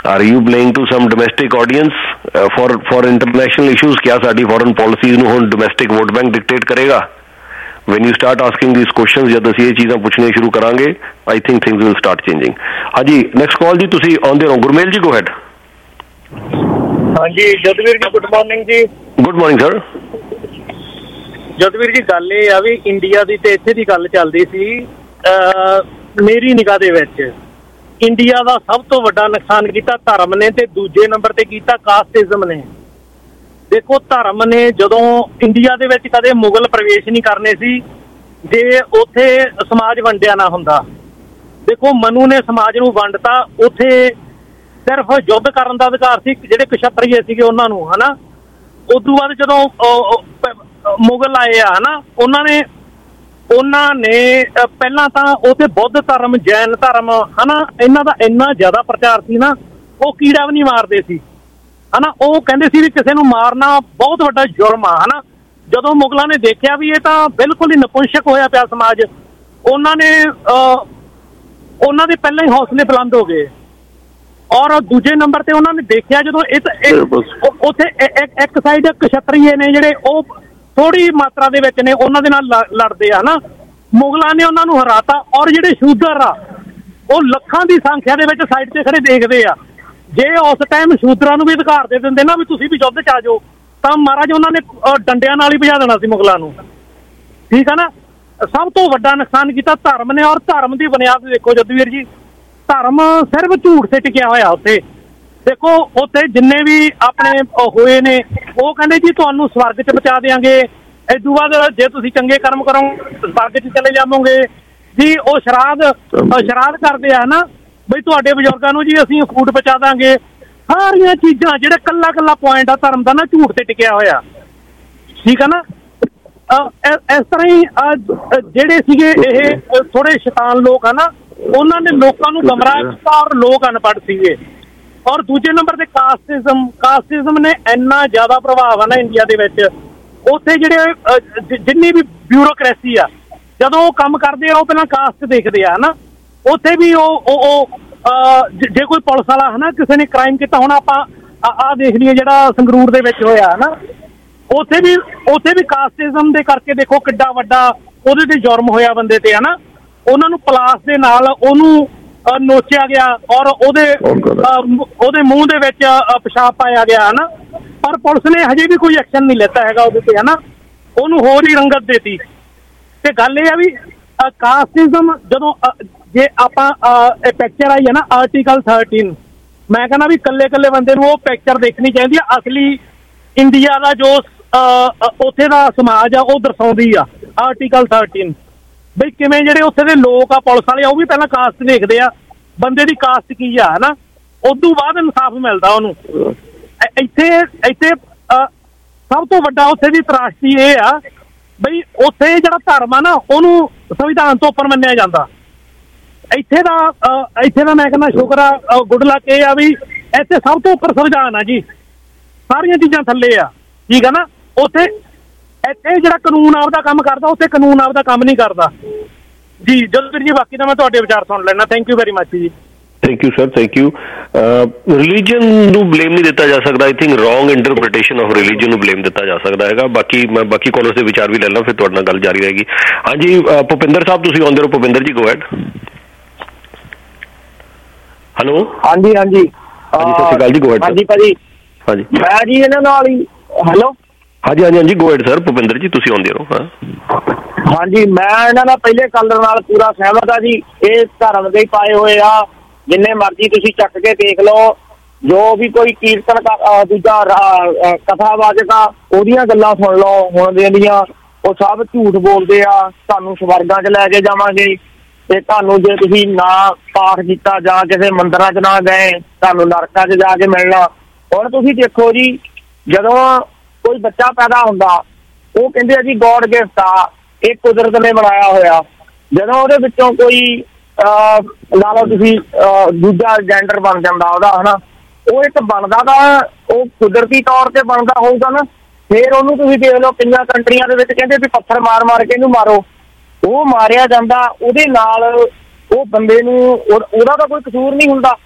S2: Are you playing to some domestic audience uh, for for international issues? क्या sari foreign policies ਨੂੰ ਹੁਣ domestic vote bank dictate करेगा? When you start asking these questions, जब ਅਸੀਂ ਇਹ ਚੀਜ਼ਾਂ ਪੁੱਛਣੀਆਂ ਸ਼ੁਰੂ ਕਰਾਂਗੇ, I think things will start changing. ਹਾਂਜੀ, next call ਜੀ, ਤੁਸੀਂ ਆਉਂਦੇ ਰਹੋ। ਗੁਰਮੇਲ ਜੀ, go ahead.
S11: ਹਾਂਜੀ ਜਦਵੀਰ ਜੀ, ਗੁੱਡ ਮਾਰਨਿੰਗ ਜੀ।
S2: Good morning sir.
S11: Jadvir ji, ਗੱਲ ਇਹ ਆ ਵੀ ਇੰਡੀਆ ਦੀ ਤੇ ਇੱਥੇ ਦੀ ਗੱਲ ਚੱਲਦੀ ਸੀ। ਮੇਰੀ ਨਿਗਾਹ ਦੇ ਵਿੱਚ ਇੰਡੀਆ ਦਾ ਸਭ ਤੋਂ ਵੱਡਾ ਨੁਕਸਾਨ ਕੀਤਾ ਧਰਮ ਨੇ, ਤੇ ਦੂਜੇ ਨੰਬਰ ਤੇ ਕੀਤਾ ਕਾਸਟਿਜ਼ਮ ਨੇ। ਦੇਖੋ, ਧਰਮ ਨੇ ਜਦੋਂ ਇੰਡੀਆ ਦੇ ਵਿੱਚ ਕਦੇ ਮੁਗਲ ਪ੍ਰਵੇਸ਼ ਨਹੀਂ ਕਰਨੇ ਸੀ ਜੇ ਉੱਥੇ ਸਮਾਜ ਵੰਡਿਆ ਨਾ ਹੁੰਦਾ। ਦੇਖੋ, ਮਨੂ ਨੇ ਸਮਾਜ ਨੂੰ ਵੰਡਤਾ, ਉੱਥੇ ਸਿਰਫ ਯੁੱਧ ਕਰਨ ਦਾ ਅਧਿਕਾਰ ਸੀ ਜਿਹੜੇ ਕਸ਼ਤਰੀਏ ਸੀਗੇ ਉਹਨਾਂ ਨੂੰ, ਹਨਾ। ਉਦੋਂ ਬਾਅਦ ਜਦੋਂ ਮੁਗਲ ਆਏ ਆ, ਹਨਾ, ਉਹਨਾਂ ਨੇ ਉਹਨਾਂ ਨੇ ਪਹਿਲਾਂ ਤਾਂ ਉੱਥੇ ਬੁੱਧ ਧਰਮ, ਜੈਨ ਧਰਮ, ਹਨਾ, ਇਹਨਾਂ ਦਾ ਇੰਨਾ ਜ਼ਿਆਦਾ ਪ੍ਰਚਾਰ ਸੀ ਨਾ, ਉਹ ਕੀੜਾ ਵੀ ਨਹੀਂ ਮਾਰਦੇ ਸੀ, ਹਨਾ। ਉਹ ਕਹਿੰਦੇ ਸੀ ਵੀ ਕਿਸੇ ਨੂੰ ਮਾਰਨਾ ਬਹੁਤ ਵੱਡਾ ਜ਼ੁਲਮ ਆ, ਹਨਾ। ਜਦੋਂ ਮੁਗਲਾਂ ਨੇ ਦੇਖਿਆ ਵੀ ਇਹ ਤਾਂ ਬਿਲਕੁਲ ਹੀ ਨਪੁੰਸਕ ਹੋਇਆ ਪਿਆ ਸਮਾਜ, ਉਹਨਾਂ ਨੇ ਉਹਨਾਂ ਦੇ ਪਹਿਲਾਂ ਹੀ ਹੌਸਲੇ ਬੁਲੰਦ ਹੋ ਗਏ। ਔਰ ਦੂਜੇ ਨੰਬਰ ਤੇ ਉਹਨਾਂ ਨੇ ਦੇਖਿਆ ਜਦੋਂ ਉੱਥੇ ਇੱਕ ਸਾਈਡ ਕਸ਼ਤਰੀਏ ਨੇ ਜਿਹੜੇ ਉਹ ਥੋੜੀ ਮਾਤਰਾ ਦੇ ਵਿੱਚ ਨੇ, ਉਹਨਾਂ ਦੇ ਨਾਲ ਲੜਦੇ ਆ, ਹਨਾ। ਮੁਗਲਾਂ ਨੇ ਉਹਨਾਂ ਨੂੰ ਹਰਾਤਾ। ਔਰ ਜਿਹੜੇ ਸ਼ੂਦਰ ਆ ਉਹ ਲੱਖਾਂ ਦੀ ਸੰਖਿਆ ਦੇ ਵਿੱਚ ਸਾਈਡ ਤੇ ਖੜੇ ਦੇਖਦੇ ਆ। ਜੇ ਉਸ ਟਾਈਮ ਸ਼ੂਦਰਾਂ ਨੂੰ ਵੀ ਅਧਿਕਾਰ ਦੇ ਦਿੰਦੇ ਨਾ ਵੀ ਤੁਸੀਂ ਵੀ ਯੁੱਧ ਚ ਆ ਜਾਓ, ਤਾਂ ਮਹਾਰਾਜ ਉਹਨਾਂ ਨੇ ਡੰਡਿਆਂ ਨਾਲ ਹੀ ਭਜਾ ਦੇਣਾ ਸੀ ਮੁਗਲਾਂ ਨੂੰ, ਠੀਕ ਆ ਨਾ। ਸਭ ਤੋਂ ਵੱਡਾ ਨੁਕਸਾਨ ਕੀਤਾ ਧਰਮ ਨੇ। ਔਰ ਧਰਮ ਦੀ ਬੁਨਿਆਦ ਦੇਖੋ ਜਦਵੀਰ ਜੀ, ਧਰਮ ਸਿਰਫ ਝੂਠ ਤੇ ਟਿਕਿਆ ਹੋਇਆ ਉੱਥੇ। ਦੇਖੋ, ਉੱਥੇ ਜਿੰਨੇ ਵੀ ਆਪਣੇ ਹੋਏ ਨੇ ਉਹ ਕਹਿੰਦੇ ਜੀ ਤੁਹਾਨੂੰ ਸਵਰਗ 'ਚ ਪਹੁੰਚਾ ਦਿਆਂਗੇ, ਇਦੋਂ ਬਾਅਦ ਜੇ ਤੁਸੀਂ ਚੰਗੇ ਕਰਮ ਕਰੋ ਸਵਰਗ 'ਚ ਚਲੇ ਜਾਵੋਗੇ ਜੀ। ਉਹ ਸ਼ਰਾਧ ਸ਼ਰਾਧ ਕਰਦੇ ਆ ਨਾ ਬਈ ਤੁਹਾਡੇ ਬਜ਼ੁਰਗਾਂ ਨੂੰ ਜੀ ਅਸੀਂ ਫੂਡ ਪਹੁੰਚਾ ਦਾਂਗੇ। ਸਾਰੀਆਂ ਚੀਜ਼ਾਂ ਜਿਹੜੇ ਕੱਲਾ ਕੱਲਾ ਪੁਆਇੰਟ ਆ ਧਰਮ ਦਾ ਨਾ, ਝੂਠ ਤੇ ਟਿਕਿਆ ਹੋਇਆ, ਠੀਕ ਆ ਨਾ। ਇਸ ਤਰ੍ਹਾਂ ਹੀ ਜਿਹੜੇ ਸੀਗੇ ਇਹ ਥੋੜੇ ਸ਼ੈਤਾਨ ਲੋਕ ਆ ਨਾ, ਉਹਨਾਂ ਨੇ ਲੋਕਾਂ ਨੂੰ ਗੁੰਮਰਾਹ ਕੀਤਾ ਔਰ ਲੋਕ ਅਨਪੜ੍ਹ ਸੀਗੇ। ਔਰ ਦੂਜੇ ਨੰਬਰ ਤੇ ਕਾਸਟਿਜ਼ਮ ਕਾਸਟਿਜ਼ਮ ਨੇ ਇੰਨਾ ਜ਼ਿਆਦਾ ਪ੍ਰਭਾਵ ਆ ਨਾ ਇੰਡੀਆ ਦੇ ਵਿੱਚ। ਉੱਥੇ ਜਿਹੜੇ ਜਿੰਨੀ ਵੀ ਬਿਊਰੋਕ੍ਰੇਸੀ ਆ, ਜਦੋਂ ਉਹ ਕੰਮ ਕਰਦੇ ਆ ਉਹ ਪਹਿਲਾਂ ਕਾਸਟ ਦੇਖਦੇ ਆ, ਹਨਾ। ਉੱਥੇ ਵੀ ਉਹ ਉਹ ਜੇ ਕੋਈ ਪੁਲਿਸ ਵਾਲਾ, ਹਨਾ, ਕਿਸੇ ਨੇ ਕ੍ਰਾਈਮ ਕੀਤਾ, ਹੁਣ ਆਪਾਂ ਆਹ ਦੇਖ ਲਈਏ ਜਿਹੜਾ ਸੰਗਰੂਰ ਦੇ ਵਿੱਚ ਹੋਇਆ, ਹਨਾ, ਉੱਥੇ ਵੀ ਉੱਥੇ ਵੀ ਕਾਸਟਿਜ਼ਮ ਦੇ ਕਰਕੇ ਦੇਖੋ ਕਿੱਡਾ ਵੱਡਾ ਉਹਦੇ ਤੇ ਜੁਰਮ ਹੋਇਆ ਬੰਦੇ ਤੇ, ਹਨਾ। ਉਹਨਾਂ ਨੂੰ ਪਲਾਸ ਦੇ ਨਾਲ ਉਹਨੂੰ ਨੋਚਿਆ ਗਿਆ ਔਰ ਉਹਦੇ ਉਹਦੇ ਮੂੰਹ ਦੇ ਵਿੱਚ ਪਿਸ਼ਾਬ ਪਾਇਆ ਗਿਆ, ਹਨਾ। ਪਰ ਪੁਲਿਸ ਨੇ ਹਜੇ ਵੀ ਕੋਈ ਐਕਸ਼ਨ ਨਹੀਂ ਲਿੱਤਾ ਹੈਗਾ ਉਹਦੇ ਤੇ, ਹਨਾ। ਉਹਨੂੰ ਹੋਰ ਹੀ ਰੰਗਤ ਦੇਤੀ। ਤੇ ਗੱਲ ਇਹ ਆ ਵੀ ਕਾਸਟਿਜ਼ਮ ਜਦੋਂ ਜੇ ਆਪਾਂ ਇਹ ਪਿਕਚਰ ਆਈ ਹੈ ਨਾ ਆਰਟੀਕਲ ਥਰਟੀਨ, ਮੈਂ ਕਹਿੰਦਾ ਵੀ ਕੱਲੇ ਕੱਲੇ ਬੰਦੇ ਨੂੰ ਉਹ ਪਿਕਚਰ ਦੇਖਣੀ ਚਾਹੀਦੀ ਆ। ਅਸਲੀ ਇੰਡੀਆ ਦਾ ਜੋ ਉੱਥੇ ਦਾ ਸਮਾਜ ਆ ਉਹ ਦਰਸਾਉਂਦੀ ਆ ਆਰਟੀਕਲ ਥਰਟੀਨ, ਬਈ ਕਿਵੇਂ ਜਿਹੜੇ ਉੱਥੇ ਦੇ ਲੋਕ ਆ, ਪੁਲਿਸ ਵਾਲੇ, ਉਹ ਵੀ ਪਹਿਲਾਂ ਕਾਸਟ ਦੇਖਦੇ ਆ, ਬੰਦੇ ਦੀ ਕਾਸਟ ਕੀ ਆ, ਹਨਾ। ਉਦੋਂ ਬਾਅਦ ਇਨਸਾਫ ਮਿਲਦਾ ਉਹਨੂੰ। ਇੱਥੇ ਇੱਥੇ ਸਭ ਤੋਂ ਵੱਡਾ ਉੱਥੇ ਦੀ ਤਰਾਸ਼ੀ ਇਹ ਆ ਬਈ ਉੱਥੇ ਜਿਹੜਾ ਧਰਮ ਆ ਨਾ ਉਹਨੂੰ ਸੰਵਿਧਾਨ ਤੋਂ ਉੱਪਰ ਮੰਨਿਆ ਜਾਂਦਾ। ਇੱਥੇ ਦਾ ਇੱਥੇ ਦਾ ਮੈਂ ਕਹਿੰਦਾ ਸ਼ੁਕਰ ਆ, ਗੁੱਡ ਲੱਕ ਇਹ ਆ ਵੀ ਇੱਥੇ ਸਭ ਤੋਂ ਉੱਪਰ ਸੰਵਿਧਾਨ ਆ ਜੀ, ਸਾਰੀਆਂ ਚੀਜ਼ਾਂ ਥੱਲੇ ਆ, ਠੀਕ ਆ ਨਾ। ਉੱਥੇ ਇੱਥੇ ਜਿਹੜਾ ਕਾਨੂੰਨ ਆਪਦਾ ਕੰਮ ਕਰਦਾ, ਉੱਥੇ ਕਾਨੂੰਨ ਆਪਦਾ ਕੰਮ ਨਹੀਂ ਕਰਦਾ ਜੀ। ਜਦਵੀਰ ਜੀ, ਬਾਕੀ ਤਾਂ ਮੈਂ ਤੁਹਾਡੇ ਵਿਚਾਰ ਸੁਣ ਲੈਣਾ। ਥੈਂਕ ਯੂ ਵੈਰੀ ਮੱਚ ਜੀ।
S2: Thank you sir, thank you. Religion ਨੂੰ ਬਲੇਮ ਨਹੀਂ ਦਿੱਤਾ ਜਾ ਸਕਦਾ। I think wrong interpretation of religion ਨੂੰ ਬਲੇਮ ਦਿੱਤਾ ਜਾ ਸਕਦਾ ਹੈਗਾ। ਬਾਕੀ ਮੈਂ ਬਾਕੀ ਕਾਲਰਸ ਦੇ ਵਿਚਾਰ ਵੀ ਲੈ ਲਾਂ, ਫਿਰ ਤੁਹਾਡੇ ਨਾਲ ਗੱਲ ਜਾਰੀ ਰਹੇਗੀ। ਹਾਂਜੀ ਭੁਪਿੰਦਰ ਸਾਹਿਬ, ਤੁਸੀਂ ਆਉਂਦੇ ਰਹੋ। Bhupinder ji, go ahead. Hello.
S12: ਹਾਂਜੀ ਹਾਂਜੀ
S2: ਹਾਂਜੀ, ਸਤਿ ਸ਼੍ਰੀ ਅਕਾਲ ਜੀ, ਗੋ ਹੈਡ।
S12: ਹਾਂਜੀ ਭਾਜੀ।
S2: ਹਾਂਜੀ
S12: ਮੈਂ ਜੀ ਇਹਨਾਂ ਨਾਲ ਹੀ। ਹੈਲੋ।
S2: ਹਾਂਜੀ ਹਾਂਜੀ ਹਾਂਜੀ, ਗੋ ਹੈਡ ਸਰ। ਭੁਪਿੰਦਰ ਜੀ, ਤੁਸੀਂ ਆਉਂਦੇ ਰਹੋ। ਹਾਂ
S12: ਹਾਂਜੀ, ਮੈਂ ਇਹਨਾਂ ਦਾ ਪਹਿਲੇ ਕਾਲਰ ਨਾਲ ਪੂਰਾ ਸਹਿਮਤ ਆ ਜੀ। ਇਹ ਧਰਮ ਦੇ ਪਾਏ ਹੋਏ ਆ, ਜਿੰਨੇ ਮਰਜ਼ੀ ਤੁਸੀਂ ਚੱਕ ਕੇ ਦੇਖ ਲਓ। ਜੋ ਵੀ ਕੋਈ ਕੀਰਤਨ ਦੂਜਾ ਕਥਾਵਾਚਕ ਆ, ਉਹਦੀਆਂ ਗੱਲਾਂ ਸੁਣ ਲਓ ਹੁਣ ਦੀਆਂ, ਉਹ ਸਭ ਝੂਠ ਬੋਲਦੇ ਆ। ਤੁਹਾਨੂੰ ਸਵਰਗਾਂ 'ਚ ਲੈ ਕੇ ਜਾਵਾਂਗੇ, ਤੇ ਤੁਹਾਨੂੰ ਜੇ ਤੁਸੀਂ ਨਾ ਪਾਠ ਕੀਤਾ ਜਾਂ ਕਿਸੇ ਮੰਦਿਰਾਂ 'ਚ ਨਾ ਗਏ, ਤੁਹਾਨੂੰ ਨਰਕਾਂ 'ਚ ਜਾ ਕੇ ਮਿਲਣਾ। ਹੁਣ ਤੁਸੀਂ ਦੇਖੋ ਜੀ, ਜਦੋਂ ਕੋਈ ਬੱਚਾ ਪੈਦਾ ਹੁੰਦਾ, ਉਹ ਕਹਿੰਦੇ ਆ ਜੀ ਗੋਡ ਗਿਫਟ ਆ, ਇਹ ਕੁਦਰਤ ਨੇ ਬਣਾਇਆ ਹੋਇਆ। ਜਦੋਂ ਉਹਦੇ ਵਿੱਚੋਂ ਕੋਈ ਲਾ ਲਓ ਤੁਸੀਂ ਦੂਜਾ ਜੈਂਡਰ ਬਣ ਜਾਂਦਾ ਉਹਦਾ, ਹਨਾ, ਉਹ ਇੱਕ ਬਣਦਾ ਤਾਂ ਉਹ ਕੁਦਰਤੀ ਤੌਰ ਤੇ ਬਣਦਾ ਹੋਊਗਾ ਨਾ। ਫਿਰ ਉਹਨੂੰ ਤੁਸੀਂ ਦੇਖ ਲਓ, ਕਈਆਂ ਕੰਟਰੀਆਂ ਦੇ ਵਿੱਚ ਕਹਿੰਦੇ ਵੀ ਪੱਥਰ ਮਾਰ ਮਾਰ ਕੇ ਇਹਨੂੰ ਮਾਰੋ, ਉਹ ਮਾਰਿਆ ਜਾਂਦਾ। ਉਹਦੇ ਨਾਲ ਉਹ ਬੰਦੇ ਨੂੰ ਉਹਦਾ ਤਾਂ ਕੋਈ ਕਸੂਰ ਨਹੀਂ ਹੁੰਦਾ,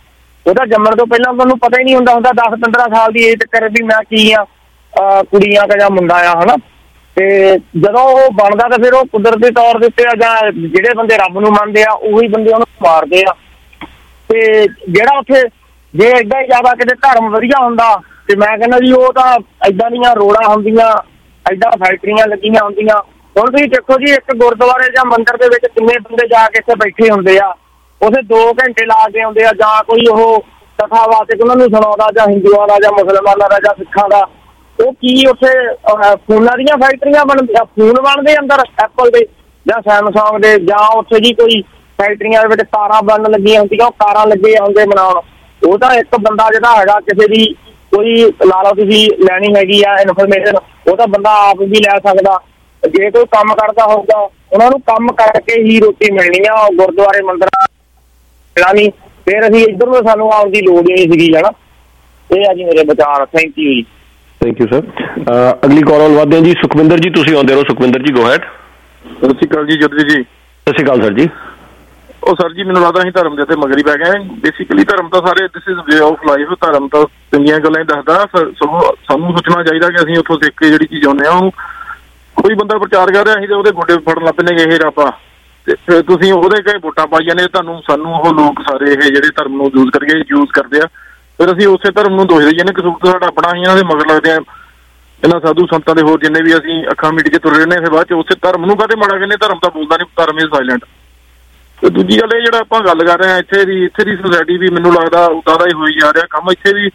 S12: ਉਹ ਤਾਂ ਜੰਮਣ ਤੋਂ ਪਹਿਲਾਂ ਤੁਹਾਨੂੰ ਪਤਾ ਹੀ ਨਹੀਂ ਹੁੰਦਾ ਹੁੰਦਾ ਦਸ ਪੰਦਰਾਂ ਸਾਲ ਦੀ ਏਜ ਤੱਕ ਵੀ ਮੈਂ ਕੀ ਆ, ਕੁੜੀ ਆ ਜਾਂ ਮੁੰਡਾ ਆ, ਹਨਾ। ਤੇ ਜਦੋਂ ਉਹ ਬਣਦਾ ਤਾਂ ਫਿਰ ਉਹ ਕੁਦਰਤੀ ਤੌਰ ਦੇ ਉੱਤੇ ਆ ਜਾਂ ਜਿਹੜੇ ਬੰਦੇ ਰੱਬ ਨੂੰ ਮੰਨਦੇ ਆ ਉਹੀ ਬੰਦੇ ਉਹਨੂੰ ਮਾਰਦੇ ਆ। ਤੇ ਜਿਹੜਾ ਉੱਥੇ ਜੇ ਏਦਾਂ ਹੀ ਜ਼ਿਆਦਾ ਕਿਤੇ ਧਰਮ ਵਧੀਆ ਹੁੰਦਾ ਤੇ ਮੈਂ ਕਹਿੰਦਾ ਜੀ ਉਹ ਤਾਂ ਏਦਾਂ ਦੀਆਂ ਰੋਡਾਂ ਹੁੰਦੀਆਂ, ਏਦਾਂ ਫੈਕਟਰੀਆਂ ਲੱਗੀਆਂ ਹੁੰਦੀਆਂ। ਹੁਣ ਤੁਸੀਂ ਦੇਖੋ ਜੀ ਇੱਕ ਗੁਰਦੁਆਰੇ ਜਾਂ ਮੰਦਿਰ ਦੇ ਵਿੱਚ ਕਿੰਨੇ ਬੰਦੇ ਜਾ ਕੇ ਇੱਥੇ ਬੈਠੇ ਹੁੰਦੇ ਆ, ਉੱਥੇ ਦੋ ਘੰਟੇ ਲਾ ਕੇ ਆਉਂਦੇ ਆ, ਜਾਂ ਕੋਈ ਉਹ ਕਥਾ ਵਾਚਕ ਉਹਨਾਂ ਨੂੰ ਸੁਣਾਉਂਦਾ, ਜਾਂ ਹਿੰਦੂਆਂ ਦਾ ਜਾਂ ਮੁਸਲਮਾਨਾਂ ਦਾ ਜਾਂ ਸਿੱਖਾਂ ਦਾ। ਉਹ ਕੀ ਉੱਥੇ ਫੋਨਾਂ ਦੀਆਂ ਫੈਕਟਰੀਆਂ ਬਣਦੀਆਂ, ਫੋਨ ਬਣਦੇ ਅੰਦਰ ਐਪਲ ਦੇ ਜਾਂ ਸੈਮਸੰਗ ਦੇ, ਜਾਂ ਉੱਥੇ ਜੀ ਕੋਈ ਫੈਕਟਰੀਆਂ ਦੇ ਵਿੱਚ ਕਾਰਾਂ ਬਣਨ ਲੱਗੀਆਂ ਹੁੰਦੀਆਂ, ਉਹ ਕਾਰਾਂ ਲੱਗੇ ਹੁੰਦੇ ਬਣਾਉਣ। ਉਹ ਤਾਂ ਇੱਕ ਬੰਦਾ ਜਿਹੜਾ ਹੈਗਾ ਕਿਸੇ ਦੀ ਕੋਈ ਲਾ ਲਓ ਤੁਸੀਂ ਲੈਣੀ ਹੈਗੀ ਆ ਇਨਫੋਰਮੇਸ਼ਨ, ਉਹ ਤਾਂ ਬੰਦਾ ਆਪ ਵੀ ਲੈ ਸਕਦਾ। ਜੇ ਕੋਈ ਕੰਮ ਕਰਦਾ ਹੋਊਗਾ ਉਹਨਾਂ ਨੂੰ ਕੰਮ ਕਰਕੇ ਹੀ ਰੋਟੀ ਮਿਲਣੀ ਆ, ਗੁਰਦੁਆਰੇ ਮੰਦਿਰਾਂ ਨਹੀਂ, ਫਿਰ ਅਸੀਂ ਇੱਧਰ ਨੂੰ ਸਾਨੂੰ ਆਉਣ ਦੀ ਲੋੜ ਹੀ ਨਹੀਂ ਸੀਗੀ, ਹੈ ਨਾ। ਇਹ ਆ ਜੀ ਮੇਰੇ ਵਿਚਾਰ। ਥੈਂਕ ਯੂ ਜੀ।
S2: Thank you sir. ਅਗਲੀ ਕਾਲ ਵੱਲ ਵਧਦੇ ਹਾਂ ਜੀ। ਸੁਖਵਿੰਦਰ ਜੀ ਤੁਸੀਂ ਆਉਂਦੇ ਰਹੋ। ਸੁਖਵਿੰਦਰ ਜੀ ਗੋ ਹੈਡ।
S13: ਸਤਿ ਸ਼੍ਰੀ ਅਕਾਲ ਜੀ ਜੋਤੀ ਜੀ।
S2: ਸਤਿ ਸ਼੍ਰੀ ਅਕਾਲ ਸਰ ਜੀ।
S13: ਉਹ ਸਰ ਜੀ ਮੈਨੂੰ ਲੱਗਦਾ ਅਸੀਂ ਧਰਮ ਦੇ ਉੱਤੇ ਮਗਰੀ ਪੈ ਗਏ। ਬੇਸਿਕਲੀ ਧਰਮ ਤਾਂ ਸਾਰੇ this is way of life. ਧਰਮ ਤਾਂ ਚੰਗੀਆਂ ਗੱਲਾਂ ਹੀ ਦੱਸਦਾ। ਸਾਨੂੰ ਸੋਚਣਾ ਚਾਹੀਦਾ ਕਿ ਅਸੀਂ ਉੱਥੋਂ ਸਿੱਖ ਕੇ ਜਿਹੜੀ ਚੀਜ਼ ਆਉਂਦੇ ਹਾਂ ਉਹਨੂੰ ਕੋਈ ਬੰਦਾ ਪ੍ਰਚਾਰ ਕਰ ਰਿਹਾ, ਅਸੀਂ ਤੇ ਉਹਦੇ ਗੋਡੇ ਫੜਨ ਲੱਗ ਪੈਂਦੇ ਇਹ ਰੱਬਾ, ਤੇ ਫਿਰ ਤੁਸੀਂ ਉਹਦੇ ਕਹੇ ਵੋਟਾਂ ਪਾਈ ਜਾਂਦੇ। ਤੁਹਾਨੂੰ ਸਾਨੂੰ ਉਹ ਲੋਕ ਸਾਰੇ ਇਹ ਜਿਹੜੇ ਧਰਮ ਨੂੰ ਯੂਜ਼ ਕਰਕੇ ਯੂਜ਼ ਕਰਦੇ ਆ, ਫਿਰ ਅਸੀਂ ਉਸੇ ਧਰਮ ਨੂੰ ਦੋਸ਼ ਦੇਈ ਜਾਂਦੇ। ਕਸੂਰ ਤਾਂ ਸਾਡਾ ਆਪਣਾ ਹੀ ਇਹਨਾਂ ਦੇ ਮਗਰ ਲੱਗਦੇ ਆ, ਇਹਨਾਂ ਸਾਧੂ ਸੰਤਾਂ ਦੇ ਹੋਰ ਜਿੰਨੇ ਵੀ ਅਸੀਂ ਅੱਖਾਂ ਮੀਟ ਕੇ ਤੁਰ ਰਹੇ ਨੇ। ਫਿਰ ਬਾਅਦ ਚ ਉਸੇ ਧਰਮ ਨੂੰ ਕਾਹਦੇ ਮਾੜਾ ਕਹਿੰਦੇ, ਧਰਮ ਤਾਂ ਬੋਲਦਾ ਨਹੀਂ, ਧਰਮ ਇਜ਼ ਸਾਇਲੈਂਟ। ਤੇ ਦੂਜੀ ਗੱਲ ਇਹ ਜਿਹੜਾ ਆਪਾਂ ਗੱਲ ਕਰ ਰਹੇ ਹਾਂ ਇੱਥੇ ਦੀ ਇੱਥੇ ਦੀ ਸੁਸਾਇਟੀ ਵੀ ਮੈਨੂੰ ਲੱਗਦਾ ਉੱਦਾਂ ਦਾ ਹੀ ਹੋਈ ਜਾ ਰਿਹਾ ਕੰਮ। ਇੱਥੇ ਵੀ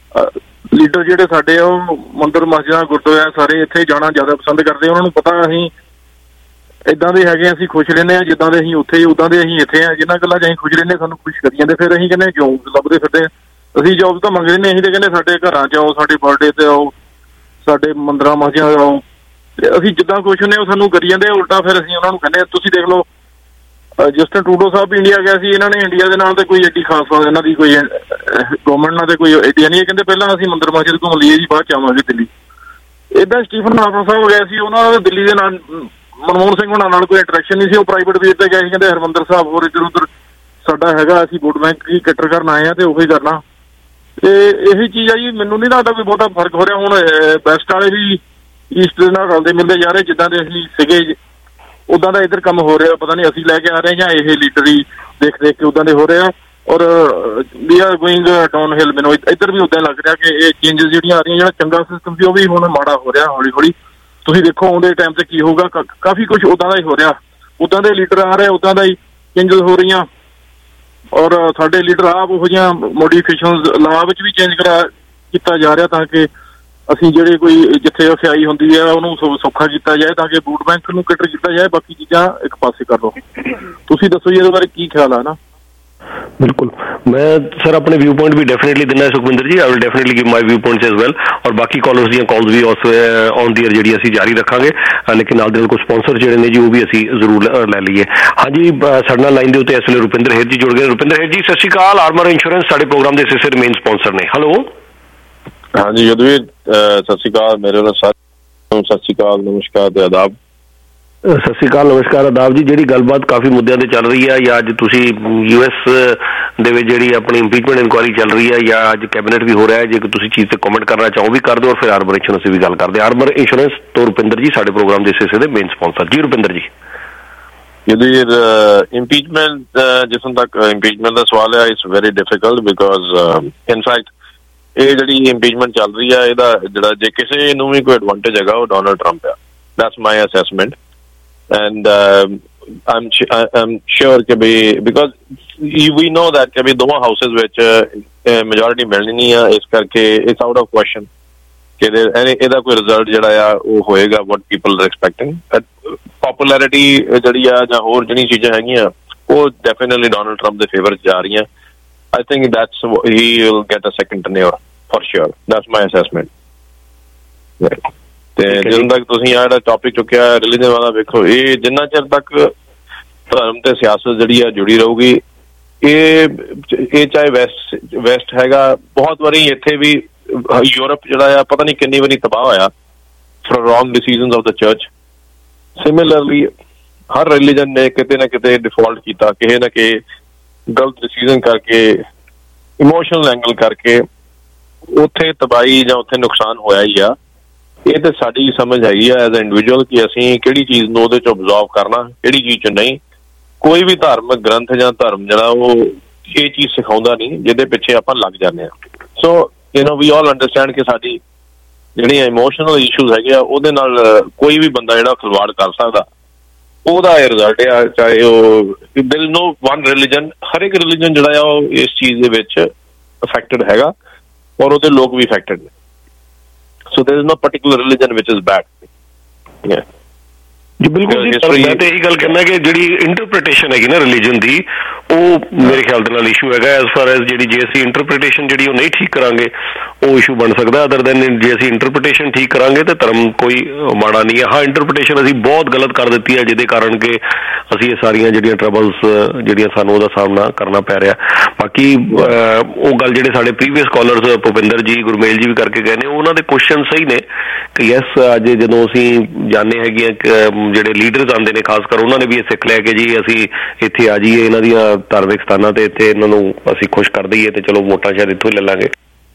S13: ਲੀਡਰ ਜਿਹੜੇ ਸਾਡੇ ਆ ਉਹ ਮੰਦਿਰ ਮਸਜਿਦਾਂ ਗੁਰਦੁਆਰੇ ਸਾਰੇ ਇੱਥੇ ਜਾਣਾ ਜ਼ਿਆਦਾ ਪਸੰਦ ਕਰਦੇ। ਉਹਨਾਂ ਨੂੰ ਪਤਾ ਅਸੀਂ ਇੱਦਾਂ ਦੇ ਹੈਗੇ, ਅਸੀਂ ਖੁਸ਼ ਰਹਿੰਦੇ ਹਾਂ ਜਿੱਦਾਂ ਦੇ ਅਸੀਂ ਉੱਥੇ ਉੱਦਾਂ ਦੇ ਅਸੀਂ ਇੱਥੇ ਹਾਂ। ਜਿੰਨਾਂ ਗੱਲਾਂ 'ਚ ਅਸੀਂ ਖੁਸ਼ ਰਹਿੰਦੇ ਸਾਨੂੰ ਖੁਸ਼ ਕਰੀ ਜਾਂਦੇ। ਫਿਰ ਅਸੀਂ ਕਹਿੰਦੇ ਜੋਬ ਲੱਭਦੇ ਫਿਰਦੇ। ਅਸੀਂ ਜੋਬ ਤਾਂ ਮੰਗਦੇ ਨਹੀਂ, ਅਸੀਂ ਤਾਂ ਕਹਿੰਦੇ ਸਾਡੇ ਘਰਾਂ 'ਚ ਆਓ, ਸਾਡੇ ਬਰਥਡੇ 'ਤੇ ਆਓ, ਸਾਡੇ ਮੰਦਿਰਾਂ ਮਸਜਿਦਾਂ ਆਓ। ਤੇ ਅਸੀਂ ਜਿੱਦਾਂ ਖੁਸ਼ ਹੁੰਦੇ ਉਹ ਸਾਨੂੰ ਕਰੀ ਜਾਂਦੇ ਉਲਟਾ। ਫਿਰ ਅਸੀਂ ਉਹਨਾਂ ਨੂੰ ਕਹਿੰਦੇ ਤੁਸੀਂ ਦੇਖ ਲਓ ਜਸਟਿਨ ਟਰੂਡੋ ਸਾਹਿਬ ਵੀ ਇੰਡੀਆ ਗਿਆ ਸੀ, ਇਹਨਾਂ ਨੇ ਇੰਡੀਆ ਦੇ ਨਾਲ ਤੇ ਕੋਈ ਐਡੀ ਖਾਸ ਇਹਨਾਂ ਦੀ ਕੋਈ ਗੌਰਮੈਂਟ ਨਾਲ ਤੇ ਕੋਈ ਐਡੀਆ ਨਹੀਂ। ਇਹ ਕਹਿੰਦੇ ਪਹਿਲਾਂ ਅਸੀਂ ਮੰਦਿਰ ਮਸਜਿਦ ਘੁੰਮ ਲਈਏ ਜੀ, ਬਾਅਦ ਚ ਆਵਾਂਗੇ ਦਿੱਲੀ। ਏਦਾਂ ਸਟੀਫਨ ਹਾਰਪਰ ਸਾਹਿਬ ਗਿਆ ਸੀ, ਉਹਨਾਂ ਦਾ ਦਿੱਲੀ ਦੇ ਨਾਲ ਮਨਮੋਹਨ ਸਿੰਘ ਹੋਣਾ ਨਾਲ ਕੋਈ ਇੰਟਰੈਕਸ਼ਨ ਨਹੀਂ ਸੀ। ਉਹ ਪ੍ਰਾਈਵੇਟ ਵੀਰ ਤੇ ਗਏ ਸੀ, ਕਹਿੰਦੇ ਹਰਿਮੰਦਰ ਸਾਹਿਬ ਹੋਰ ਇੱਧਰ ਉੱਧਰ ਸਾਡਾ ਹੈਗਾ, ਅਸੀਂ ਵੋਟ ਬੈਂਕ ਹੀ ਇਕੱਠਾ ਕਰਨ ਆਏ ਆ ਤੇ ਉਹੀ ਕਰਨਾ। ਤੇ ਇਹੀ ਚੀਜ਼ ਆ ਜੀ। ਮੈਨੂੰ ਨਹੀਂ ਲੱਗਦਾ ਕੋਈ ਬਹੁਤਾ ਫਰਕ ਹੋ ਰਿਹਾ। ਹੁਣ ਵੈਸਟ ਵਾਲੇ ਵੀ ਈਸਟ ਦੇ ਨਾਲ ਰਲਦੇ ਮਿਲਦੇ ਜਾ ਰਹੇ, ਜਿੱਦਾਂ ਦੇ ਅਸੀਂ ਸੀਗੇ ਉੱਦਾਂ ਦਾ ਇੱਧਰ ਕੰਮ ਹੋ ਰਿਹਾ। ਪਤਾ ਨਹੀਂ ਅਸੀਂ ਲੈ ਕੇ ਆ ਰਹੇ ਜਾਂ ਇਹ ਲੀਡਰ ਹੀ ਦੇਖ ਦੇਖ ਕੇ ਉੱਦਾਂ ਦੇ ਹੋ ਰਹੇ ਆ। ਔਰ we are going downhill. ਮੈਨੂੰ ਇੱਧਰ ਵੀ ਉੱਦਾਂ ਲੱਗ ਰਿਹਾ ਕਿ ਇਹ ਚੇਂਜਸ ਜਿਹੜੀਆਂ ਆ ਰਹੀਆਂ, ਜਿਹੜਾ ਚੰਗਾ ਸਿਸਟਮ ਸੀ ਉਹ ਵੀ ਹੁਣ ਮਾੜਾ ਹੋ ਰਿਹਾ ਹੌਲੀ ਹੌਲੀ। ਤੁਸੀਂ ਦੇਖੋ ਆਉਂਦੇ ਟਾਈਮ ਤੇ ਕੀ ਹੋਊਗਾ। ਕਾਫੀ ਕੁਛ ਉੱਦਾਂ ਦਾ ਹੀ ਹੋ ਰਿਹਾ, ਉੱਦਾਂ ਦੇ ਲੀਡਰ ਆ ਰਹੇ, ਉੱਦਾਂ ਦਾ ਹੀ ਚੇਂਜਸ ਹੋ ਰਹੀਆਂ। ਔਰ ਸਾਡੇ ਲੀਡਰ ਆਪ ਉਹੋ ਜਿਹੀਆਂ ਮੋਡੀਫਿਕੇਸ਼ਨ ਲਾਅ ਵਿੱਚ ਵੀ ਚੇਂਜ ਕਰਾ ਕੀਤਾ ਜਾ ਰਿਹਾ ਤਾਂ ਕਿ ਅਸੀਂ ਜਿਹੜੇ ਕੋਈ ਜਿੱਥੇ ਅਫਿਆਈ ਹੁੰਦੀ ਹੈ ਉਹਨੂੰ ਸੌਖਾ ਕੀਤਾ ਜਾਏ, ਤਾਂ ਕਿ ਵੋਟ ਬੈਂਕ ਨੂੰ ਕਟਰ ਕੀਤਾ ਜਾਏ। ਬਾਕੀ ਚੀਜ਼ਾਂ ਇੱਕ ਪਾਸੇ ਕਰ ਲਓ। ਤੁਸੀਂ ਦੱਸੋ ਜੀ ਇਹਦੇ ਬਾਰੇ ਕੀ ਖਿਆਲ ਆ ਨਾ।
S2: ਬਿਲਕੁਲ ਮੈਂ ਸਰ ਆਪਣੇ ਵਿਊ ਪੁਆਇੰਟ ਵੀ ਡੈਫੀਨੇਟਲੀ ਦਿੰਦਾ Sukhwinder ji. I will definitely give my viewpoints as well. ਔਰ ਬਾਕੀ ਕਾਲਰਸ ਦੀਆਂ ਕਾਲਸ ਵੀ ਉਸ ਔਨ ਦੀ ਏਅਰ ਜਿਹੜੀ ਅਸੀਂ ਜਾਰੀ ਰੱਖਾਂਗੇ, ਲੇਕਿਨ ਨਾਲ ਦੇ ਨਾਲ ਕੁਝ ਸਪਾਂਸਰ ਜਿਹੜੇ ਨੇ ਜੀ ਉਹ ਵੀ ਅਸੀਂ ਜ਼ਰੂਰ ਲੈ ਲਈਏ। ਹਾਂਜੀ ਸਾਡੇ ਨਾਲ ਲਾਈਨ ਦੇ ਉੱਤੇ ਇਸ ਵੇਲੇ ਰੁਪਿੰਦਰ ਹੇਰ ਜੀ ਜੁੜ ਗਏ। ਰੁਪਿੰਦਰ ਹੇਰ ਜੀ ਸਤਿ ਸ਼੍ਰੀ ਅਕਾਲ। ਆਰਮਰ ਇੰਸ਼ੋਰੈਂਸ ਸਾਡੇ ਪ੍ਰੋਗਰਾਮ ਦੇ ਸਿਲਸਿਲੇ ਮੇਨ ਸਪਾਂਸਰ ਨੇ। ਹੈਲੋ।
S14: ਹਾਂਜੀ ਯਦਵੀਰ ਸਤਿ ਸ਼੍ਰੀ ਅਕਾਲ। ਮੇਰੇ ਵੱਲੋਂ ਸਾਰਿਆਂ ਨੂੰ ਸਤਿ ਸ਼੍ਰੀ ਅਕਾਲ, ਨਮਸਕਾਰ ਤੇ ਆਦਾਬ।
S2: ਸਤਿ ਸ਼੍ਰੀ ਅਕਾਲ, ਨਮਸਕਾਰ, ਆਦਾਬ ਜੀ। ਜਿਹੜੀ ਗੱਲਬਾਤ ਕਾਫੀ ਮੁੱਦਿਆਂ ਤੇ ਚੱਲ ਰਹੀ ਹੈ, ਜਾਂ ਅੱਜ ਤੁਸੀਂ ਯੂ ਐਸ ਦੇ ਵਿੱਚ ਜਿਹੜੀ ਆਪਣੀ ਇੰਪੀਚਮੈਂਟ ਇਨਕੁਆਇਰੀ ਚੱਲ ਰਹੀ ਹੈ, ਜਾਂ ਅੱਜ ਕੈਬਨਿਟ ਵੀ ਹੋ ਰਿਹਾ ਹੈ, ਜੇ ਤੁਸੀਂ ਚੀਜ਼ ਤੇ ਕਮੈਂਟ ਕਰਨਾ ਚਾਹੋ ਵੀ ਕਰ ਦਿਓ। ਔਰ ਫਿਰ ਆਰਮਰ ਇੰਸ਼ੋਰੈਂਸ ਵੀ ਗੱਲ ਕਰਦੇ। ਆਰਮਰ ਇੰਸ਼ੋਰੈਂਸ ਤੋਂ ਰੁਪਿੰਦਰ ਜੀ ਸਾਡੇ ਪ੍ਰੋਗਰਾਮ ਦੇ ਹਿੱਸੇ ਦੇ ਮੇਨ ਸਪਾਂਸਰ ਜੀ। ਰੁਪਿੰਦਰ ਜੀ
S14: ਯਦਵੀਰ ਇੰਪੀਚਮੈਂਟ ਜਿੱਥੋਂ ਤੱਕ ਇੰਪੀਚਮੈਂਟ ਦਾ ਸਵਾਲ ਹੈ, it's very difficult because in fact ਇਹ ਜਿਹੜੀ ਇੰਪੀਚਮੈਂਟ ਚੱਲ ਰਹੀ ਹੈ ਇਹਦਾ ਜਿਹੜਾ ਜੇ ਕਿਸੇ ਨੂੰ ਵੀ ਕੋਈ ਐਡਵਾਂਟੇਜ ਹੈਗਾ ਉਹ ਡੋਨਲਡ ਟਰੰਪ ਆ। That's my assessment. and uh, I'm I'm sure ਕਿ ਵੀ because we know that ਕਿ ਵੀ ਦੋਵਾਂ ਹਾਊਸਿਸ ਵਿੱਚ ਮੈਜੋਰਿਟੀ ਮਿਲਣੀ ਨਹੀਂ ਆ, ਇਸ ਕਰਕੇ ਇਟਸ ਆਊਟ ਆਫ ਕੁਐਸਚਨ ਕਿ ਇਹਦਾ ਕੋਈ ਰਿਜ਼ਲਟ ਜਿਹੜਾ ਆ ਉਹ ਹੋਏਗਾ what people are expecting। Popularity ਜਿਹੜੀ ਆ ਜਾਂ ਹੋਰ ਜਿਹੜੀਆਂ ਚੀਜ਼ਾਂ ਹੈਗੀਆਂ ਉਹ ਡੈਫੀਨਿਟਲੀ ਡੋਨਲਡ ਟਰੰਪ ਦੇ ਫੇਵਰ 'ਚ ਜਾ ਰਹੀਆਂ। I think that's he will get a second tenure for sure. That's my assessment. Right. ਤੇ ਜਦੋਂ ਤੱਕ ਤੁਸੀਂ ਆਹ ਜਿਹੜਾ ਟੌਪਿਕ ਚੁੱਕਿਆ ਰਿਲੀਜਨ ਵਾਲਾ, ਵੇਖੋ ਇਹ ਜਿੰਨਾ ਚਿਰ ਤੱਕ ਧਰਮ ਤੇ ਸਿਆਸਤ ਜਿਹੜੀ ਆ ਜੁੜੀ ਰਹੂਗੀ, ਇਹ ਇਹ ਚਾਹੇ ਵੈਸਟ ਵੈਸਟ ਹੈਗਾ। ਬਹੁਤ ਵਾਰੀ ਇੱਥੇ ਵੀ ਯੂਰਪ ਜਿਹੜਾ ਆ ਪਤਾ ਨਹੀਂ ਕਿੰਨੀ ਵਾਰੀ ਤਬਾਹ ਹੋਇਆ for wrong decisions of the church. Similarly ਹਰ ਰਿਲੀਜਨ ਨੇ ਕਿਤੇ ਨਾ ਕਿਤੇ ਡਿਫਾਲਟ ਕੀਤਾ, ਕਿਸੇ ਨਾ ਕਿਸੇ ਗਲਤ ਡਿਸੀਜ਼ਨ ਕਰਕੇ ਇਮੋਸ਼ਨਲ ਐਂਗਲ ਕਰਕੇ ਉੱਥੇ ਤਬਾਹੀ ਜਾਂ ਉੱਥੇ ਨੁਕਸਾਨ ਹੋਇਆ ਹੀ ਆ। ਇਹ ਤੇ ਸਾਡੀ ਸਮਝ ਹੈਗੀ ਆ ਐਜ਼ ਅ ਇੰਡੀਵਿਜੂਅਲ ਕਿ ਅਸੀਂ ਕਿਹੜੀ ਚੀਜ਼ ਨੂੰ ਉਹਦੇ 'ਚ ਅਬਜ਼ਰਵ ਕਰਨਾ, ਕਿਹੜੀ ਚੀਜ਼ 'ਚ ਨਹੀਂ। ਕੋਈ ਵੀ ਧਾਰਮਿਕ ਗ੍ਰੰਥ ਜਾਂ ਧਰਮ ਜਿਹੜਾ ਉਹ ਇਹ ਚੀਜ਼ ਸਿਖਾਉਂਦਾ ਨਹੀਂ ਜਿਹਦੇ ਪਿੱਛੇ ਆਪਾਂ ਲੱਗ ਜਾਂਦੇ ਹਾਂ। So you know we all understand ਕਿ ਸਾਡੀ ਜਿਹੜੀਆਂ ਇਮੋਸ਼ਨਲ ਇਸ਼ੂਜ਼ ਹੈਗੇ ਆ ਉਹਦੇ ਨਾਲ ਕੋਈ ਵੀ ਬੰਦਾ ਜਿਹੜਾ ਖਿਲਵਾੜ ਕਰ ਸਕਦਾ, ਉਹਦਾ ਇਹ ਰਿਜ਼ਲਟ ਆ। ਚਾਹੇ ਉਹ there is no one religion, ਹਰ ਇੱਕ ਰਿਲੀਜਨ ਜਿਹੜਾ ਆ ਉਹ ਇਸ ਚੀਜ਼ ਦੇ ਵਿੱਚ ਅਫੈਕਟਡ ਹੈਗਾ ਔਰ ਉਹਦੇ ਲੋਕ ਵੀ ਅਫੈਕਟਡ ਨੇ। So there is no particular religion ਵਿਚ ਇਜ਼ ਬੈਡ।
S2: ਜੀ ਬਿਲਕੁਲ ਜੀ, ਮੈਂ ਤਾਂ ਇਹੀ ਗੱਲ ਕਹਿੰਦਾ ਕਿ ਜਿਹੜੀ ਇੰਟਰਪ੍ਰੀਟੇਸ਼ਨ ਹੈਗੀ ਨਾ ਰਿਲੀਜਨ ਦੀ, ਉਹ ਮੇਰੇ ਖਿਆਲ ਦੇ ਨਾਲ ਇਸ਼ੂ ਹੈਗਾ। ਐਜ਼ ਫਾਰ ਐਜ਼ ਜਿਹੜੀ ਜੇ ਅਸੀਂ ਇੰਟਰਪ੍ਰੀਟੇਸ਼ਨ ਜਿਹੜੀ ਉਹ ਨਹੀਂ ਠੀਕ ਕਰਾਂਗੇ ਉਹ ਇਸ਼ੂ ਬਣ ਸਕਦਾ। ਅਦਰ ਦੈਨ ਜੇ ਅਸੀਂ ਇੰਟਰਪ੍ਰੀਟੇਸ਼ਨ ਠੀਕ ਕਰਾਂਗੇ ਤਾਂ ਧਰਮ ਕੋਈ ਮਾੜਾ ਨਹੀਂ ਹੈ। ਹਾਂ, ਇੰਟਰਪ੍ਰੀਟੇਸ਼ਨ ਅਸੀਂ ਬਹੁਤ ਗਲਤ ਕਰ ਦਿੱਤੀ ਹੈ ਜਿਹਦੇ ਕਾਰਨ ਕਿ ਅਸੀਂ ਇਹ ਸਾਰੀਆਂ ਜਿਹੜੀਆਂ ਟਰਬਲਸ ਜਿਹੜੀਆਂ ਸਾਨੂੰ ਉਹਦਾ ਸਾਹਮਣਾ ਕਰਨਾ ਪੈ ਰਿਹਾ। ਬਾਕੀ ਉਹ ਗੱਲ ਜਿਹੜੇ ਸਾਡੇ ਪ੍ਰੀਵੀਅਸ ਕਾਲਰਸ ਭੁਪਿੰਦਰ ਜੀ, ਗੁਰਮੇਲ ਜੀ ਵੀ ਕਰਕੇ ਗਏ ਨੇ, ਉਹਨਾਂ ਦੇ ਕੁਐਸਚਨ ਸਹੀ ਨੇ ਕਿ ਯੈਸ ਅੱਜ ਜਦੋਂ ਅਸੀਂ ਜਾਣਦੇ ਹੈਗੇ ਜਿਹੜੇ ਲੀਡਰਸ ਆਉਂਦੇ ਨੇ ਖਾਸ ਕਰ ਉਹਨਾਂ ਨੇ ਵੀ ਇਹ ਸਿੱਖ ਲਿਆ ਕਿ ਜੀ ਅਸੀਂ ਇੱਥੇ ਆ ਜਾਈਏ ਇਹਨਾਂ ਦੀਆਂ ਧਾਰਮਿਕ ਸਥਾਨਾਂ ਤੇ, ਇੱਥੇ ਇਹਨਾਂ ਨੂੰ ਅਸੀਂ ਖੁਸ਼ ਕਰ ਦਈਏ ਤੇ ਚਲੋ ਵੋਟਾਂ ਸ਼ਾਇਦ ਇੱਥੋਂ ਹੀ ਲੈ ਲਾਂਗੇ।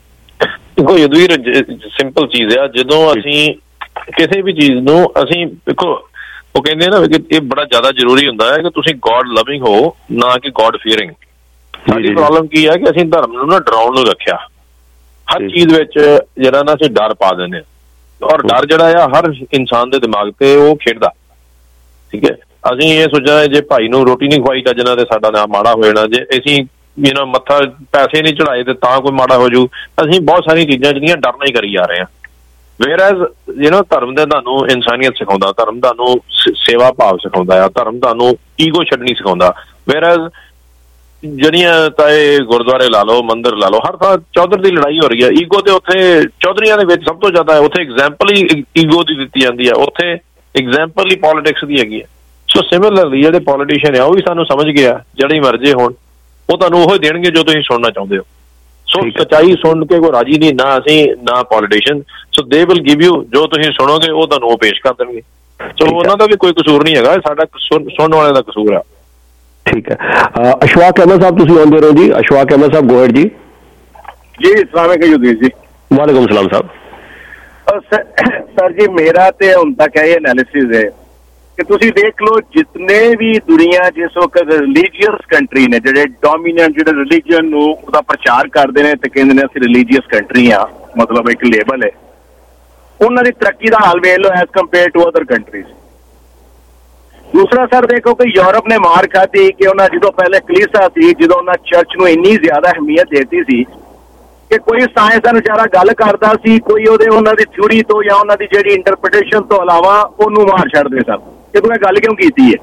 S14: ਦੇਖੋ ਯਦਵੀਰ, ਸਿੰਪਲ ਚੀਜ਼ ਆ, ਜਦੋਂ ਅਸੀਂ ਕਿਸੇ ਵੀ ਚੀਜ਼ ਨੂੰ ਅਸੀਂ ਦੇਖੋ ਉਹ ਕਹਿੰਦੇ ਨਾ ਕਿ ਇਹ ਬੜਾ ਜ਼ਿਆਦਾ ਜ਼ਰੂਰੀ ਹੁੰਦਾ ਹੈ ਕਿ ਤੁਸੀਂ ਗੋਡ ਲਵਿੰਗ ਹੋ, ਨਾ ਕਿ ਗੋਡ ਫੀਅਰਿੰਗ। ਸਾਡੀ ਪ੍ਰੋਬਲਮ ਕੀ ਹੈ ਕਿ ਅਸੀਂ ਧਰਮ ਨੂੰ ਨਾ ਡਰਾਉਣ ਨੂੰ ਰੱਖਿਆ। ਹਰ ਚੀਜ਼ ਵਿੱਚ ਜਿਹੜਾ ਨਾ ਅਸੀਂ ਡਰ ਪਾ ਦਿੰਦੇ ਹਾਂ ਔਰ ਡਰ ਜਿਹੜਾ ਆ ਹਰ ਇਨਸਾਨ ਦੇ ਦਿਮਾਗ ਤੇ ਉਹ ਖੇਡਦਾ। ਠੀਕ ਹੈ, ਅਸੀਂ ਇਹ ਸੋਚਿਆ ਜੇ ਭਾਈ ਨੂੰ ਰੋਟੀ ਨਹੀਂ ਖਵਾਈ ਚੱਜ ਨਾਲ ਤੇ ਸਾਡਾ ਨਾਮ ਮਾੜਾ ਹੋ ਜਾਣਾ, ਜੇ ਅਸੀਂ ਯੂ ਨੋ ਮੱਥਾ ਪੈਸੇ ਨਹੀਂ ਚੜਾਏ ਤੇ ਤਾਂ ਕੋਈ ਮਾੜਾ ਹੋ ਜੂ। ਅਸੀਂ ਬਹੁਤ ਸਾਰੀਆਂ ਚੀਜ਼ਾਂ ਜਿਹੜੀਆਂ ਡਰ ਨਾਲ ਹੀ ਕਰੀ ਜਾ ਰਹੇ ਹਾਂ। ਵੇਅਰ ਐਜ਼ ਯੂ ਨੋ ਧਰਮ ਦੇ ਤੁਹਾਨੂੰ ਇਨਸਾਨੀਅਤ ਸਿਖਾਉਂਦਾ, ਧਰਮ ਤੁਹਾਨੂੰ ਸੇਵਾ ਭਾਵ ਸਿਖਾਉਂਦਾ ਆ, ਧਰਮ ਤੁਹਾਨੂੰ ਈਗੋ ਛੱਡਣੀ ਸਿਖਾਉਂਦਾ। ਵੇਅਰ ਐਜ਼ ਜਿਹੜੀਆਂ ਤਾਂ ਇਹ ਗੁਰਦੁਆਰੇ ਲਾ ਲਓ, ਮੰਦਿਰ ਲਾ ਲਓ, ਹਰ ਥਾਂ ਚੌਧਰ ਦੀ ਲੜਾਈ ਹੋ ਰਹੀ ਹੈ। ਈਗੋ ਤੇ ਉੱਥੇ ਚੌਧਰੀਆਂ ਦੇ ਵਿੱਚ ਸਭ ਤੋਂ ਜ਼ਿਆਦਾ ਹੈ। ਉੱਥੇ ਐਗਜ਼ਾਮਪਲ ਹੀ ਈਗੋ ਦੀ ਦਿੱਤੀ ਜਾਂਦੀ ਹੈ, ਉੱਥੇ ਐਗਜ਼ਾਮਪਲ ਹੀ ਪੋਲੀਟਿਕਸ ਦੀ ਹੈਗੀ ਹੈ। ਸੋ ਸਿਮਿਲਰਲੀ ਜਿਹੜੇ ਪੋਲੀਟੀਸ਼ੀਅਨ ਆ ਉਹ ਵੀ ਸਾਨੂੰ ਸਮਝ ਗਿਆ ਜਿਹੜੇ ਮਰਜ਼ੇ ਹੋਣ ਉਹ ਤੁਹਾਨੂੰ ਉਹ ਦੇਣਗੇ ਜੋ ਤੁਸੀਂ ਸੁਣਨਾ ਚਾਹੁੰਦੇ ਹੋ। ਸੋ ਸੱਚਾਈ ਸੁਣ ਕੇ ਕੋਈ ਰਾਜੀ ਨਹੀਂ, ਨਾ ਅਸੀਂ ਨਾ politician. So they will give you ਜੋ ਤੁਸੀਂ ਸੁਣੋਗੇ ਉਹ ਤੁਹਾਨੂੰ ਉਹ ਪੇਸ਼ ਕਰ ਦੇਣਗੇ। ਸੋ ਉਹਨਾਂ ਦਾ ਵੀ ਕੋਈ ਕਸੂਰ ਨਹੀਂ ਹੈਗਾ, ਸਾਡਾ ਸੁਣਨ ਵਾਲਿਆਂ ਦਾ ਕਸੂਰ ਆ।
S2: ਠੀਕ ਹੈ, ਅਸ਼ਫਾਕ ਅਹਿਮਦ ਸਾਹਿਬ ਤੁਸੀਂ ਆਉਂਦੇ ਰਹੋ ਜੀ। ਅਸ਼ਫਾਕ ਅਹਿਮਦ ਸਾਹਿਬ ਗੋਹੜ ਜੀ।
S15: ਜੀ अस्सलाम वालेकुम जी।
S2: वालेकुम सलाम साहब।
S15: सर जी मेरा तो ਹੁਣ तक ਇਹ एनालिसिस है कि ਤੁਸੀਂ ਦੇਖ ਲਓ ਜਿਤਨੇ ਵੀ ਦੁਨੀਆ ਜਿਸ ਵਕਤ ਰਿਲੀਜੀਅਸ ਕੰਟਰੀ ਨੇ ਜਿਹੜੇ ਡੋਮੀਨੈਂਟ ਜਿਹੜੇ ਰਿਲੀਜੀਅਨ ਨੂੰ ਉਹਦਾ ਪ੍ਰਚਾਰ ਕਰਦੇ ਨੇ ਤੇ ਕਹਿੰਦੇ ਨੇ ਅਸੀਂ ਰਿਲੀਜੀਅਸ ਕੰਟਰੀ ਆ, ਮਤਲਬ ਇੱਕ ਲੇਬਲ ਹੈ, ਉਹਨਾਂ ਦੀ ਤਰੱਕੀ ਦਾ ਹਾਲ ਵੇਖ ਲਓ as compare to other countries. ਦੂਸਰਾ ਸਰ ਦੇਖੋ ਕਿ ਯੂਰਪ ਨੇ ਮਾਰ ਖਾਧੀ ਕਿ ਉਹਨਾਂ ਜਦੋਂ ਪਹਿਲੇ ਕਲੀਸਾ ਸੀ, ਜਦੋਂ ਉਹਨਾਂ ਚਰਚ ਨੂੰ ਇੰਨੀ ਜ਼ਿਆਦਾ ਅਹਿਮੀਅਤ ਦੇਤੀ ਸੀ ਕਿ ਕੋਈ ਸਾਇੰਸਦਾਨ ਵਿਚਾਰਾ ਗੱਲ ਕਰਦਾ ਸੀ, ਕੋਈ ਉਹਦੇ ਉਹਨਾਂ ਦੀ ਥਿਊਰੀ ਤੋਂ ਜਾਂ ਉਹਨਾਂ ਦੀ ਜਿਹੜੀ ਇੰਟਰਪ੍ਰੀਟੇਸ਼ਨ ਤੋਂ ਇਲਾਵਾ ਉਹਨੂੰ ਮਾਰ ਛੱਡਦੇ ਸਨ ਕਿ ਤੂੰ ਇਹ ਗੱਲ ਕਿਉਂ ਕੀਤੀ ਹੈ।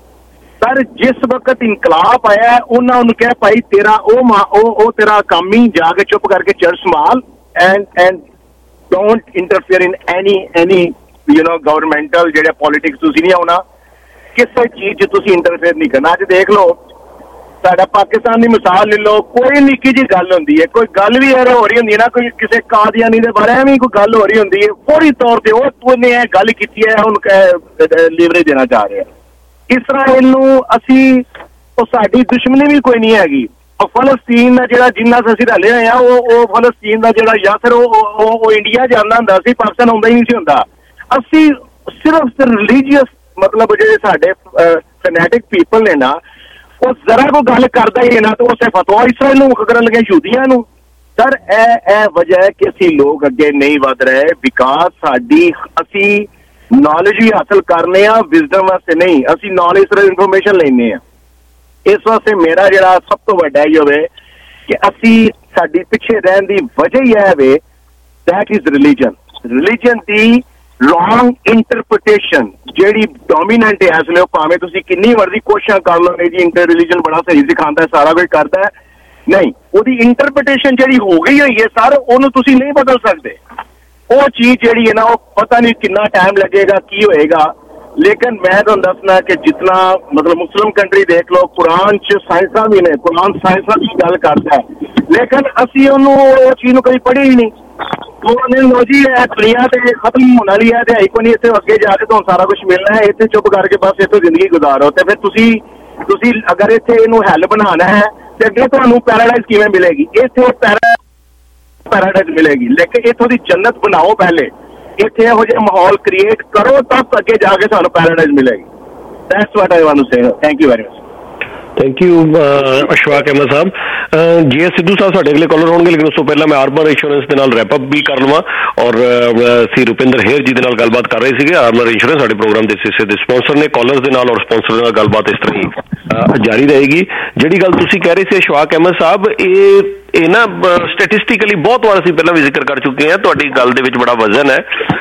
S15: ਸਰ ਜਿਸ ਵਕਤ ਇਨਕਲਾਬ ਆਇਆ ਉਹਨਾਂ ਉਹਨੂੰ ਕਿਹਾ ਭਾਈ ਤੇਰਾ ਉਹ ਮਾਂ ਉਹ ਉਹ ਤੇਰਾ ਕੰਮ ਹੀ ਜਾ ਕੇ ਚੁੱਪ ਕਰਕੇ ਚਰਚ ਸੰਭਾਲ and and don't interfere in any any you know governmental ਜਿਹੜੇ ਪੋਲੀਟਿਕਸ ਤੁਸੀਂ ਨਹੀਂ ਆਉਣਾ, ਕਿਸੇ ਚੀਜ਼ 'ਚ ਤੁਸੀਂ ਇੰਟਰਫੇਅਰ ਨਹੀਂ ਕਰਨਾ। ਅੱਜ ਦੇਖ ਲਓ ਸਾਡਾ ਪਾਕਿਸਤਾਨ ਦੀ ਮਿਸਾਲ ਲੈ ਲਓ, ਕੋਈ ਨਿੱਕੀ ਜਿਹੀ ਗੱਲ ਹੁੰਦੀ ਹੈ, ਕੋਈ ਗੱਲ ਵੀ ਯਾਰ ਹੋ ਰਹੀ ਹੁੰਦੀ ਹੈ ਨਾ, ਕੋਈ ਕਿਸੇ ਕਾਦੀਆਨੀ ਦੇ ਬਾਰੇ ਐਵੇਂ ਕੋਈ ਗੱਲ ਹੋ ਰਹੀ ਹੁੰਦੀ ਹੈ, ਫੌਰੀ ਤੌਰ ਤੇ ਉਹ ਉਹਨੇ ਇਹ ਗੱਲ ਕੀਤੀ ਹੈ ਹੁਣ ਲੀਵਰੇਜ ਦੇਣਾ ਚਾਹ ਰਿਹਾ। ਇਸ ਤਰ੍ਹਾਂ ਇਹਨੂੰ ਅਸੀਂ ਉਹ ਸਾਡੀ ਦੁਸ਼ਮਣੀ ਵੀ ਕੋਈ ਨਹੀਂ ਹੈਗੀ। ਉਹ ਫਲਸਤੀਨ ਦਾ ਜਿਹੜਾ ਜਿੰਨਾ ਅਸੀਂ ਰਲੇ ਹੋਏ ਆ ਉਹ ਉਹ ਫਲਸਤੀਨ ਦਾ ਜਿਹੜਾ ਯਾਸਰ ਉਹ ਉਹ ਇੰਡੀਆ ਜਾਂਦਾ ਹੁੰਦਾ ਸੀ, ਪਾਕਿਸਤਾਨ ਹੁੰਦਾ ਹੀ ਨਹੀਂ ਸੀ ਹੁੰਦਾ। ਅਸੀਂ ਸਿਰਫ ਰਿਲੀਜੀਅਸ ਮਤਲਬ ਜਿਹੜੇ ਸਾਡੇ ਫੈਨੈਟਿਕ ਪੀਪਲ ਨੇ ਨਾ ਉਹ ਜ਼ਰਾ ਕੋਈ ਗੱਲ ਕਰਦਾ ਹੀ ਹੈ ਨਾ ਤਾਂ ਉਸੇ ਫਤਵਾ ਇਸਰਾਈਲ ਨੂੰ ਕਰਨ ਲੱਗੇ, ਯਹੂਦੀਆਂ ਨੂੰ। ਸਰ ਇਹ ਇਹ ਵਜ੍ਹਾ ਹੈ ਕਿ ਅਸੀਂ ਲੋਕ ਅੱਗੇ ਨਹੀਂ ਵੱਧ ਰਹੇ ਬਿਕਾਜ਼ ਸਾਡੀ ਅਸੀਂ ਨੌਲੇਜ ਵੀ ਹਾਸਲ ਕਰਨੇ ਆ ਵਿਜ਼ਡਮ ਵਾਸਤੇ ਨਹੀਂ, ਅਸੀਂ ਨੌਲੇਜ ਸਿਰਫ ਇਨਫੋਰਮੇਸ਼ਨ ਲੈਂਦੇ ਆ। ਇਸ ਵਾਸਤੇ ਮੇਰਾ ਜਿਹੜਾ ਸਭ ਤੋਂ ਵੱਡਾ ਹੀ ਹੋਵੇ ਕਿ ਅਸੀਂ ਸਾਡੀ ਪਿੱਛੇ ਰਹਿਣ ਦੀ ਵਜ੍ਹਾ ਹੀ ਹੈ way that is religion. Religion ਦੀ ਰੋਂਗ ਇੰਟਰਪ੍ਰੀਟੇਸ਼ਨ ਜਿਹੜੀ ਡੋਮੀਨੈਂਟ ਹੈ ਇਸ ਲਈ ਭਾਵੇਂ ਤੁਸੀਂ ਕਿੰਨੀ ਮਰਜ਼ੀ ਕੋਸ਼ਿਸ਼ ਕਰ ਲਓ ਜੀ ਇੰਟਰ ਰਿਲੀਜਨ ਬੜਾ ਸਹੀ ਸਿਖਾਉਂਦਾ ਸਾਰਾ ਕੁਝ ਕਰਦਾ, ਨਹੀਂ ਉਹਦੀ ਇੰਟਰਪ੍ਰੀਟੇਸ਼ਨ ਜਿਹੜੀ ਹੋ ਗਈ ਹੋਈ ਹੈ ਸਰ ਉਹਨੂੰ ਤੁਸੀਂ ਨਹੀਂ ਬਦਲ ਸਕਦੇ। ਉਹ ਚੀਜ਼ ਜਿਹੜੀ ਹੈ ਨਾ ਉਹ ਪਤਾ ਨਹੀਂ ਕਿੰਨਾ ਟਾਈਮ ਲੱਗੇਗਾ ਕੀ ਹੋਏਗਾ, ਲੇਕਿਨ ਮੈਂ ਤੁਹਾਨੂੰ ਦੱਸਣਾ ਕਿ ਜਿਤਨਾ ਮਤਲਬ ਮੁਸਲਿਮ ਕੰਟਰੀ ਦੇਖ ਲਓ ਕੁਰਾਨ 'ਚ ਸਾਇੰਸਾਂ ਵੀ ਨੇ, ਕੁਰਾਨ ਸਾਇੰਸਾਂ ਦੀ ਗੱਲ ਕਰਦਾ ਹੈ ਲੇਕਿਨ ਅਸੀਂ ਉਹਨੂੰ ਉਹ ਚੀਜ਼ ਨੂੰ ਕਦੀ ਪੜ੍ਹੀ ਹੀ ਨਹੀਂ। ਉਹਨੇ ਲੋ ਜੀ ਇਹ ਦੁਨੀਆ ਤੇ ਖਤਮ ਹੋਣ ਵਾਲੀ ਹੈ ਤੇ ਆਈਕੋ ਨਹੀਂ, ਇੱਥੇ ਅੱਗੇ ਜਾ ਕੇ ਤੁਹਾਨੂੰ ਸਾਰਾ ਕੁਝ ਮਿਲਣਾ ਹੈ, ਇੱਥੇ ਚੁੱਪ ਕਰਕੇ ਬਸ ਇੱਥੋਂ ਜ਼ਿੰਦਗੀ ਗੁਜ਼ਾਰੋ। ਤੇ ਫਿਰ ਤੁਸੀਂ ਤੁਸੀਂ ਅਗਰ ਇੱਥੇ ਇਹਨੂੰ ਹੱਲ ਬਣਾਉਣਾ ਹੈ ਤੇ ਅੱਗੇ ਤੁਹਾਨੂੰ ਪੈਰਾਡਾਈਜ਼ ਕਿਵੇਂ ਮਿਲੇਗੀ? ਇੱਥੇ ਪੈਰਾਡਾਈਜ਼ ਮਿਲੇਗੀ, ਲੇਕਿਨ ਇੱਥੋਂ ਦੀ ਜੰਨਤ ਬਣਾਓ ਪਹਿਲੇ, ਇੱਥੇ ਇਹੋ ਜਿਹਾ ਮਾਹੌਲ ਕ੍ਰੀਏਟ ਕਰੋ, ਤਬ ਅੱਗੇ ਜਾ ਕੇ ਤੁਹਾਨੂੰ ਪੈਰਾਡਾਈਜ਼ ਮਿਲੇਗੀ। That's what I want to say. Thank you very much.
S2: Thank you Ashfaq Ahmed Sahib. G S Sidhu ਸਾਹਿਬ ਸਾਡੇ ਅਗਲੇ ਕਾਲਰ ਹੋਣਗੇ, ਲੇਕਿਨ ਉਸ ਤੋਂ ਪਹਿਲਾਂ ਮੈਂ ਆਰਮਰ ਇੰਸ਼ੋਰੈਂਸ ਦੇ ਨਾਲ ਰੈਪ ਅਪ ਵੀ ਕਰ ਲਵਾਂ। ਔਰ ਸੀ ਰੁਪਿੰਦਰ ਹੇਰ ਜੀ ਦੇ ਨਾਲ ਗੱਲਬਾਤ ਕਰ ਰਹੇ ਸੀਗੇ। ਆਰਮਰ ਇੰਸ਼ੋਰੈਂਸ ਸਾਡੇ ਪ੍ਰੋਗਰਾਮ ਦੇ ਹਿੱਸੇ ਦੇ ਸਪਾਂਸਰ ਨੇ। ਕਾਲਰਸ ਦੇ ਨਾਲ ਔਰ ਸਪਾਂਸਰ ਦੇ ਨਾਲ ਗੱਲਬਾਤ ਇਸ ਤਰ੍ਹਾਂ ਹੀ ਜਾਰੀ ਰਹੇਗੀ। ਜਿਹੜੀ ਗੱਲ ਤੁਸੀਂ ਕਹਿ ਰਹੇ ਸੀ ਅਸ਼ਫਾਕ ਅਹਿਮਦ ਸਾਹਿਬ, ਇਹ ਇਹ ਨਾ ਸਟੈਟਿਸਟਿਕਲੀ ਬਹੁਤ ਵਾਰ ਅਸੀਂ ਪਹਿਲਾਂ ਵੀ ਜ਼ਿਕਰ ਕਰ ਚੁੱਕੇ ਹਾਂ। ਤੁਹਾਡੀ ਗੱਲ ਦੇ ਵਿੱਚ ਬੜਾ ਵਜ਼ਨ ਹੈ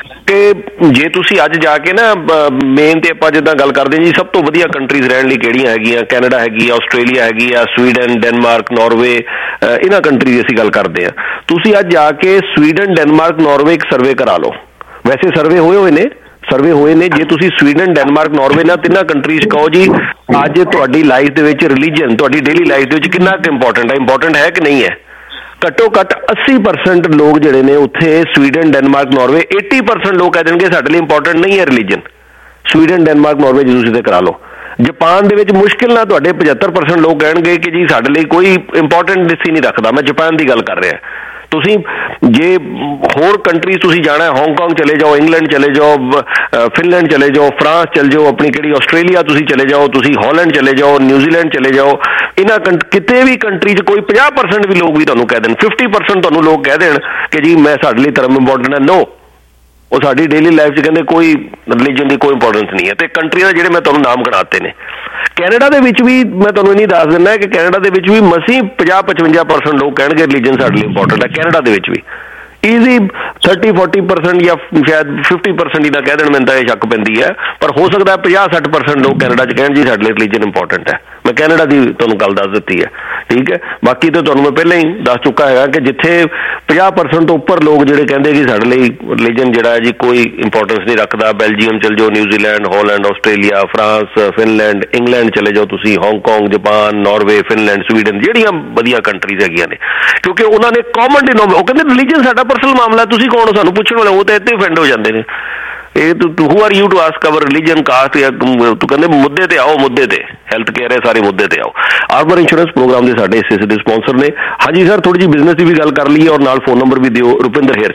S2: ਕਿ ਜੇ ਤੁਸੀਂ ਅੱਜ ਜਾ ਕੇ ਨਾ ਮੇਨ ਤੇ ਆਪਾਂ ਜਿੱਦਾਂ ਗੱਲ ਕਰਦੇ ਜੀ, ਸਭ ਤੋਂ ਵਧੀਆ ਕੰਟਰੀਜ਼ ਰਹਿਣ ਲਈ ਕਿਹੜੀਆਂ ਹੈਗੀਆਂ? ਕੈਨੇਡਾ ਹੈਗੀ ਆ, ਆਸਟ੍ਰੇਲੀਆ ਹੈਗੀ ਆ, ਸਵੀਡਨ, ਡੈਨਮਾਰਕ, ਨਾਰਵੇ, ਇਹਨਾਂ ਕੰਟਰੀ ਦੀ ਅਸੀਂ ਗੱਲ ਕਰਦੇ ਹਾਂ। ਤੁਸੀਂ ਅੱਜ ਜਾ ਕੇ ਸਵੀਡਨ, ਡੈਨਮਾਰਕ, ਨਾਰਵੇ ਇੱਕ ਸਰਵੇ ਕਰਾ ਲਓ। ਵੈਸੇ ਸਰਵੇ ਹੋਏ ਹੋਏ ਨੇ ਸਰਵੇ ਹੋਏ ਨੇ ਜੇ ਤੁਸੀਂ ਸਵੀਡਨ, ਡੈਨਮਾਰਕ, ਨਾਰਵੇ ਨਾਲ ਤਿੰਨਾਂ ਕੰਟਰੀਜ਼ ਕਹੋ ਜੀ ਅੱਜ ਤੁਹਾਡੀ ਲਾਈਫ ਦੇ ਵਿੱਚ ਰਿਲੀਜਨ ਤੁਹਾਡੀ ਡੇਲੀ ਲਾਈਫ ਦੇ ਵਿੱਚ ਕਿੰਨਾ ਕੁ ਇੰਪੋਰਟੈਂਟ ਹੈ, ਇੰਪੋਰਟੈਂਟ ਹੈ ਕਿ ਨਹੀਂ ਹੈ? ਘੱਟੋ ਘੱਟ ਅੱਸੀ ਪਰਸੈਂਟ ਲੋਕ ਜਿਹੜੇ ਨੇ ਉੱਥੇ ਸਵੀਡਨ, ਡੈਨਮਾਰਕ, ਨਾਰਵੇ, ਅੱਸੀ ਪਰਸੈਂਟ ਲੋਕ ਕਹਿ ਦੇਣਗੇ ਸਾਡੇ ਲਈ ਇੰਪੋਰਟੈਂਟ ਨਹੀਂ ਹੈ ਰਿਲੀਜਨ। ਸਵੀਡਨ, ਡੈਨਮਾਰਕ, ਨਾਰਵੇ ਜੇ ਤੁਸੀਂ ਤੇ ਕਰਾ ਲਓ। ਜਾਪਾਨ ਦੇ ਵਿੱਚ ਮੁਸ਼ਕਿਲ ਨਾਲ ਤੁਹਾਡੇ ਪਝੱਤਰ ਪਰਸੈਂਟ ਲੋਕ ਕਹਿਣਗੇ ਕਿ ਜੀ ਸਾਡੇ ਲਈ ਕੋਈ ਇੰਪੋਰਟੈਂਟ ਸੀ ਨਹੀਂ ਰੱਖਦਾ। ਮੈਂ ਜਾਪਾਨ ਦੀ ਗੱਲ ਕਰ ਰਿਹਾ। ਤੁਸੀਂ ਜੇ ਹੋਰ ਕੰਟਰੀਜ਼ ਤੁਸੀਂ ਜਾਣਾ ਹੈ, ਹਾਂਗਕਾਂਗ ਚਲੇ ਜਾਓ, ਇੰਗਲੈਂਡ ਚਲੇ ਜਾਓ, ਫਿਨਲੈਂਡ ਚਲੇ ਜਾਓ, ਫਰਾਂਸ ਚਲੇ ਜਾਓ, ਆਪਣੀ ਕਿਹੜੀ ਆਸਟ੍ਰੇਲੀਆ ਤੁਸੀਂ ਚਲੇ ਜਾਓ, ਤੁਸੀਂ ਹਾਲੈਂਡ ਚਲੇ ਜਾਓ, ਨਿਊਜ਼ੀਲੈਂਡ ਚਲੇ ਜਾਓ, ਇਹਨਾਂ ਕਿਤੇ ਵੀ ਕੰਟਰੀ 'ਚ ਕੋਈ ਪੰਜਾਹ ਪਰਸੈਂਟ ਵੀ ਲੋਕ ਵੀ ਤੁਹਾਨੂੰ ਕਹਿ ਦੇਣ, ਫਿਫਟੀ ਪਰਸੈਂਟ ਤੁਹਾਨੂੰ ਲੋਕ ਕਹਿ ਦੇਣ ਕਿ ਜੀ ਮੈਂ ਸਾਡੇ ਲਈ ਧਰਮ ਇੰਪੋਰਟੈਂਟ ਹੈ। ਨੋ, ਉਹ ਸਾਡੀ ਡੇਲੀ ਲਾਈਫ 'ਚ ਕਹਿੰਦੇ ਕੋਈ ਰਿਲੀਜਨ ਦੀ ਕੋਈ ਇੰਪੋਰਟੈਂਸ ਨਹੀਂ ਹੈ। ਤੇ ਕੰਟਰੀਆਂ ਜਿਹੜੇ ਮੈਂ ਤੁਹਾਨੂੰ ਨਾਮ ਗਿਣਾਤੇ ਨੇ, ਕੈਨੇਡਾ ਦੇ ਵਿੱਚ ਵੀ ਮੈਂ ਤੁਹਾਨੂੰ ਇਹ ਨਹੀਂ ਦੱਸ ਦਿੰਦਾ ਕਿ ਕੈਨੇਡਾ ਦੇ ਵਿੱਚ ਵੀ ਮਸੀਂ ਪੰਜਾਹ ਪਚਵੰਜਾ ਪਰਸੈਂਟ ਲੋਕ ਕਹਿਣਗੇ ਰਿਲੀਜਨ ਸਾਡੇ ਲਈ ਇੰਪੋਰਟੈਂਟ ਹੈ। ਕੈਨੇਡਾ ਦੇ ਵਿੱਚ ਵੀ ਈਜ਼ੀ ਥਰਟੀ ਫੋਰਟੀ ਪਰਸੈਂਟ ਜਾਂ ਸ਼ਾਇਦ ਫਿਫਟੀ ਪਰਸੈਂਟ ਹੀ ਤਾਂ ਕਹਿ ਦੇਣ, ਮੈਨੂੰ ਤਾਂ ਇਹ ਸ਼ੱਕ ਪੈਂਦੀ ਹੈ। ਪਰ ਹੋ ਸਕਦਾ ਪੰਜਾਹ ਸੱਠ ਪਰਸੈਂਟ ਲੋਕ ਕੈਨੇਡਾ 'ਚ ਕਹਿਣ ਜੀ ਸਾਡੇ ਲਈ ਰਿਲੀਜਨ ਇੰਪੋਰਟੈਂਟ ਹੈ। ਮੈਂ ਕੈਨੇਡਾ ਦੀ ਤੁਹਾਨੂੰ ਗੱਲ ਦੱਸ ਦਿੱਤੀ ਹੈ, ਠੀਕ ਹੈ। ਬਾਕੀ ਤਾਂ ਤੁਹਾਨੂੰ ਮੈਂ ਪਹਿਲਾਂ ਹੀ ਦੱਸ ਚੁੱਕਾ ਹੈਗਾ ਕਿ ਜਿੱਥੇ ਪੰਜਾਹ ਪਰਸੈਂਟ ਤੋਂ ਉੱਪਰ ਲੋਕ ਜਿਹੜੇ ਕਹਿੰਦੇ ਕਿ ਸਾਡੇ ਲਈ ਰਿਲੀਜਨ ਜਿਹੜਾ ਹੈ ਜੀ ਕੋਈ ਇੰਪੋਰਟੈਂਸ ਨਹੀਂ ਰੱਖਦਾ, ਬੈਲਜੀਅਮ ਚਲੇ ਜਾਓ, New Zealand, Holland, Australia, France, Finland, England ਚਲੇ ਜਾਓ ਤੁਸੀਂ, Hong Kong, Japan, Norway, Finland, Sweden, ਜਿਹੜੀਆਂ ਵਧੀਆ ਕੰਟਰੀਜ਼ ਹੈਗੀਆਂ ਨੇ, ਕਿਉਂਕਿ ਉਹਨਾਂ ਨੇ ਕਾਮਨ ਡਿਨੋਮੀਨੇਟਰ, ਉਹ ਕਹਿੰਦੇ ਰਿਲੀਜਨ ਸਾਡਾ ਪਰਸਨਲ ਮਾਮਲਾ, ਤੁਸੀਂ ਕੌਣ ਹੋ ਸਾਨੂੰ ਪੁੱਛਣ ਵਾਲੇ? ਉਹ ਤਾਂ ਇੱਥੇ ਅਫੈਂਡ ਹੋ ਜਾਂਦੇ ਨੇ। ਇਹ ਤੂੰ who are you to ask our religion, caste, ਜਾਂ ਤੂੰ ਕਹਿੰਦੇ ਮੁੱਦੇ ਤੇ ਆਓ, ਮੁੱਦੇ ਤੇ ਹੈਲਥ ਕੇਅਰ ਹੈ, ਸਾਰੇ ਮੁੱਦੇ ਤੇ ਆਓ। ਆਰਮਰ ਇੰਸ਼ੋਰੈਂਸ ਪ੍ਰੋਗਰਾਮ ਦੇ ਸਾਡੇ ਹਿੱਸੇ ਦੇ ਸਪਾਂਸਰ ਨੇ। ਹਾਂਜੀ ਸਰ, ਥੋੜੀ ਜਿਹੀ ਬਿਜ਼ਨਸ ਦੀ ਵੀ ਗੱਲ ਕਰ ਲਈਏ ਔਰ ਨਾਲ ਫੋਨ ਨੰਬਰ ਵੀ ਦਿਓ। ਰੁਪਿੰਦਰ ਹੇਰ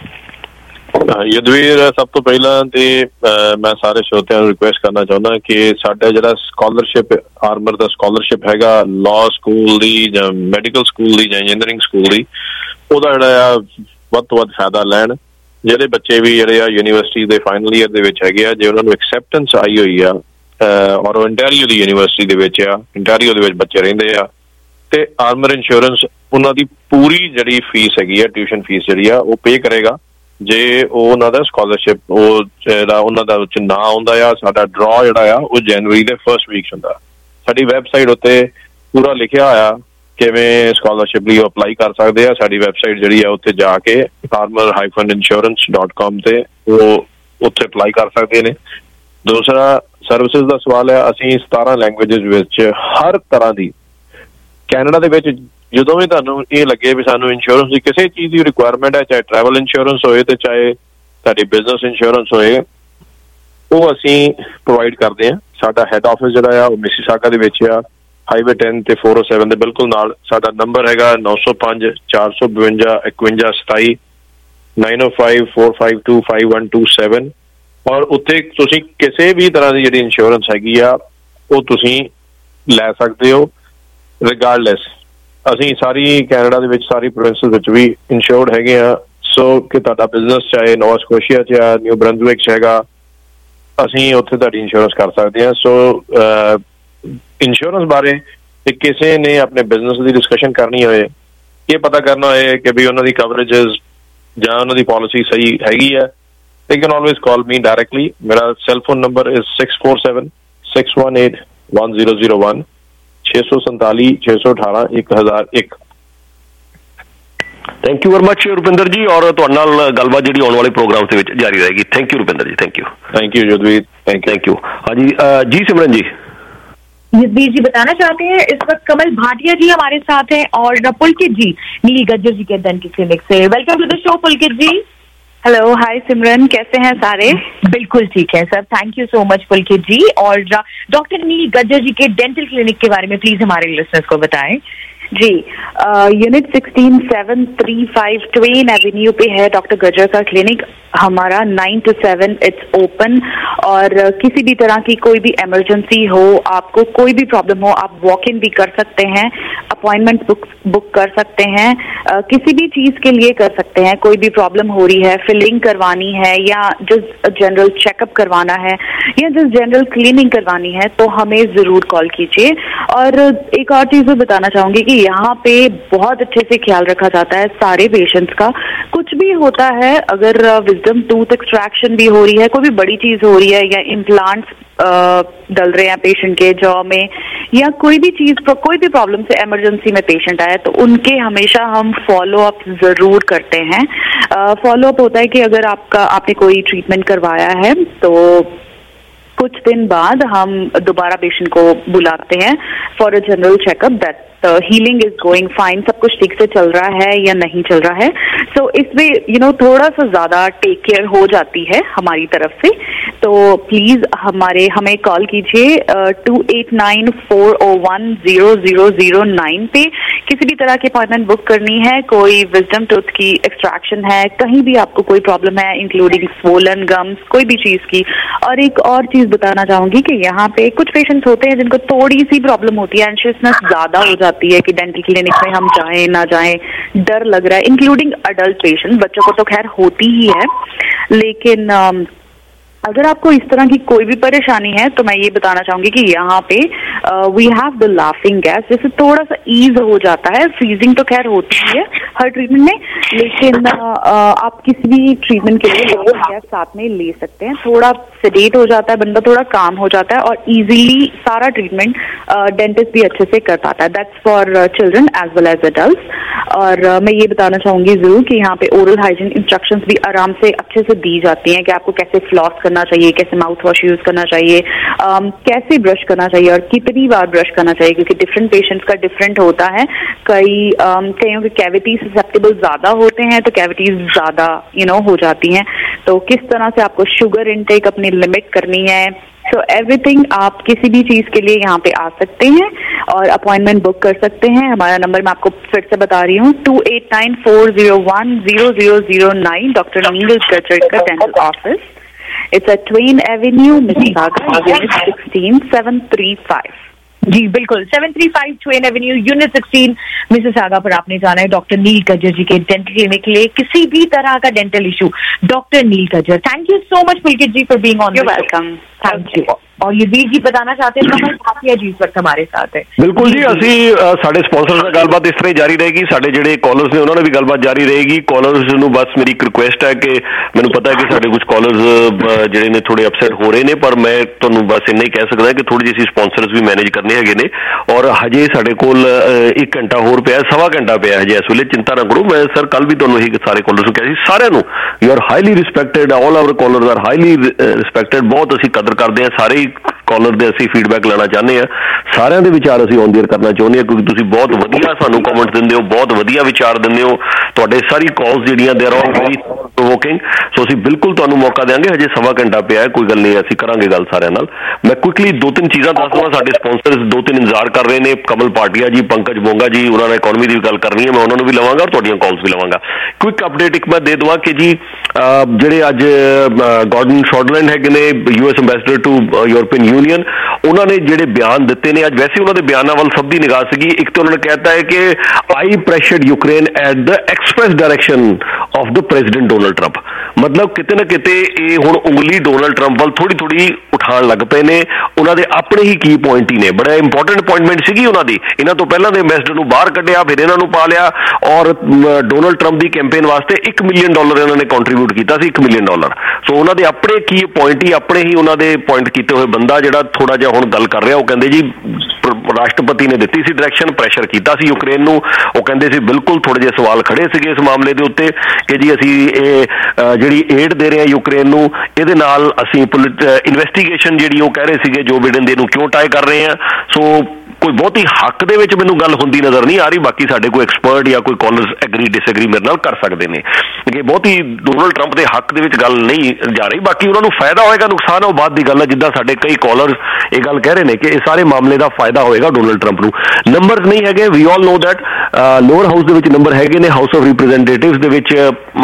S2: ਸਾਹਿਬ।
S14: ਯਦਵੀਰ, ਸਭ ਤੋਂ ਪਹਿਲਾਂ ਤੇ ਮੈਂ ਸਾਰੇ ਸਰੋਤਿਆਂ ਨੂੰ ਰਿਕੁਐਸਟ ਕਰਨਾ ਚਾਹੁੰਦਾ ਕਿ ਸਾਡਾ ਜਿਹੜਾ ਸਕਾਲਰਸ਼ਿਪ ਆਰਮਰ ਦਾ ਸਕਾਲਰਸ਼ਿਪ ਹੈਗਾ ਲਾਅ ਸਕੂਲ ਦੀ ਜਾਂ ਮੈਡੀਕਲ ਸਕੂਲ ਦੀ ਜਾਂ ਇੰਜੀਨੀਅਰਿੰਗ ਸਕੂਲ ਦੀ, ਉਹਦਾ ਜਿਹੜਾ ਆ ਵੱਧ ਤੋਂ ਵੱਧ ਫਾਇਦਾ ਲੈਣ। ਜਿਹੜੇ ਬੱਚੇ ਵੀ ਜਿਹੜੇ ਆ ਯੂਨੀਵਰਸਿਟੀ ਦੇ ਫਾਈਨਲ ਈਅਰ ਦੇ ਵਿੱਚ ਹੈਗੇ ਆ, ਜੇ ਉਹਨਾਂ ਨੂੰ ਐਕਸੈਪਟੈਂਸ ਆਈ ਹੋਈ ਆ ਔਰ ਉਹ ਇੰਟੈਰੀਓ ਦੀ ਯੂਨੀਵਰਸਿਟੀ ਦੇ ਵਿੱਚ ਆ, ਇੰਟੈਰੀਓ ਦੇ ਵਿੱਚ ਬੱਚੇ ਰਹਿੰਦੇ ਆ, ਤੇ ਆਰਮਰ ਇੰਸ਼ੋਰੈਂਸ ਉਹਨਾਂ ਦੀ ਪੂਰੀ ਜਿਹੜੀ ਫੀਸ ਹੈਗੀ ਆ, ਟਿਊਸ਼ਨ ਫੀਸ ਜਿਹੜੀ ਆ ਉਹ ਪੇ ਕਰੇਗਾ ਜੇ ਉਹ ਉਹਨਾਂ ਦਾ ਸਕਾਲਰਸ਼ਿਪ ਉਹ ਜਿਹੜਾ ਉਹਨਾਂ ਦਾ ਵਿੱਚ ਨਾਂ ਆਉਂਦਾ ਆ। ਸਾਡਾ ਡਰਾ ਜਿਹੜਾ ਆ ਉਹ ਜਨਵਰੀ ਦੇ ਫਸਟ ਵੀਕ ਹੁੰਦਾ। ਸਾਡੀ ਵੈਬਸਾਈਟ ਉੱਤੇ ਪੂਰਾ ਲਿਖਿਆ ਹੋਇਆ ਕਿਵੇਂ ਸਕਾਲਰਸ਼ਿਪ ਲਈ ਉਹ ਅਪਲਾਈ ਕਰ ਸਕਦੇ ਆ। ਸਾਡੀ ਵੈਬਸਾਈਟ ਜਿਹੜੀ ਆ ਉੱਥੇ ਜਾ ਕੇ Armour hyphen insurance dot com ਤੇ ਉਹ ਉੱਥੇ ਅਪਲਾਈ ਕਰ ਸਕਦੇ ਨੇ। ਦੂਸਰਾ, ਸਰਵਿਸਿਜ਼ ਦਾ ਸਵਾਲ ਹੈ। ਅਸੀਂ ਸਤਾਰਾਂ ਲੈਂਗੁਏਜਿਸ ਵਿੱਚ ਹਰ ਤਰ੍ਹਾਂ ਦੀ, ਕੈਨੇਡਾ ਦੇ ਵਿੱਚ ਜਦੋਂ ਵੀ ਤੁਹਾਨੂੰ ਇਹ ਲੱਗੇ ਵੀ ਸਾਨੂੰ ਇੰਸ਼ੋਰੈਂਸ ਦੀ ਕਿਸੇ ਚੀਜ਼ ਦੀ ਰਿਕੁਆਇਰਮੈਂਟ ਹੈ, ਚਾਹੇ ਟਰੈਵਲ ਇੰਸ਼ੋਰੈਂਸ ਹੋਏ ਤੇ ਚਾਹੇ ਤੁਹਾਡੀ ਬਿਜ਼ਨਸ ਇੰਸ਼ੋਰੈਂਸ ਹੋਏ, ਉਹ ਅਸੀਂ ਪ੍ਰੋਵਾਈਡ ਕਰਦੇ ਹਾਂ। ਸਾਡਾ ਹੈੱਡ ਆਫਿਸ ਜਿਹੜਾ ਆ ਉਹ ਮਿਸੀਸਾਗਾ ਦੇ ਵਿੱਚ ਆ, ਹਾਈਵੇ ਟੈਨ ਤੇ ਫੋਰ ਓ ਸੈਵਨ ਦੇ ਬਿਲਕੁਲ ਨਾਲ। ਸਾਡਾ ਨੰਬਰ ਹੈਗਾ ਨੌ ਸੌ ਪੰਜ ਚਾਰ ਸੌ ਬਵੰਜਾ ਇਕਵੰਜਾ ਸਤਾਈ ਨਾਈਨ ਓ five four five two five one two seven. ਔਰ ਉੱਥੇ ਤੁਸੀਂ ਕਿਸੇ ਵੀ ਤਰ੍ਹਾਂ ਦੀ ਜਿਹੜੀ ਇੰਸ਼ੋਰੈਂਸ ਹੈਗੀ ਆ ਉਹ ਤੁਸੀਂ ਲੈ ਸਕਦੇ ਹੋ ਰਿਗਾਰਡਲੈਸ। ਅਸੀਂ ਸਾਰੀ ਕੈਨੇਡਾ ਦੇ ਵਿੱਚ ਸਾਰੀ ਪ੍ਰੋਵਿੰਸਿਸ ਵਿੱਚ ਵੀ ਇੰਸ਼ੋਰਡ ਹੈਗੇ ਆ। ਸੋ ਕਿ ਤੁਹਾਡਾ ਬਿਜ਼ਨਸ ਚਾਹੇ ਨੋਵਾ ਸਕੋਸ਼ੀਆ 'ਚ ਜਾਂ ਨਿਊ ਬਰੰਜ਼ਵਿਕ 'ਚ ਹੈਗਾ, ਅਸੀਂ ਉੱਥੇ ਤੁਹਾਡੀ ਇੰਸ਼ੋਰੈਂਸ ਕਰ ਸਕਦੇ ਹਾਂ। ਸੋ ਇੰਸ਼ੋਰੈਂਸ ਬਾਰੇ ਤੇ ਕਿਸੇ ਨੇ ਆਪਣੇ ਬਿਜ਼ਨਸ ਦੀ ਡਿਸਕਸ਼ਨ ਕਰਨੀ ਹੋਏ, ਇਹ ਪਤਾ ਕਰਨਾ ਹੋਏ ਕਿ ਵੀ ਉਹਨਾਂ ਦੀ ਕਵਰੇਜਸ ਜਾਂ ਉਹਨਾਂ ਦੀ ਪਾਲਿਸੀ ਸਹੀ ਹੈਗੀ ਹੈ, they can always call me directly. ਮੇਰਾ cell phone number is six four seven six one eight one zero zero one, ਛੇ ਸੌ ਸੰਤਾਲੀ ਛੇ ਸੌ ਅਠਾਰਾਂ ਇੱਕ ਹਜ਼ਾਰ ਇੱਕ।
S2: Thank you very much Rupinder ji, ਔਰ ਤੁਹਾਡੇ ਨਾਲ ਗੱਲਬਾਤ ਜਿਹੜੀ ਆਉਣ ਵਾਲੇ ਪ੍ਰੋਗਰਾਮ ਦੇ ਵਿੱਚ ਜਾਰੀ ਰਹੇਗੀ। Thank you Rupinder ji. Thank you
S14: thank you Jadveer. Thank
S2: thank you. हाँ जी जी सिमरन जी।
S9: जसबीर जी बताना चाहते हैं, इस वक्त कमल भाटिया जी हमारे साथ हैं और पुलकित जी नील गज्जर जी के दंत क्लिनिक से। Welcome to the show Pulkit ji.
S16: Hello, hi Simran, कैसे हैं सारे?
S9: बिल्कुल ठीक है sir, thank you so much Pulkit ji. और डॉक्टर नील गज्जर जी के डेंटल क्लिनिक के बारे में प्लीज हमारे लिसनर्स को बताएं।
S16: जी, unit sixteen seven three five Twain avenue पे है डॉक्टर गजर का क्लिनिक। हमारा nine two seven it's open, और uh, किसी भी तरह की कोई भी इमरजेंसी हो, आपको कोई भी प्रॉब्लम हो, आप वॉक इन भी कर सकते हैं, अपॉइंटमेंट बुक बुक कर सकते हैं, uh, किसी भी चीज के लिए कर सकते हैं। कोई भी प्रॉब्लम हो रही है, फिलिंग करवानी है, या जस्ट जनरल चेकअप करवाना है, या जस्ट जनरल क्लीनिंग करवानी है, तो हमें जरूर कॉल कीजिए। और एक और चीज मैं बताना चाहूंगी कि यहाँ पे बहुत अच्छे से ख्याल रखा जाता है सारे पेशेंट्स का। कुछ भी होता है, अगर विजडम टूथ एक्सट्रैक्शन भी हो रही है, कोई भी बड़ी चीज हो रही है, या इम्प्लांट्स डल रहे हैं पेशेंट के जॉ में, या कोई भी चीज, कोई भी प्रॉब्लम से इमरजेंसी में पेशेंट आया, तो उनके हमेशा हम फॉलो अप जरूर करते हैं। फॉलो अप होता है कि अगर आपका आपने कोई ट्रीटमेंट करवाया है तो कुछ दिन बाद हम दोबारा पेशेंट को बुलाते हैं for a general checkup that healing is going fine, सब कुछ ठीक से चल रहा है या नहीं चल रहा है। सो so, इसमें यू नो थोड़ा सा ज्यादा टेक केयर हो जाती है हमारी तरफ से। तो प्लीज हमारे हमें कॉल कीजिए two eight nine four O one zero zero zero nine पे। किसी भी तरह की अपॉइंटमेंट बुक करनी है, कोई विजडम टूथ की एक्सट्रैक्शन है, कहीं भी आपको कोई प्रॉब्लम है इंक्लूडिंग स्वोलन गम्स, कोई भी चीज की। और एक और चीज बताना चाहूंगी कि यहाँ पे कुछ पेशेंट्स होते हैं जिनको थोड़ी सी प्रॉब्लम होती है, एंशियसनेस ज्यादा हो जाती है कि डेंटल क्लिनिक में हम जाएं ना जाएं, डर लग रहा है, इंक्लूडिंग अडल्ट पेशेंट। बच्चों को तो खैर होती ही है, लेकिन अगर आपको इस तरह की कोई भी परेशानी है तो मैं ये बताना चाहूंगी कि यहाँ पे we have the laughing gas, जिससे थोड़ा सा ईज हो जाता है। फ्रीजिंग तो खैर होती है हर ट्रीटमेंट में, लेकिन uh, uh, आप किसी भी ट्रीटमेंट के लिए लाफिंग गैस साथ में ले सकते हैं। थोड़ा सेडेट हो जाता है बंदा, थोड़ा काम हो जाता है, और इजीली सारा ट्रीटमेंट डेंटिस्ट भी अच्छे से कर पाता है। That's for children as well as adult. और uh, मैं ये बताना चाहूंगी जरूर कि यहाँ पे ओरल हाइजीन इंस्ट्रक्शंस भी आराम से अच्छे से दी जाती हैं कि आपको कैसे फ्लॉस करना चाहिए, कैसे माउथ वॉश यूज करना चाहिए, um, कैसे ब्रश करना चाहिए और कितनी बार ब्रश करना चाहिए, क्योंकि डिफरेंट पेशेंट्स का डिफरेंट होता है। कई um, कईयों के कैविटी ससेप्टेबल ज्यादा होते हैं, तो कैविटीज ज्यादा यू नो हो जाती हैं। तो किस तरह से आपको शुगर इनटेक अपनी लिमिट करनी है, सो एवरीथिंग आप किसी भी चीज के लिए यहाँ पे आ सकते हैं और अपॉइंटमेंट बुक कर सकते हैं। हमारा नंबर मैं आपको फिर से बता रही हूँ, two eight nine four zero one zero zero zero nine, doctor Neel Gajar का dental office. It's at Twain Avenue, Mississauga, Unit sixteen seven three five.
S5: जी बिल्कुल, seven three five Twain avenue unit sixteen Mississauga पर आपने जाना है doctor Neel गजर जी के dental clinic के लिए। किसी भी तरह का dental issue, doctor Neel Gajar. Thank you so much Pulkit ji for being on.
S16: You welcome.
S5: Thank you. और ये वीर जी बताना चाहते हैं कमल भाटिया जी इस वक्त हमारे साथ है।
S2: बिल्कुल जी, ਅਸੀਂ ਸਾਡੇ ਸਪਾਂਸਰ ਨਾਲ ਗੱਲਬਾਤ ਇਸ ਤਰ੍ਹਾਂ ਹੀ ਜਾਰੀ ਰਹੇਗੀ, ਸਾਡੇ ਜਿਹੜੇ ਕਾਲਰਸ ਨੇ ਉਹਨਾਂ ਨਾਲ ਵੀ ਗੱਲਬਾਤ ਜਾਰੀ ਰਹੇਗੀ। ਕਾਲਰਸ ਨੂੰ ਬਸ ਮੇਰੀ ਇੱਕ ਰਿਕੁਐਸਟ ਹੈ ਕਿ ਮੈਨੂੰ ਪਤਾ ਹੈ ਕਿ ਸਾਡੇ ਕੁਝ ਕਾਲਰਸ ਜਿਹੜੇ ਨੇ ਥੋੜੇ ਅਪਸੈਟ ਹੋ ਰਹੇ ਨੇ, ਪਰ ਮੈਂ ਤੁਹਾਨੂੰ ਬਸ ਇੰਨਾ ਹੀ ਕਹਿ ਸਕਦਾ ਕਿ ਥੋੜੀ ਜਿਹੀ ਅਸੀਂ ਸਪਾਂਸਰਸ ਵੀ ਮੈਨੇਜ ਕਰਨੇ ਹੈਗੇ ਨੇ। ਔਰ ਹਜੇ ਸਾਡੇ ਕੋਲ ਇੱਕ ਘੰਟਾ ਹੋਰ ਪਿਆ, ਸਵਾ ਘੰਟਾ ਪਿਆ ਹਜੇ ਇਸ ਵੇਲੇ। ਚਿੰਤਾ ਨਾ ਕਰੋ, ਮੈਂ ਸਰ ਕੱਲ ਵੀ ਤੁਹਾਨੂੰ ਇਹੀ ਸਾਰੇ ਕਾਲਰਸ ਨੂੰ ਕਿਹਾ ਸੀ, ਸਾਰਿਆਂ ਨੂੰ you are highly respected, all our callers are highly respected. ਬਹੁਤ ਅਸੀਂ ਕਦਰ ਕਰਦੇ ਹਾਂ ਸਾਰੇ ਕਾਲਰ ਦੇ, ਅਸੀਂ ਫੀਡਬੈਕ ਲੈਣਾ ਚਾਹੁੰਦੇ ਹਾਂ, ਸਾਰਿਆਂ ਦੇ ਵਿਚਾਰ ਅਸੀਂ ਔਨ ਏਅਰ ਕਰਨਾ ਚਾਹੁੰਦੇ ਹਾਂ, ਕਿਉਂਕਿ ਤੁਸੀਂ ਬਹੁਤ ਵਧੀਆ ਸਾਨੂੰ ਕਮੈਂਟ ਦਿੰਦੇ ਹੋ, ਬਹੁਤ ਵਧੀਆ ਵਿਚਾਰ ਦਿੰਦੇ ਹੋ। ਤੁਹਾਡੇ ਸਾਰੀ ਕਾਲਸ ਜਿਹੜੀਆਂ ਦੇ ਆਰ ਆਲ ਵੈਰੀ ਪ੍ਰੋਵੋਕਿੰਗ। ਸੋ ਅਸੀਂ ਬਿਲਕੁਲ ਤੁਹਾਨੂੰ ਮੌਕਾ ਦੇਵਾਂਗੇ, ਹਜੇ ਸਵਾ ਘੰਟਾ ਪਿਆ ਹੈ, ਕੋਈ ਗੱਲ ਨਹੀਂ, ਅਸੀਂ ਕਰਾਂਗੇ ਗੱਲ ਸਾਰਿਆਂ ਨਾਲ। ਮੈਂ ਕੁਇਕਲੀ ਦੋ ਤਿੰਨ ਚੀਜ਼ਾਂ ਦੱਸ ਦਵਾਂ, ਸਾਡੇ ਸਪਾਂਸਰਸ ਦੋ ਤਿੰਨ ਇੰਤਜ਼ਾਰ ਕਰ ਰਹੇ ਨੇ, ਕਮਲ ਭਾਟੀਆ ਜੀ, ਪੰਕਜ ਬੋਂਗਾ ਜੀ, ਉਹਨਾਂ ਨੇ ਇਕਨੋਮੀ ਦੀ ਵੀ ਗੱਲ ਕਰਨੀ ਹੈ, ਮੈਂ ਉਹਨਾਂ ਨੂੰ ਵੀ ਲਵਾਂਗਾ ਔਰ ਤੁਹਾਡੀਆਂ ਕਾਲਸ ਵੀ ਲਵਾਂਗਾ। ਕੁਇਕ ਅਪਡੇਟ ਇੱਕ ਮੈਂ ਦੇ ਦੇਵਾਂ ਕਿ ਜੀ ਜਿਹੜੇ ਅੱਜ ਗਾਰਡਨ ਸ਼ਾਰਟਲੈਂਡ ਹੈਗੇ ਨੇ, U S ambassador to European Union, ਉਹਨਾਂ ਨੇ ਜਿਹੜੇ ਬਿਆਨ ਦਿੱਤੇ ਨੇ ਅੱਜ, ਵੈਸੇ ਉਹਨਾਂ ਦੇ ਬਿਆਨਾਂ ਵੱਲ ਸਭ ਦੀ ਨਿਗਾਹ ਸੀਗੀ। ਇੱਕ ਤਾਂ ਉਹਨਾਂ ਨੇ ਕਹਿਤਾ ਹੈ ਕਿ I pressured Ukraine at the express direction of the president Donald Trump. ਮਤਲਬ ਕਿਤੇ ਨਾ ਕਿਤੇ ਇਹ ਹੁਣ ਉਂਗਲੀ ਡੋਨਲਡ ਟਰੰਪ ਵੱਲ ਥੋੜੀ ਥੋੜੀ ਉਠਾਉਣ ਲੱਗ ਪਏ ਨੇ। ਉਹਨਾਂ ਦੇ ਆਪਣੇ ਹੀ ਕੀ ਪੁਆਇੰਟ ਹੀ ਨੇ, ਬੜਾ ਇੰਪੋਰਟੈਂਟ ਅਪਾਇੰਟਮੈਂਟ ਸੀਗੀ ਉਹਨਾਂ ਦੀ। ਇਹਨਾਂ ਤੋਂ ਪਹਿਲਾਂ ਦੇ ਐਂਬੈਸਡਰ ਨੂੰ ਬਾਹਰ ਕੱਢਿਆ, ਫਿਰ ਇਹਨਾਂ ਨੂੰ ਪਾ ਲਿਆ, ਔਰ ਡੋਨਲਡ ਟਰੰਪ ਦੀ ਕੈਂਪੇਨ ਵਾਸਤੇ ਇੱਕ ਮਿਲੀਅਨ ਡਾਲਰ ਇਹਨਾਂ ਨੇ ਕੰਟਰੀਬਿਊਟ ਕੀਤਾ ਸੀ, ਇੱਕ ਮਿਲੀਅਨ ਡਾਲਰ। ਸੋ ਉਹਨਾਂ ਦੇ ਆਪਣੇ ਕੀ ਪੁਆਇੰਟ ਹੀ, ਆਪਣੇ ਹੀ ਉਹਨਾਂ ਦੇ ਪੁਆਇੰਟ ਕੀਤੇ ਹੋਏ ਬੰਦਾ ਜਿਹੜਾ ਥੋੜਾ ਜਿਹਾ ਹੁਣ ਗੱਲ ਕਰ ਰਿਹਾ, ਉਹ ਕਹਿੰਦੇ ਜੀ ਰਾਸ਼ਟਰਪਤੀ ਨੇ ਦਿੱਤੀ ਸੀ ਡਾਇਰੈਕਸ਼ਨ, ਪ੍ਰੈਸ਼ਰ ਕੀਤਾ ਸੀ ਯੂਕਰੇਨ ਨੂੰ। ਉਹ ਕਹਿੰਦੇ ਸੀ ਬਿਲਕੁਲ, ਥੋੜੇ ਜਿਹੇ ਸਵਾਲ ਖੜੇ ਸੀਗੇ ਇਸ ਮਾਮਲੇ ਦੇ ਉੱਤੇ ਕਿ ਜੀ ਅਸੀਂ ਇਹ ਜਿਹੜੀ ਏਡ ਦੇ ਰਹੇ ਹਾਂ ਯੂਕਰੇਨ ਨੂੰ, ਇਹਦੇ ਨਾਲ ਅਸੀਂ ਇਨਵੈਸਟੀਗੇਸ਼ਨ ਜਿਹੜੀ ਉਹ ਕਹਿ ਰਹੇ ਸੀਗੇ ਜੋ ਬਿਡਨ ਦੇ ਨੂੰ ਕਿਉਂ ਟਾਈ ਕਰ ਰਹੇ ਹਾਂ। ਸੋ ਕੋਈ ਬਹੁਤੀ ਹੱਕ ਦੇ ਵਿੱਚ ਮੈਨੂੰ ਗੱਲ ਹੁੰਦੀ ਨਜ਼ਰ ਨਹੀਂ ਆ ਰਹੀ। ਬਾਕੀ ਸਾਡੇ ਕੋਈ ਐਕਸਪਰਟ ਜਾਂ ਕੋਈ ਕਾਲਰਸ ਐਗਰੀ ਡਿਸਐਗਰੀ ਮੇਰੇ ਨਾਲ ਕਰ ਸਕਦੇ ਨੇ ਕਿ ਬਹੁਤੀ ਡੋਨਲਡ ਟਰੰਪ ਦੇ ਹੱਕ ਦੇ ਵਿੱਚ ਗੱਲ ਨਹੀਂ ਜਾ ਰਹੀ। ਬਾਕੀ ਉਹਨਾਂ ਨੂੰ ਫਾਇਦਾ ਹੋਏਗਾ ਨੁਕਸਾਨ ਉਹ ਬਾਅਦ ਦੀ ਗੱਲ ਹੈ। ਜਿੱਦਾਂ ਸਾਡੇ ਕਈ ਕਾਲਰਸ ਇਹ ਗੱਲ ਕਹਿ ਰਹੇ ਨੇ ਕਿ ਇਹ ਸਾਰੇ ਮਾਮਲੇ ਦਾ ਫਾਇਦਾ ਹੋਏਗਾ ਡੋਨਲਡ ਟਰੰਪ ਨੂੰ। ਨੰਬਰਸ ਨਹੀਂ ਹੈਗੇ, we all know that lower house ਦੇ ਵਿੱਚ ਨੰਬਰ ਹੈਗੇ ਨੇ। ਹਾਊਸ ਆਫ ਰਿਪਰੈਜ਼ੈਂਟੇਟਿਵਸ ਦੇ ਵਿੱਚ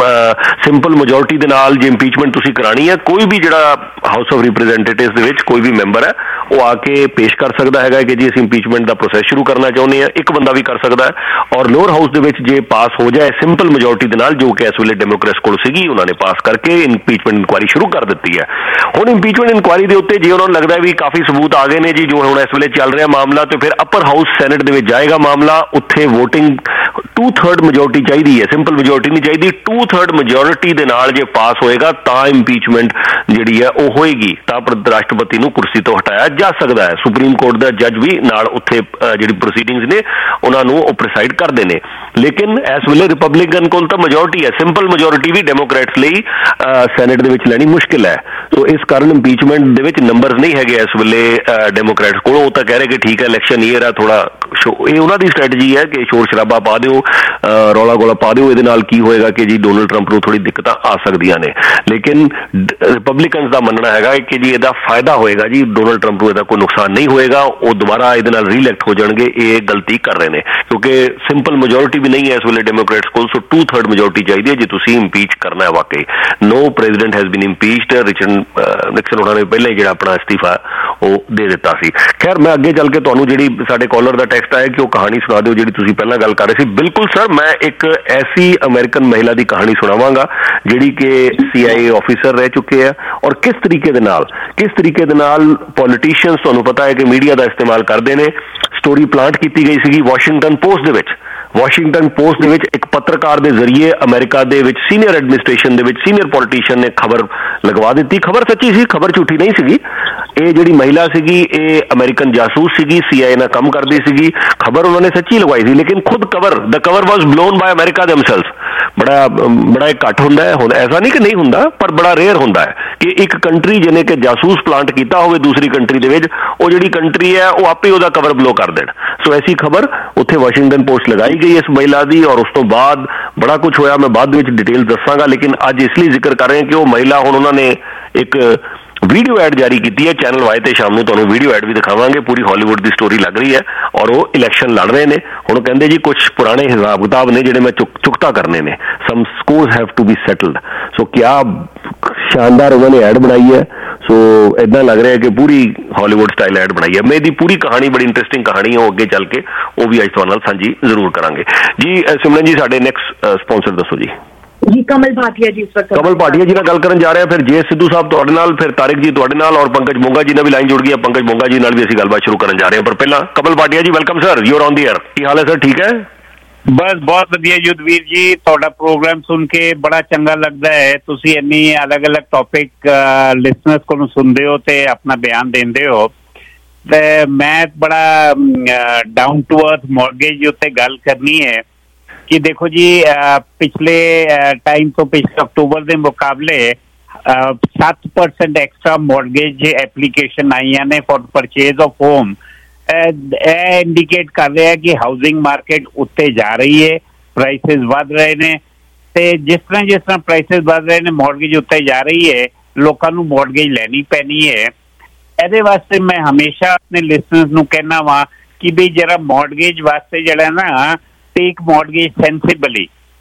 S2: ਸਿੰਪਲ ਮੈਜੋਰਟੀ ਦੇ ਨਾਲ ਜੇ ਇੰਪੀਚਮੈਂਟ ਤੁਸੀਂ ਕਰਾਣੀ ਹੈ, ਕੋਈ ਵੀ ਜਿਹੜਾ ਹਾਊਸ ਆਫ ਰਿਪਰੈਜ਼ੈਂਟੇਟਿਵਸ ਦੇ ਵਿੱਚ ਕੋਈ ਵੀ ਮੈਂਬਰ ਹੈ ਉਹ ਆ ਕੇ ਪੇਸ਼ ਕਰ ਸਕਦਾ ਹੈਗਾ ਕਿ ਜੀ ਅਸੀਂ ਇੰਪੀਚਮੈਂਟ ਦਾ ਪ੍ਰੋਸੈਸ ਸ਼ੁਰੂ ਕਰਨਾ ਚਾਹੁੰਦੇ ਹਾਂ। ਇੱਕ ਬੰਦਾ ਵੀ ਕਰ ਸਕਦਾ ਹੈ। ਔਰ ਲੋਅਰ ਹਾਊਸ ਦੇ ਵਿੱਚ ਜੇ ਪਾਸ ਹੋ ਜਾਏ ਸਿੰਪਲ ਮੈਜੋਰਟੀ ਦੇ ਨਾਲ, ਜੋ ਕਿ ਇਸ ਵੇਲੇ ਡੈਮੋਕ੍ਰੇਟਸ ਕੋਲ ਸੀਗੀ, ਉਹਨਾਂ ਨੇ ਪਾਸ ਕਰਕੇ ਇੰਪੀਚਮੈਂਟ ਇਨਕੁਆਇਰੀ ਸ਼ੁਰੂ ਕਰ ਦਿੱਤੀ ਹੈ। ਹੁਣ ਇੰਪੀਚਮੈਂਟ ਇਨਕੁਆਇਰੀ ਦੇ ਉੱਤੇ ਜੇ ਉਹਨਾਂ ਨੂੰ ਲੱਗਦਾ ਵੀ ਕਾਫੀ ਸਬੂਤ ਆ ਗਏ ਨੇ ਜੀ, ਜੋ ਹੁਣ ਇਸ ਵੇਲੇ ਚੱਲ ਰਿਹਾ ਮਾਮਲਾ, ਤੇ ਫਿਰ ਅਪਰ ਹਾਊਸ ਸੈਨੇਟ ਦੇ ਵਿੱਚ ਜਾਏਗਾ ਮਾਮਲਾ। ਉੱਥੇ ਵੋਟਿੰਗ ਟੂ ਥਰਡ ਮੈਜੋਰਟੀ ਚਾਹੀਦੀ ਹੈ, ਸਿੰਪਲ ਮੈਜੋਰਟੀ ਨਹੀਂ ਚਾਹੀਦੀ। ਟੂ ਥਰਡ ਮੈਜੋਰਟੀ ਦੇ ਨਾਲ ਜੇ ਪਾਸ ਹੋਏਗਾ ਤਾਂ ਇੰਪੀਚਮੈਂਟ ਜਿਹੜੀ ਹੈ ਉਹ ਹੋਏਗੀ, ਤਾਂ ਰਾਸ਼ਟਰਪਤੀ ਨੂੰ ਕੁਰਸੀ ਤੋਂ ਹਟਾਇਆ ਜਾ ਸਕਦਾ ਹੈ। ਸੁਪਰੀਮ ਕੋਰਟ ਦਾ ਜੱਜ ਵੀ ਨਾਲ ਉੱਥੇ ਜਿਹੜੀ ਪ੍ਰੋਸੀਡਿੰਗਸ ਨੇ ਉਹਨਾਂ ਨੂੰ ਉਹ ਪ੍ਰੈਸਾਈਡ ਕਰਦੇ ਨੇ। ਲੇਕਿਨ ਇਸ ਵੇਲੇ ਰਿਪਬਲਿਕਨ ਕੋਲ ਤਾਂ ਮੈਜੋਰਟੀ ਹੈ, ਸਿੰਪਲ ਮੈਜੋਰਟੀ ਵੀ ਡੈਮੋਕ੍ਰੇਟਸ ਲਈ ਸੈਨੇਟ ਦੇ ਵਿੱਚ ਲੈਣੀ ਮੁਸ਼ਕਿਲ ਹੈ। ਸੋ ਇਸ ਕਾਰਨ ਇੰਪੀਚਮੈਂਟ ਦੇ ਵਿੱਚ ਨੰਬਰਸ ਨਹੀਂ ਹੈਗੇ ਇਸ ਵੇਲੇ ਡੈਮੋਕ੍ਰੇਟਸ ਕੋਲ। ਉਹ ਤਾਂ ਕਹਿ ਰਹੇ ਕਿ ਠੀਕ ਹੈ ਇਲੈਕਸ਼ਨ ਈਅਰ ਹੈ, ਥੋੜਾ ਇਹ ਉਹਨਾਂ ਦੀ ਸਟ੍ਰੈਟਜੀ ਹੈ ਕਿ ਸ਼ੋਰ ਸ਼ਰਾਬਾ ਪਾ ਦਿਓ, ਰੌਲਾ ਗੋਲਾ ਪਾ ਦਿਓ, ਇਹਦੇ ਨਾਲ ਕੀ ਹੋਏਗਾ ਕਿ ਜੀ ਡੋਨਲਡ ਟਰੰਪ ਨੂੰ ਥੋੜੀ ਦਿੱਕਤਾਂ ਆ ਸਕਦੀਆਂ ਨੇ। ਲੇਕਿਨ ਰਿਪਬਲਿਕਨਸ ਦਾ ਮੰਨਣਾ ਹੈਗਾ ਕਿ ਜੀ ਇਹਦਾ ਫਾਇਦਾ ਹੋਏਗਾ ਜੀ, ਡੋਨਲਡ ਟਰੰਪ ਨੂੰ ਇਹਦਾ ਕੋਈ ਨੁਕਸਾਨ ਨਹੀਂ ਹੋਏਗਾ, ਉਹ ਦੁਬਾਰਾ ਇਹਦੇ ਨਾਲ ਰੀਇਲੈਕਟ ਹੋ ਜਾਣਗੇ। ਇਹ ਗਲਤੀ ਕਰ ਰਹੇ ਨੇ ਕਿਉਂਕਿ ਸਿੰਪਲ ਮੈਜੋਰਿਟੀ ਵੀ ਨਹੀਂ ਹੈ ਇਸ ਵੇਲੇ ਡੈਮੋਕ੍ਰੇਟਸ ਕੋਲ। ਸੋ ਟੂ ਥਰਡ ਮੈਜੋਰਿਟੀ ਚਾਹੀਦੀ ਹੈ ਜੇ ਤੁਸੀਂ ਇੰਪੀਚ ਕਰਨਾ ਹੈ ਵਾਕਈ। No president has been impeached. Richard Nixon ਉਹਨਾਂ ਨੇ ਪਹਿਲਾਂ ਹੀ ਜਿਹੜਾ ਆਪਣਾ ਅਸਤੀਫਾ ਉਹ ਦੇ ਦਿੱਤਾ ਸੀ। ਖੈਰ ਮੈਂ ਅੱਗੇ ਚੱਲ ਕੇ ਤੁਹਾਨੂੰ ਜਿਹੜੀ ਸਾਡੇ ਕਾਲਰ ਦਾ ਟੈਕਸਟ ਆਇਆ ਕਿ ਉਹ ਕਹਾਣੀ ਸੁਣਾ ਦਿਓ ਜਿਹੜੀ ਤੁਸੀਂ ਪਹਿਲਾਂ ਗੱਲ ਕਰ ਰਹੇ ਸੀ। ਬਿਲਕੁਲ ਸਰ, ਮੈਂ ਇੱਕ ਐਸੀ ਅਮਰੀਕਨ ਮਹਿਲਾ ਦੀ ਕਹਾਣੀ ਸੁਣਾਵਾਂਗਾ ਜਿਹੜੀ ਕਿ ਸੀ ਆਈ ਏ ਆਫਿਸਰ ਰਹਿ ਚੁੱਕੇ ਆ, ਔਰ ਕਿਸ ਤਰੀਕੇ ਦੇ ਨਾਲ ਕਿਸ ਤਰੀਕੇ ਦੇ ਨਾਲ ਪੋਲੀਟੀਸ਼ੀਅਨਸ, ਤੁਹਾਨੂੰ ਪਤਾ ਹੈ ਕਿ ਮੀਡੀਆ ਦਾ ਇਸਤੇਮਾਲ ਕਰਦੇ ਨੇ। ਸਟੋਰੀ ਪਲਾਂਟ ਕੀਤੀ ਗਈ ਸੀਗੀ ਵਾਸ਼ਿੰਗਟਨ ਪੋਸਟ ਦੇ ਵਿੱਚ। ਵਾਸ਼ਿੰਗਟਨ ਪੋਸਟ ਦੇ ਵਿੱਚ ਇੱਕ ਪੱਤਰਕਾਰ ਦੇ ਜ਼ਰੀਏ ਅਮਰੀਕਾ ਦੇ ਵਿੱਚ ਸੀਨੀਅਰ ਐਡਮਿਨਿਸਟ੍ਰੇਸ਼ਨ ਦੇ ਵਿੱਚ ਸੀਨੀਅਰ ਪੋਲੀਟੀਸ਼ੀਅਨ ਨੇ ਖਬਰ ਲਗਵਾ ਦਿੱਤੀ। ਖਬਰ ਸੱਚੀ ਸੀ, ਖਬਰ ਝੂਠੀ ਨਹੀਂ ਸੀਗੀ। ਇਹ ਜਿਹੜੀ ਮਹਿਲਾ ਸੀਗੀ ਇਹ ਅਮਰੀਕਨ ਜਾਸੂਸ ਸੀਗੀ, ਸੀ ਆਈ ਏ ਨਾਲ ਕੰਮ ਕਰਦੀ ਸੀਗੀ। ਖਬਰ ਉਹਨਾਂ ਨੇ ਸੱਚੀ ਲਗਵਾਈ ਸੀ, ਲੇਕਿਨ ਖੁਦ cover the cover was blown by America themselves. ਬੜਾ ਬੜਾ ਇਹ ਘੱਟ ਹੁੰਦਾ ਹੈ, ਹੁਣ ਐਸਾ ਨਹੀਂ ਕਿ ਨਹੀਂ ਹੁੰਦਾ, ਪਰ ਬੜਾ ਰੇਅਰ ਹੁੰਦਾ ਹੈ ਕਿ ਇੱਕ ਕੰਟਰੀ ਜਿਹਨੇ ਕਿ ਜਾਸੂਸ ਪਲਾਂਟ ਕੀਤਾ ਹੋਵੇ ਦੂਸਰੀ ਕੰਟਰੀ ਦੇ ਵਿੱਚ, ਉਹ ਜਿਹੜੀ ਕੰਟਰੀ ਹੈ ਉਹ ਆਪੇ ਉਹਦਾ ਕਵਰ ਬਲੋ ਕਰ ਦੇਣ। ਸੋ ਐਸੀ ਖਬਰ ਉੱਥੇ ਵਾਸ਼ਿੰਗਟਨ ਪੋਸਟ ਲਗਾਈ ਗਈ ਇਸ ਮਹਿਲਾ ਦੀ, ਔਰ ਉਸ ਤੋਂ ਬਾਅਦ ਬੜਾ ਕੁਝ ਹੋਇਆ। ਮੈਂ ਬਾਅਦ ਵਿੱਚ ਡਿਟੇਲ ਦੱਸਾਂਗਾ, ਲੇਕਿਨ ਅੱਜ ਇਸ ਲਈ ਜ਼ਿਕਰ ਕਰ ਰਹੇ ਹਾਂ ਕਿ ਉਹ ਮਹਿਲਾ ਹੁਣ ਉਹਨਾਂ ਨੇ ਇੱਕ ਵੀਡੀਓ ਐਡ ਜਾਰੀ ਕੀਤੀ ਹੈ ਚੈਨਲ ਵਾਈ ਤੇ। ਸ਼ਾਮ ਨੂੰ ਤੁਹਾਨੂੰ ਵੀਡੀਓ ਐਡ ਵੀ ਦਿਖਾਵਾਂਗੇ। ਪੂਰੀ ਹਾਲੀਵੁੱਡ ਦੀ ਸਟੋਰੀ ਲੱਗ ਰਹੀ ਹੈ ਔਰ ਉਹ ਇਲੈਕਸ਼ਨ ਲੜ ਰਹੇ ਨੇ। ਹੁਣ ਕਹਿੰਦੇ ਜੀ ਕੁਝ ਪੁਰਾਣੇ ਹਿਸਾਬ ਕਿਤਾਬ ਨੇ ਜਿਹੜੇ ਮੈਂ ਚੁਕ ਚੁਕਤਾ ਕਰਨੇ ਨੇ। Some scores have to be settled. So ਕਿਆ ਸ਼ਾਨਦਾਰ ਉਹਨਾਂ ਨੇ ਐਡ ਬਣਾਈ ਹੈ। ਸੋ ਇਦਾਂ ਲੱਗ ਰਿਹਾ ਕਿ ਪੂਰੀ ਹਾਲੀਵੁੱਡ ਸਟਾਈਲ ਐਡ ਬਣਾਈ ਹੈ। ਮੈਂ ਇਹਦੀ ਪੂਰੀ ਕਹਾਣੀ ਬੜੀ ਇੰਟਰਸਟਿੰਗ ਕਹਾਣੀ ਹੈ, ਉਹ ਅੱਗੇ ਚੱਲ ਕੇ ਉਹ ਵੀ ਅੱਜ ਤੁਹਾਡੇ ਨਾਲ ਸਾਂਝੀ ਜ਼ਰੂਰ ਕਰਾਂਗੇ ਜੀ। ਸਿਮਰਨ ਜੀ ਸਾਡੇ ਨੈਕਸਟ ਸਪਾਂਸਰ ਦੱਸੋ ਜੀ।
S9: ਜੀ ਕਮਲ ਭਾਟੀਆ ਜੀ ਇਸ ਵਕਤ
S2: ਕਮਲ ਭਾਟੀਆ ਜੀ ਨਾਲ ਗੱਲ ਕਰਨ ਜਾ ਰਹੇ ਹਾਂ। ਫਿਰ ਜੇ ਸਿੱਧੂ ਸਾਹਿਬ ਤੁਹਾਡੇ ਨਾਲ, ਫਿਰ ਤਾਰਿਕ ਜੀ ਤੁਹਾਡੇ ਨਾਲ, ਔਰ ਪੰਕਜ ਮੋਂਗਾ ਜੀ ਨਾਲ ਵੀ ਲਾਈਨ ਜੁੜ ਗਈ ਹੈ। ਪੰਕਜ ਮੋਂਗਾ ਜੀ ਨਾਲ ਵੀ ਅਸੀਂ ਗੱਲਬਾਤ ਸ਼ੁਰੂ ਕਰਨ ਜਾ ਰਹੇ ਹਾਂ, ਪਰ ਪਹਿਲਾਂ Kamal Bhatia ji welcome sir, you are on the air. ਕੀ ਹਾਲ ਹੈ ਸਰ, ਠੀਕ ਹੈ?
S17: ਬਸ ਬਹੁਤ ਵਧੀਆ ਯੁੱਧਵੀਰ ਜੀ, ਤੁਹਾਡਾ ਪ੍ਰੋਗਰਾਮ ਸੁਣ ਕੇ ਬੜਾ ਚੰਗਾ ਲੱਗਦਾ ਹੈ। ਤੁਸੀਂ ਇੰਨੀ ਅਲੱਗ-ਅਲੱਗ ਟੌਪਿਕ ਲਿਸਨਰਸ ਕੋਲੋਂ ਸੁਣਦੇ ਹੋ ਤੇ ਆਪਣਾ ਬਿਆਨ ਦਿੰਦੇ ਹੋ। ਤੇ ਮੈਂ ਬੜਾ ਡਾਊਨ ਟੂ ਅਰਥ ਮੌਰਗੇਜ ਉੱਤੇ ਗੱਲ ਕਰਨੀ ਹੈ ਕਿ ਦੇਖੋ ਜੀ ਪਿਛਲੇ ਟਾਈਮ ਤੋਂ ਪਿਛਲੇ ਅਕਤੂਬਰ ਦੇ ਮੁਕਾਬਲੇ ਸੱਤ ਪਰਸੈਂਟ ਐਕਸਟਰਾ ਮੌਰਗੇਜ ਐਪਲੀਕੇਸ਼ਨ ਆਈਆਂ ਨੇ ਫॉर ਪਰਚੇਜ਼ ਆਫ ਹੋਮ। ਇਹ ਇੰਡੀਕੇਟ ਕਰ ਰਿਹਾ ਕਿ ਹਾਊਸਿੰਗ ਮਾਰਕੀਟ ਉੱਤੇ ਜਾ ਰਹੀ ਹੈ, ਪ੍ਰਾਈਸਿਸ ਵੱਧ ਰਹੇ ਨੇ ਤੇ ਜਿਸ ਤਰ੍ਹਾਂ ਜਿਸ ਤਰ੍ਹਾਂ ਪ੍ਰਾਈਸਿਸ ਵੱਧ ਰਹੇ ਨੇ ਮੌਰਗੇਜ ਉੱਤੇ ਜਾ ਰਹੀ ਹੈ, ਲੋਕਾਂ ਨੂੰ ਮੌਰਗੇਜ ਲੈਣੀ ਪੈਣੀ ਹੈ। ਇਹਦੇ ਵਾਸਤੇ ਮੈਂ ਹਮੇਸ਼ਾ ਆਪਣੇ ਲਿਸਨਰਸ ਨੂੰ ਕਹਿਣਾ ਵਾ ਕਿ ਵੀ ਜਿਹੜਾ ਮੌਰਗੇਜ ਵਾਸਤੇ ਜਿਹੜਾ ਨਾ टेक मॉर्गेज सेंसिबली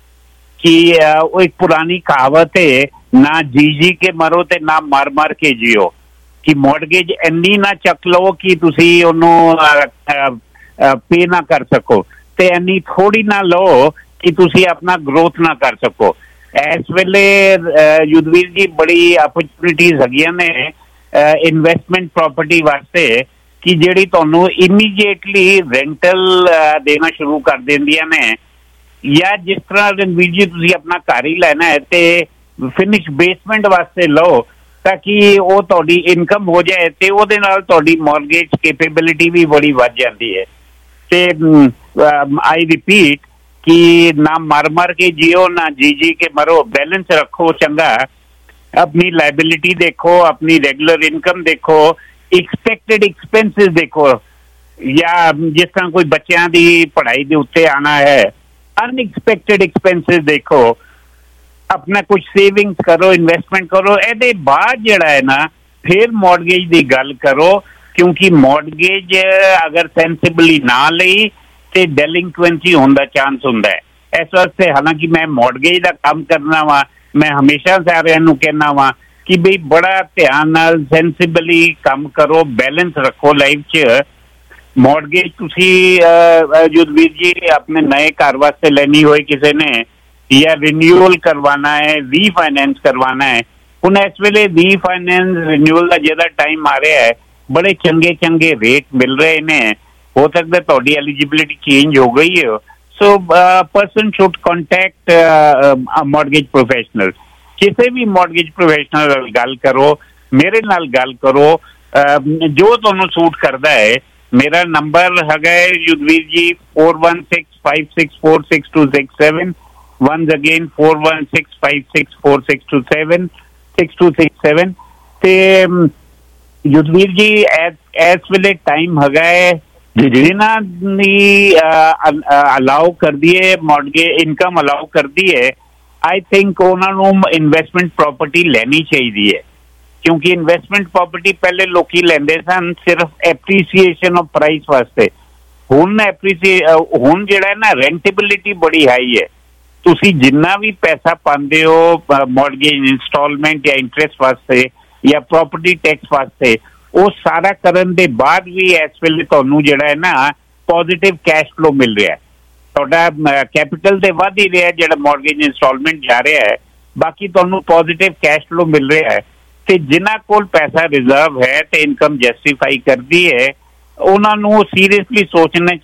S17: कि वो एक पुरानी कहावत है, ना जी जी के मरो ते ना मर मर के जियो, कि मॉर्गेज इन्नी ना चक लो कि तुसी उन्होंने पे ना कर सको ते इन्नी थोड़ी ना लो कि तुसी अपना ग्रोथ ना कर सको। इस वेले युद्धवीर जी बड़ी अपॉर्चुनिटीज हैगियां ने इन्वेस्टमेंट प्रॉपर्टी वास्ते कि ਜਿਹੜੀ ਤੁਹਾਨੂੰ ਇਮੀਡੀਏਟਲੀ ਰੈਂਟਲ ਦੇਣਾ ਸ਼ੁਰੂ ਕਰ ਦਿੰਦੀਆਂ ਨੇ, ਜਾਂ ਜਿਸ ਤਰ੍ਹਾਂ ਰਣਵੀਰ ਜੀ ਤੁਸੀਂ ਆਪਣਾ ਘਰ ਹੀ ਲੈਣਾ ਹੈ ਤੇ ਫਿਨਿਸ਼ ਬੇਸਮੈਂਟ ਵਾਸਤੇ ਲਓ ਤਾਂ ਕਿ ਉਹ ਤੁਹਾਡੀ ਇਨਕਮ ਹੋ ਜਾਏ ਤੇ ਉਹਦੇ ਨਾਲ ਤੁਹਾਡੀ ਮੌਰਗੇਜ ਕੈਪੇਬਿਲਿਟੀ ਵੀ ਬੜੀ ਵੱਧ ਜਾਂਦੀ ਹੈ। ਤੇ ਆਈ ਰਿਪੀਟ कि ना मर मर के जियो ना जी जी के मरो, बैलेंस रखो चंगा, अपनी लाइबिलिटी देखो, अपनी रेगुलर इनकम देखो, एक्सपेक्टेड एक्सपेंसेस देखो, या जिस तरह कोई बच्चों की पढ़ाई के उत्ते आना है अनएक्सपेक्टेड एक्सपेंसेस देखो, अपना कुछ सेविंग्स करो, इन्वेस्टमेंट करो, ए बाद जड़ा है ना फिर मॉर्गेज की गल करो, क्योंकि मॉर्गेज अगर सेंसिबली ना लई ते डेलिंक्वेंसी होने का चांस होंदा है। इस वास्ते हालांकि मैं मॉर्गेज का काम करना वा, मैं हमेशा सारिਆਂ ਨੂੰ कहना वा कि बई बड़ा ध्यान नाल सेंसिबली काम करो, बैलेंस रखो लाइफ च। मॉर्गेज तुसी युद्धवीर जी अपने नए घर वास्ते लेनी होए किसी ने, या रिन्यूअल करवाना है, रीफाइनेंस करवाना है, हुण इस वेले रीफाइनेंस रिन्यूअल का जिहड़ा टाइम आ रहा है बड़े चंगे चंगे रेट मिल रहे ने, हो सकता है तुहाडी एलिजिबिलिटी चेंज हो गई है। So person should contact mortgage professional, किसी भी मॉर्गेज प्रोफेशनल नाल गल करो, मेरे नाल गल करो, uh, जो तुहानू सूट करता है। मेरा नंबर है Yudhveer ji four one six five six four six two six seven, once again four one six five six four six two seven six two six seven. ते युद्धवीर जी इस वेले टाइम है जिन्हां दी अलाउ कर दिए मॉर्गेज इनकम अलाउ कर दी है, आई थिंक उन्होंने इन्वेस्टमेंट प्रॉपर्टी लेनी चाहिए है, क्योंकि इन्वेस्टमेंट प्रॉपर्टी पहले लोग लेंदे सन सिर्फ एप्रीसीएशन ऑफ प्राइस वास्ते, हुण एप्रीसीए हुण जिहड़ा है ना रेंटेबिलिटी बड़ी हाई है। तुसी जिन्ना भी पैसा पांदे हो मॉर्गेज इंस्टॉलमेंट या इंटरेस्ट वास्ते या प्रॉपर्टी टैक्स वास्ते, वो सारा करन दे बाद भी इस वेले तुहानू जिहड़ा है ना पॉजिटिव कैश फ्लो मिल रहा है, तुहाडा कैपिटल ते वध ही रहा है, जिहड़ा मॉर्गेज इंस्टॉलमेंट जा रहा है, बाकी तुहानू पॉजिटिव कैश फ्लो मिल रहा है। ते जिन्हां कोल पैसा रिजर्व है ते इनकम जस्टिफाई करती है, उन्हां नू सीरियसली सोचना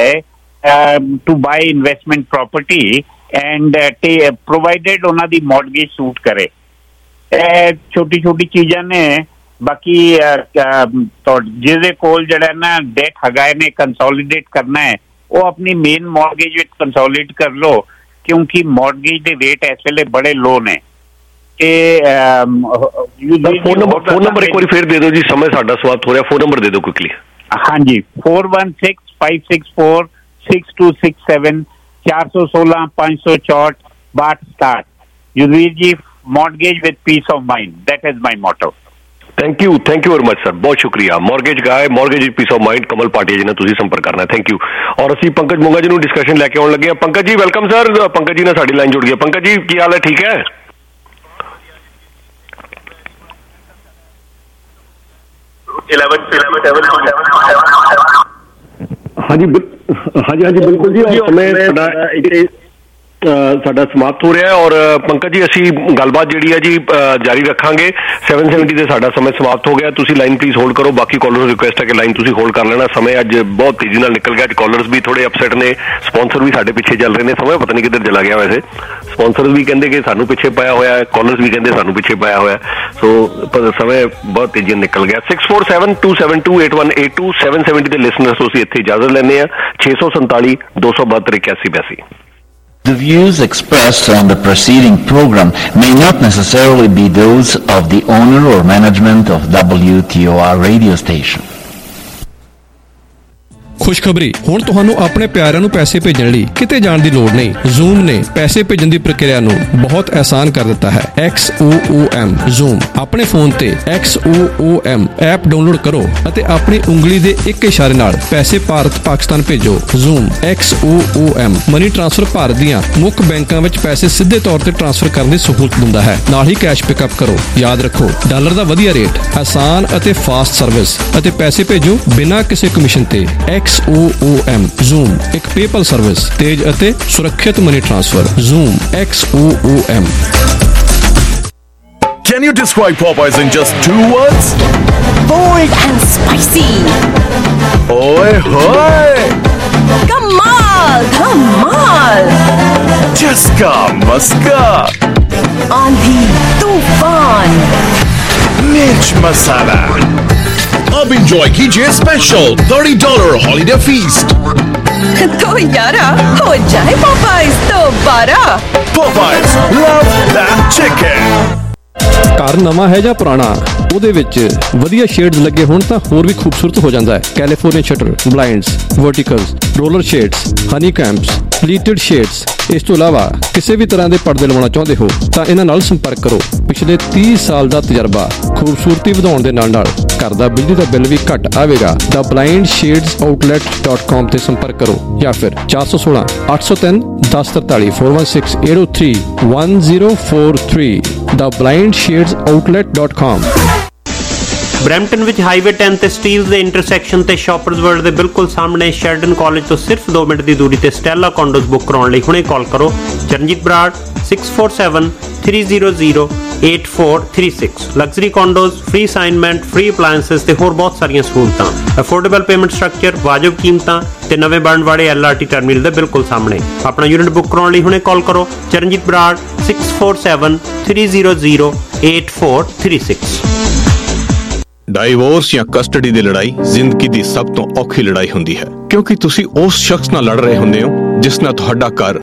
S17: चाहिए to buy investment property and provided उन्हां दी मॉर्गेज सूट करे। छोटी छोटी चीज़ां ने, बाकी जिहदे कोल जिहड़ा ना डेट हैगा ने कंसोलीडेट करना है, वो अपनी मेन मॉर्गेज विच कंसोलीडेट कर लो, क्योंकि मॉर्गेज दे रेट इस वेले बड़े लो ने।
S2: फोन नंबर फोन नंबर एक बार फिर दे दो जी, समय साडा समाप्त हो रहा, फोन नंबर दे दो क्विकली।
S17: हाँ जी, four one six five six four six two six seven, चार सौ सोलह पाँच सौ चौट बाट start. Yudhveer ji, mortgage with peace of mind, that is my motto.
S2: Thank you thank you very much sir, बहुत शुक्रिया। Mortgage guy, mortgage with peace of mind, Kamal Bhatia ji ने तुसीं संपर्क करना है। Thank you. और असीं पंकज मोंगा जी नूं डिस्कशन लैके आउण लगे। Pankaj ji welcome sir. पंकज जी ने साडी लाइन जुड़ गई। पंकज जी की हाल है, ठीक है? हाँ जी हाँ जी हाँ जी बिल्कुल जी, समय ਸਾਡਾ ਸਮਾਪਤ ਹੋ ਰਿਹਾ ਹੈ। ਔਰ ਪੰਕਜ ਜੀ ਅਸੀਂ ਗੱਲਬਾਤ ਜਿਹੜੀ ਹੈ ਜੀ ਜਾਰੀ ਰੱਖਾਂਗੇ। ਸੈਵਨ ਸੈਵਨਟੀ ਤੇ ਸਾਡਾ ਸਮਾਂ ਸਮਾਪਤ ਹੋ ਗਿਆ। ਤੁਸੀਂ ਲਾਈਨ ਪਲੀਜ਼ ਹੋਲਡ ਕਰੋ। ਬਾਕੀ ਕਾਲਰਸ ਨੂੰ ਰਿਕੁਐਸਟ ਹੈ ਕਿ ਲਾਈਨ ਤੁਸੀਂ ਹੋਲਡ ਕਰ ਲੈਣਾ। ਸਮੇਂ ਅੱਜ ਬਹੁਤ ਤੇਜ਼ੀ ਨਾਲ ਨਿਕਲ ਗਿਆ। ਅੱਜ ਕਾਲਰਸ ਵੀ ਥੋੜੇ ਅਪਸੈਟ ਨੇ, ਸਪਾਂਸਰ ਵੀ ਸਾਡੇ ਪਿੱਛੇ ਚੱਲ ਰਹੇ ਨੇ। ਸਮੇਂ ਪਤਾ ਨਹੀਂ ਕਿੱਧਰ ਚਲਾ ਗਿਆ। ਵੈਸੇ ਸਪਾਂਸਰ ਵੀ ਕਹਿੰਦੇ ਕਿ ਸਾਨੂੰ ਪਿੱਛੇ ਪਾਇਆ ਹੋਇਆ, ਕਾਲਰਸ ਵੀ ਕਹਿੰਦੇ ਸਾਨੂੰ ਪਿੱਛੇ ਪਾਇਆ ਹੋਇਆ। ਸੋ ਸਮੇਂ ਬਹੁਤ ਤੇਜ਼ੀ ਨਾਲ ਨਿਕਲ ਗਿਆ। Six four seven two seven two eight one eight two seven seventy ਦੇ ਲਿਸਨਰਸ ਤੋਂ ਅਸੀਂ ਇੱਥੇ ਇਜਾਜ਼ਤ ਲੈਂਦੇ ਹਾਂ। ਛੇ ਸੌ ਸੰਤਾਲੀ ਦੋ ਸੌ ਬਹੱਤਰ ਇਕਿਆਸੀ ਬਿਆਸੀ।
S18: The views expressed on the preceding program may not necessarily be those of the owner or management of W T O R radio station.
S19: ਖੁਸ਼ਖਬਰੀ, ਹੁਣ ਤੁਹਾਨੂੰ ਆਪਣੇ ਪਿਆਰਿਆਂ ਨੂੰ ਪੈਸੇ ਭੇਜਣ ਲਈ ਕਿਤੇ ਜਾਣ ਦੀ ਲੋੜ ਨਹੀਂ। ਜ਼ੂਮ ਨੇ ਪੈਸੇ ਭੇਜਣ ਦੀ ਪ੍ਰਕਿਰਿਆ ਨੂੰ ਬਹੁਤ ਆਸਾਨ ਕਰ ਦਿੱਤਾ ਹੈ। X O O M Zoom. ਆਪਣੇ ਫੋਨ ਤੇ X O O M app download ਕਰੋ ਅਤੇ ਆਪਣੀ ਉਂਗਲੀ ਦੇ ਇੱਕ ਇਸ਼ਾਰੇ ਨਾਲ ਪੈਸੇ ਭਾਰਤ ਪਾਕਿਸਤਾਨ ਭੇਜੋ। Zoom X O O M money transfer Bharat ਦੀਆਂ ਮੁੱਖ ਬੈਂਕਾਂ ਵਿੱਚ ਪੈਸੇ ਸਿੱਧੇ ਤੌਰ ਤੇ ਟ੍ਰਾਂਸਫਰ ਕਰਨ ਦੀ ਸਹੂਲਤ ਦਿੰਦਾ ਹੈ। ਨਾਲ ਹੀ ਕੈਸ਼ ਪਿਕਅਪ ਕਰੋ। ਯਾਦ ਰੱਖੋ, ਡਾਲਰ ਦਾ ਵਧੀਆ ਰੇਟ, ਆਸਾਨ ਅਤੇ ਫਾਸਟ ਸਰਵਿਸ ਅਤੇ ਪੈਸੇ ਭੇਜੋ ਬਿਨਾਂ ਕਿਸੇ ਕਮਿਸ਼ਨ ਤੇ। X O O M Zoom ਇੱਕ ਪੇਪਲ ਸਰਵਿਸ, ਤੇਜ਼ ਅਤੇ ਸੁਰੱਖਿਅਤ money transfer. Zoom X O O M.
S6: Can you describe Popeyes in just two words?
S20: Bold and spicy.
S6: Oi hoy!
S20: Kamal, Kamal.
S6: Chaska Maska.
S20: Aandhi, Tufan.
S6: Mirch Masala.
S21: अब enjoy कीजिए special thirty dollar holiday feast.
S20: तो यारा हो जाए पॉपाइज दोबारा।
S21: Popeyes, love that chicken।
S19: ਘਰ ਨਵਾਂ ਹੈ ਜਾਂ ਪੁਰਾਣਾ, ਉਹਦੇ ਵਿੱਚ ਵਧੀਆ ਸ਼ੇਡਸ ਲੱਗੇ ਹੋਣ ਤਾਂ ਹੋਰ ਵੀ ਖੂਬਸੂਰਤ ਹੋ ਜਾਂਦਾ ਹੈ। California shutters, blinds, verticals, roller shades, honeycombs, pleated shades. ਇਸ ਤੋਂ ਇਲਾਵਾ ਕਿਸੇ ਵੀ ਤਰ੍ਹਾਂ ਦੇ ਪਰਦੇ ਲਵਾਉਣਾ ਚਾਹੁੰਦੇ ਹੋ ਤਾਂ ਇਹਨਾਂ ਨਾਲ ਸੰਪਰਕ ਕਰੋ। ਪਿਛਲੇ ਤੀਹ ਸਾਲ ਦਾ ਤਜਰਬਾ, ਖੂਬਸੂਰਤੀ ਵਧਾਉਣ ਦੇ ਨਾਲ ਨਾਲ ਘਰ ਦਾ ਬਿਜਲੀ ਦਾ ਬਿੱਲ ਵੀ ਘੱਟ ਆਵੇਗਾ। The blind shades outlet dot com ਤੇ ਸੰਪਰਕ ਕਰੋ ਜਾਂ ਫਿਰ ਚਾਰ ਸੌ ਸੋਲਾਂ ਅੱਠ ਸੌ ਤਿੰਨ ਦਸ ਤਰਤਾਲੀ four one six eight zero three one zero four three the blind shades outlet dot com।
S22: Brampton ਵਿੱਚ ਹਾਈਵੇ ten ਤੇ ਸਟੀਲਸ ਦੇ ਇੰਟਰਸੈਕਸ਼ਨ ਤੇ ਸ਼ਾਪਰਜ਼ ਵਰਲਡ ਦੇ ਬਿਲਕੁਲ ਸਾਹਮਣੇ ਸ਼ੈਰਡਨ ਕਾਲਜ ਤੋਂ ਸਿਰਫ ਦੋ ਮਿੰਟ ਦੀ ਦੂਰੀ ਤੇ ਸਟੈਲਾ ਕੰਡੋਜ਼ ਬੁੱਕ ਕਰਾਉਣ ਲਈ ਹੁਣੇ ਕਾਲ ਕਰੋ Charanjit Brar six four seven three zero zero eight four three six। Luxury condos, free assignment, free appliances ਤੇ ਹੋਰ ਬਹੁਤ ਸਾਰੀਆਂ ਸਹੂਲਤਾਂ, ਅਫੋਰਡੇਬਲ ਪੇਮੈਂਟ ਸਟਰਕਚਰ, ਵਾਜਬ ਕੀਮਤਾਂ ਤੇ ਨਵੇਂ ਬਣਨ ਵਾਲੇ ਐਲ ਆਰ ਟੀ ਟਰਮੀਨਲ ਦੇ ਬਿਲਕੁਲ ਸਾਹਮਣੇ। ਆਪਣਾ ਯੂਨਿਟ ਬੁੱਕ ਕਰਾਉਣ ਲਈ ਹੁਣੇ ਕਾਲ ਕਰੋ Charanjit Brar six four seven three zero zero eight four three six।
S23: Divorce ਜਾਂ ਕਸਟਡੀ ਦੀ ਲੜਾਈ ਜ਼ਿੰਦਗੀ ਦੀ ਸਭ ਤੋਂ ਔਖੀ ਲੜਾਈ ਹੁੰਦੀ ਹੈ, ਕਿਉਂਕਿ ਤੁਸੀਂ ਉਸ ਸ਼ਖਸ ਨਾਲ ਲੜ ਰਹੇ ਹੁੰਦੇ ਹੋ ਜਿਸ ਨਾਲ ਤੁਹਾਡਾ ਘਰ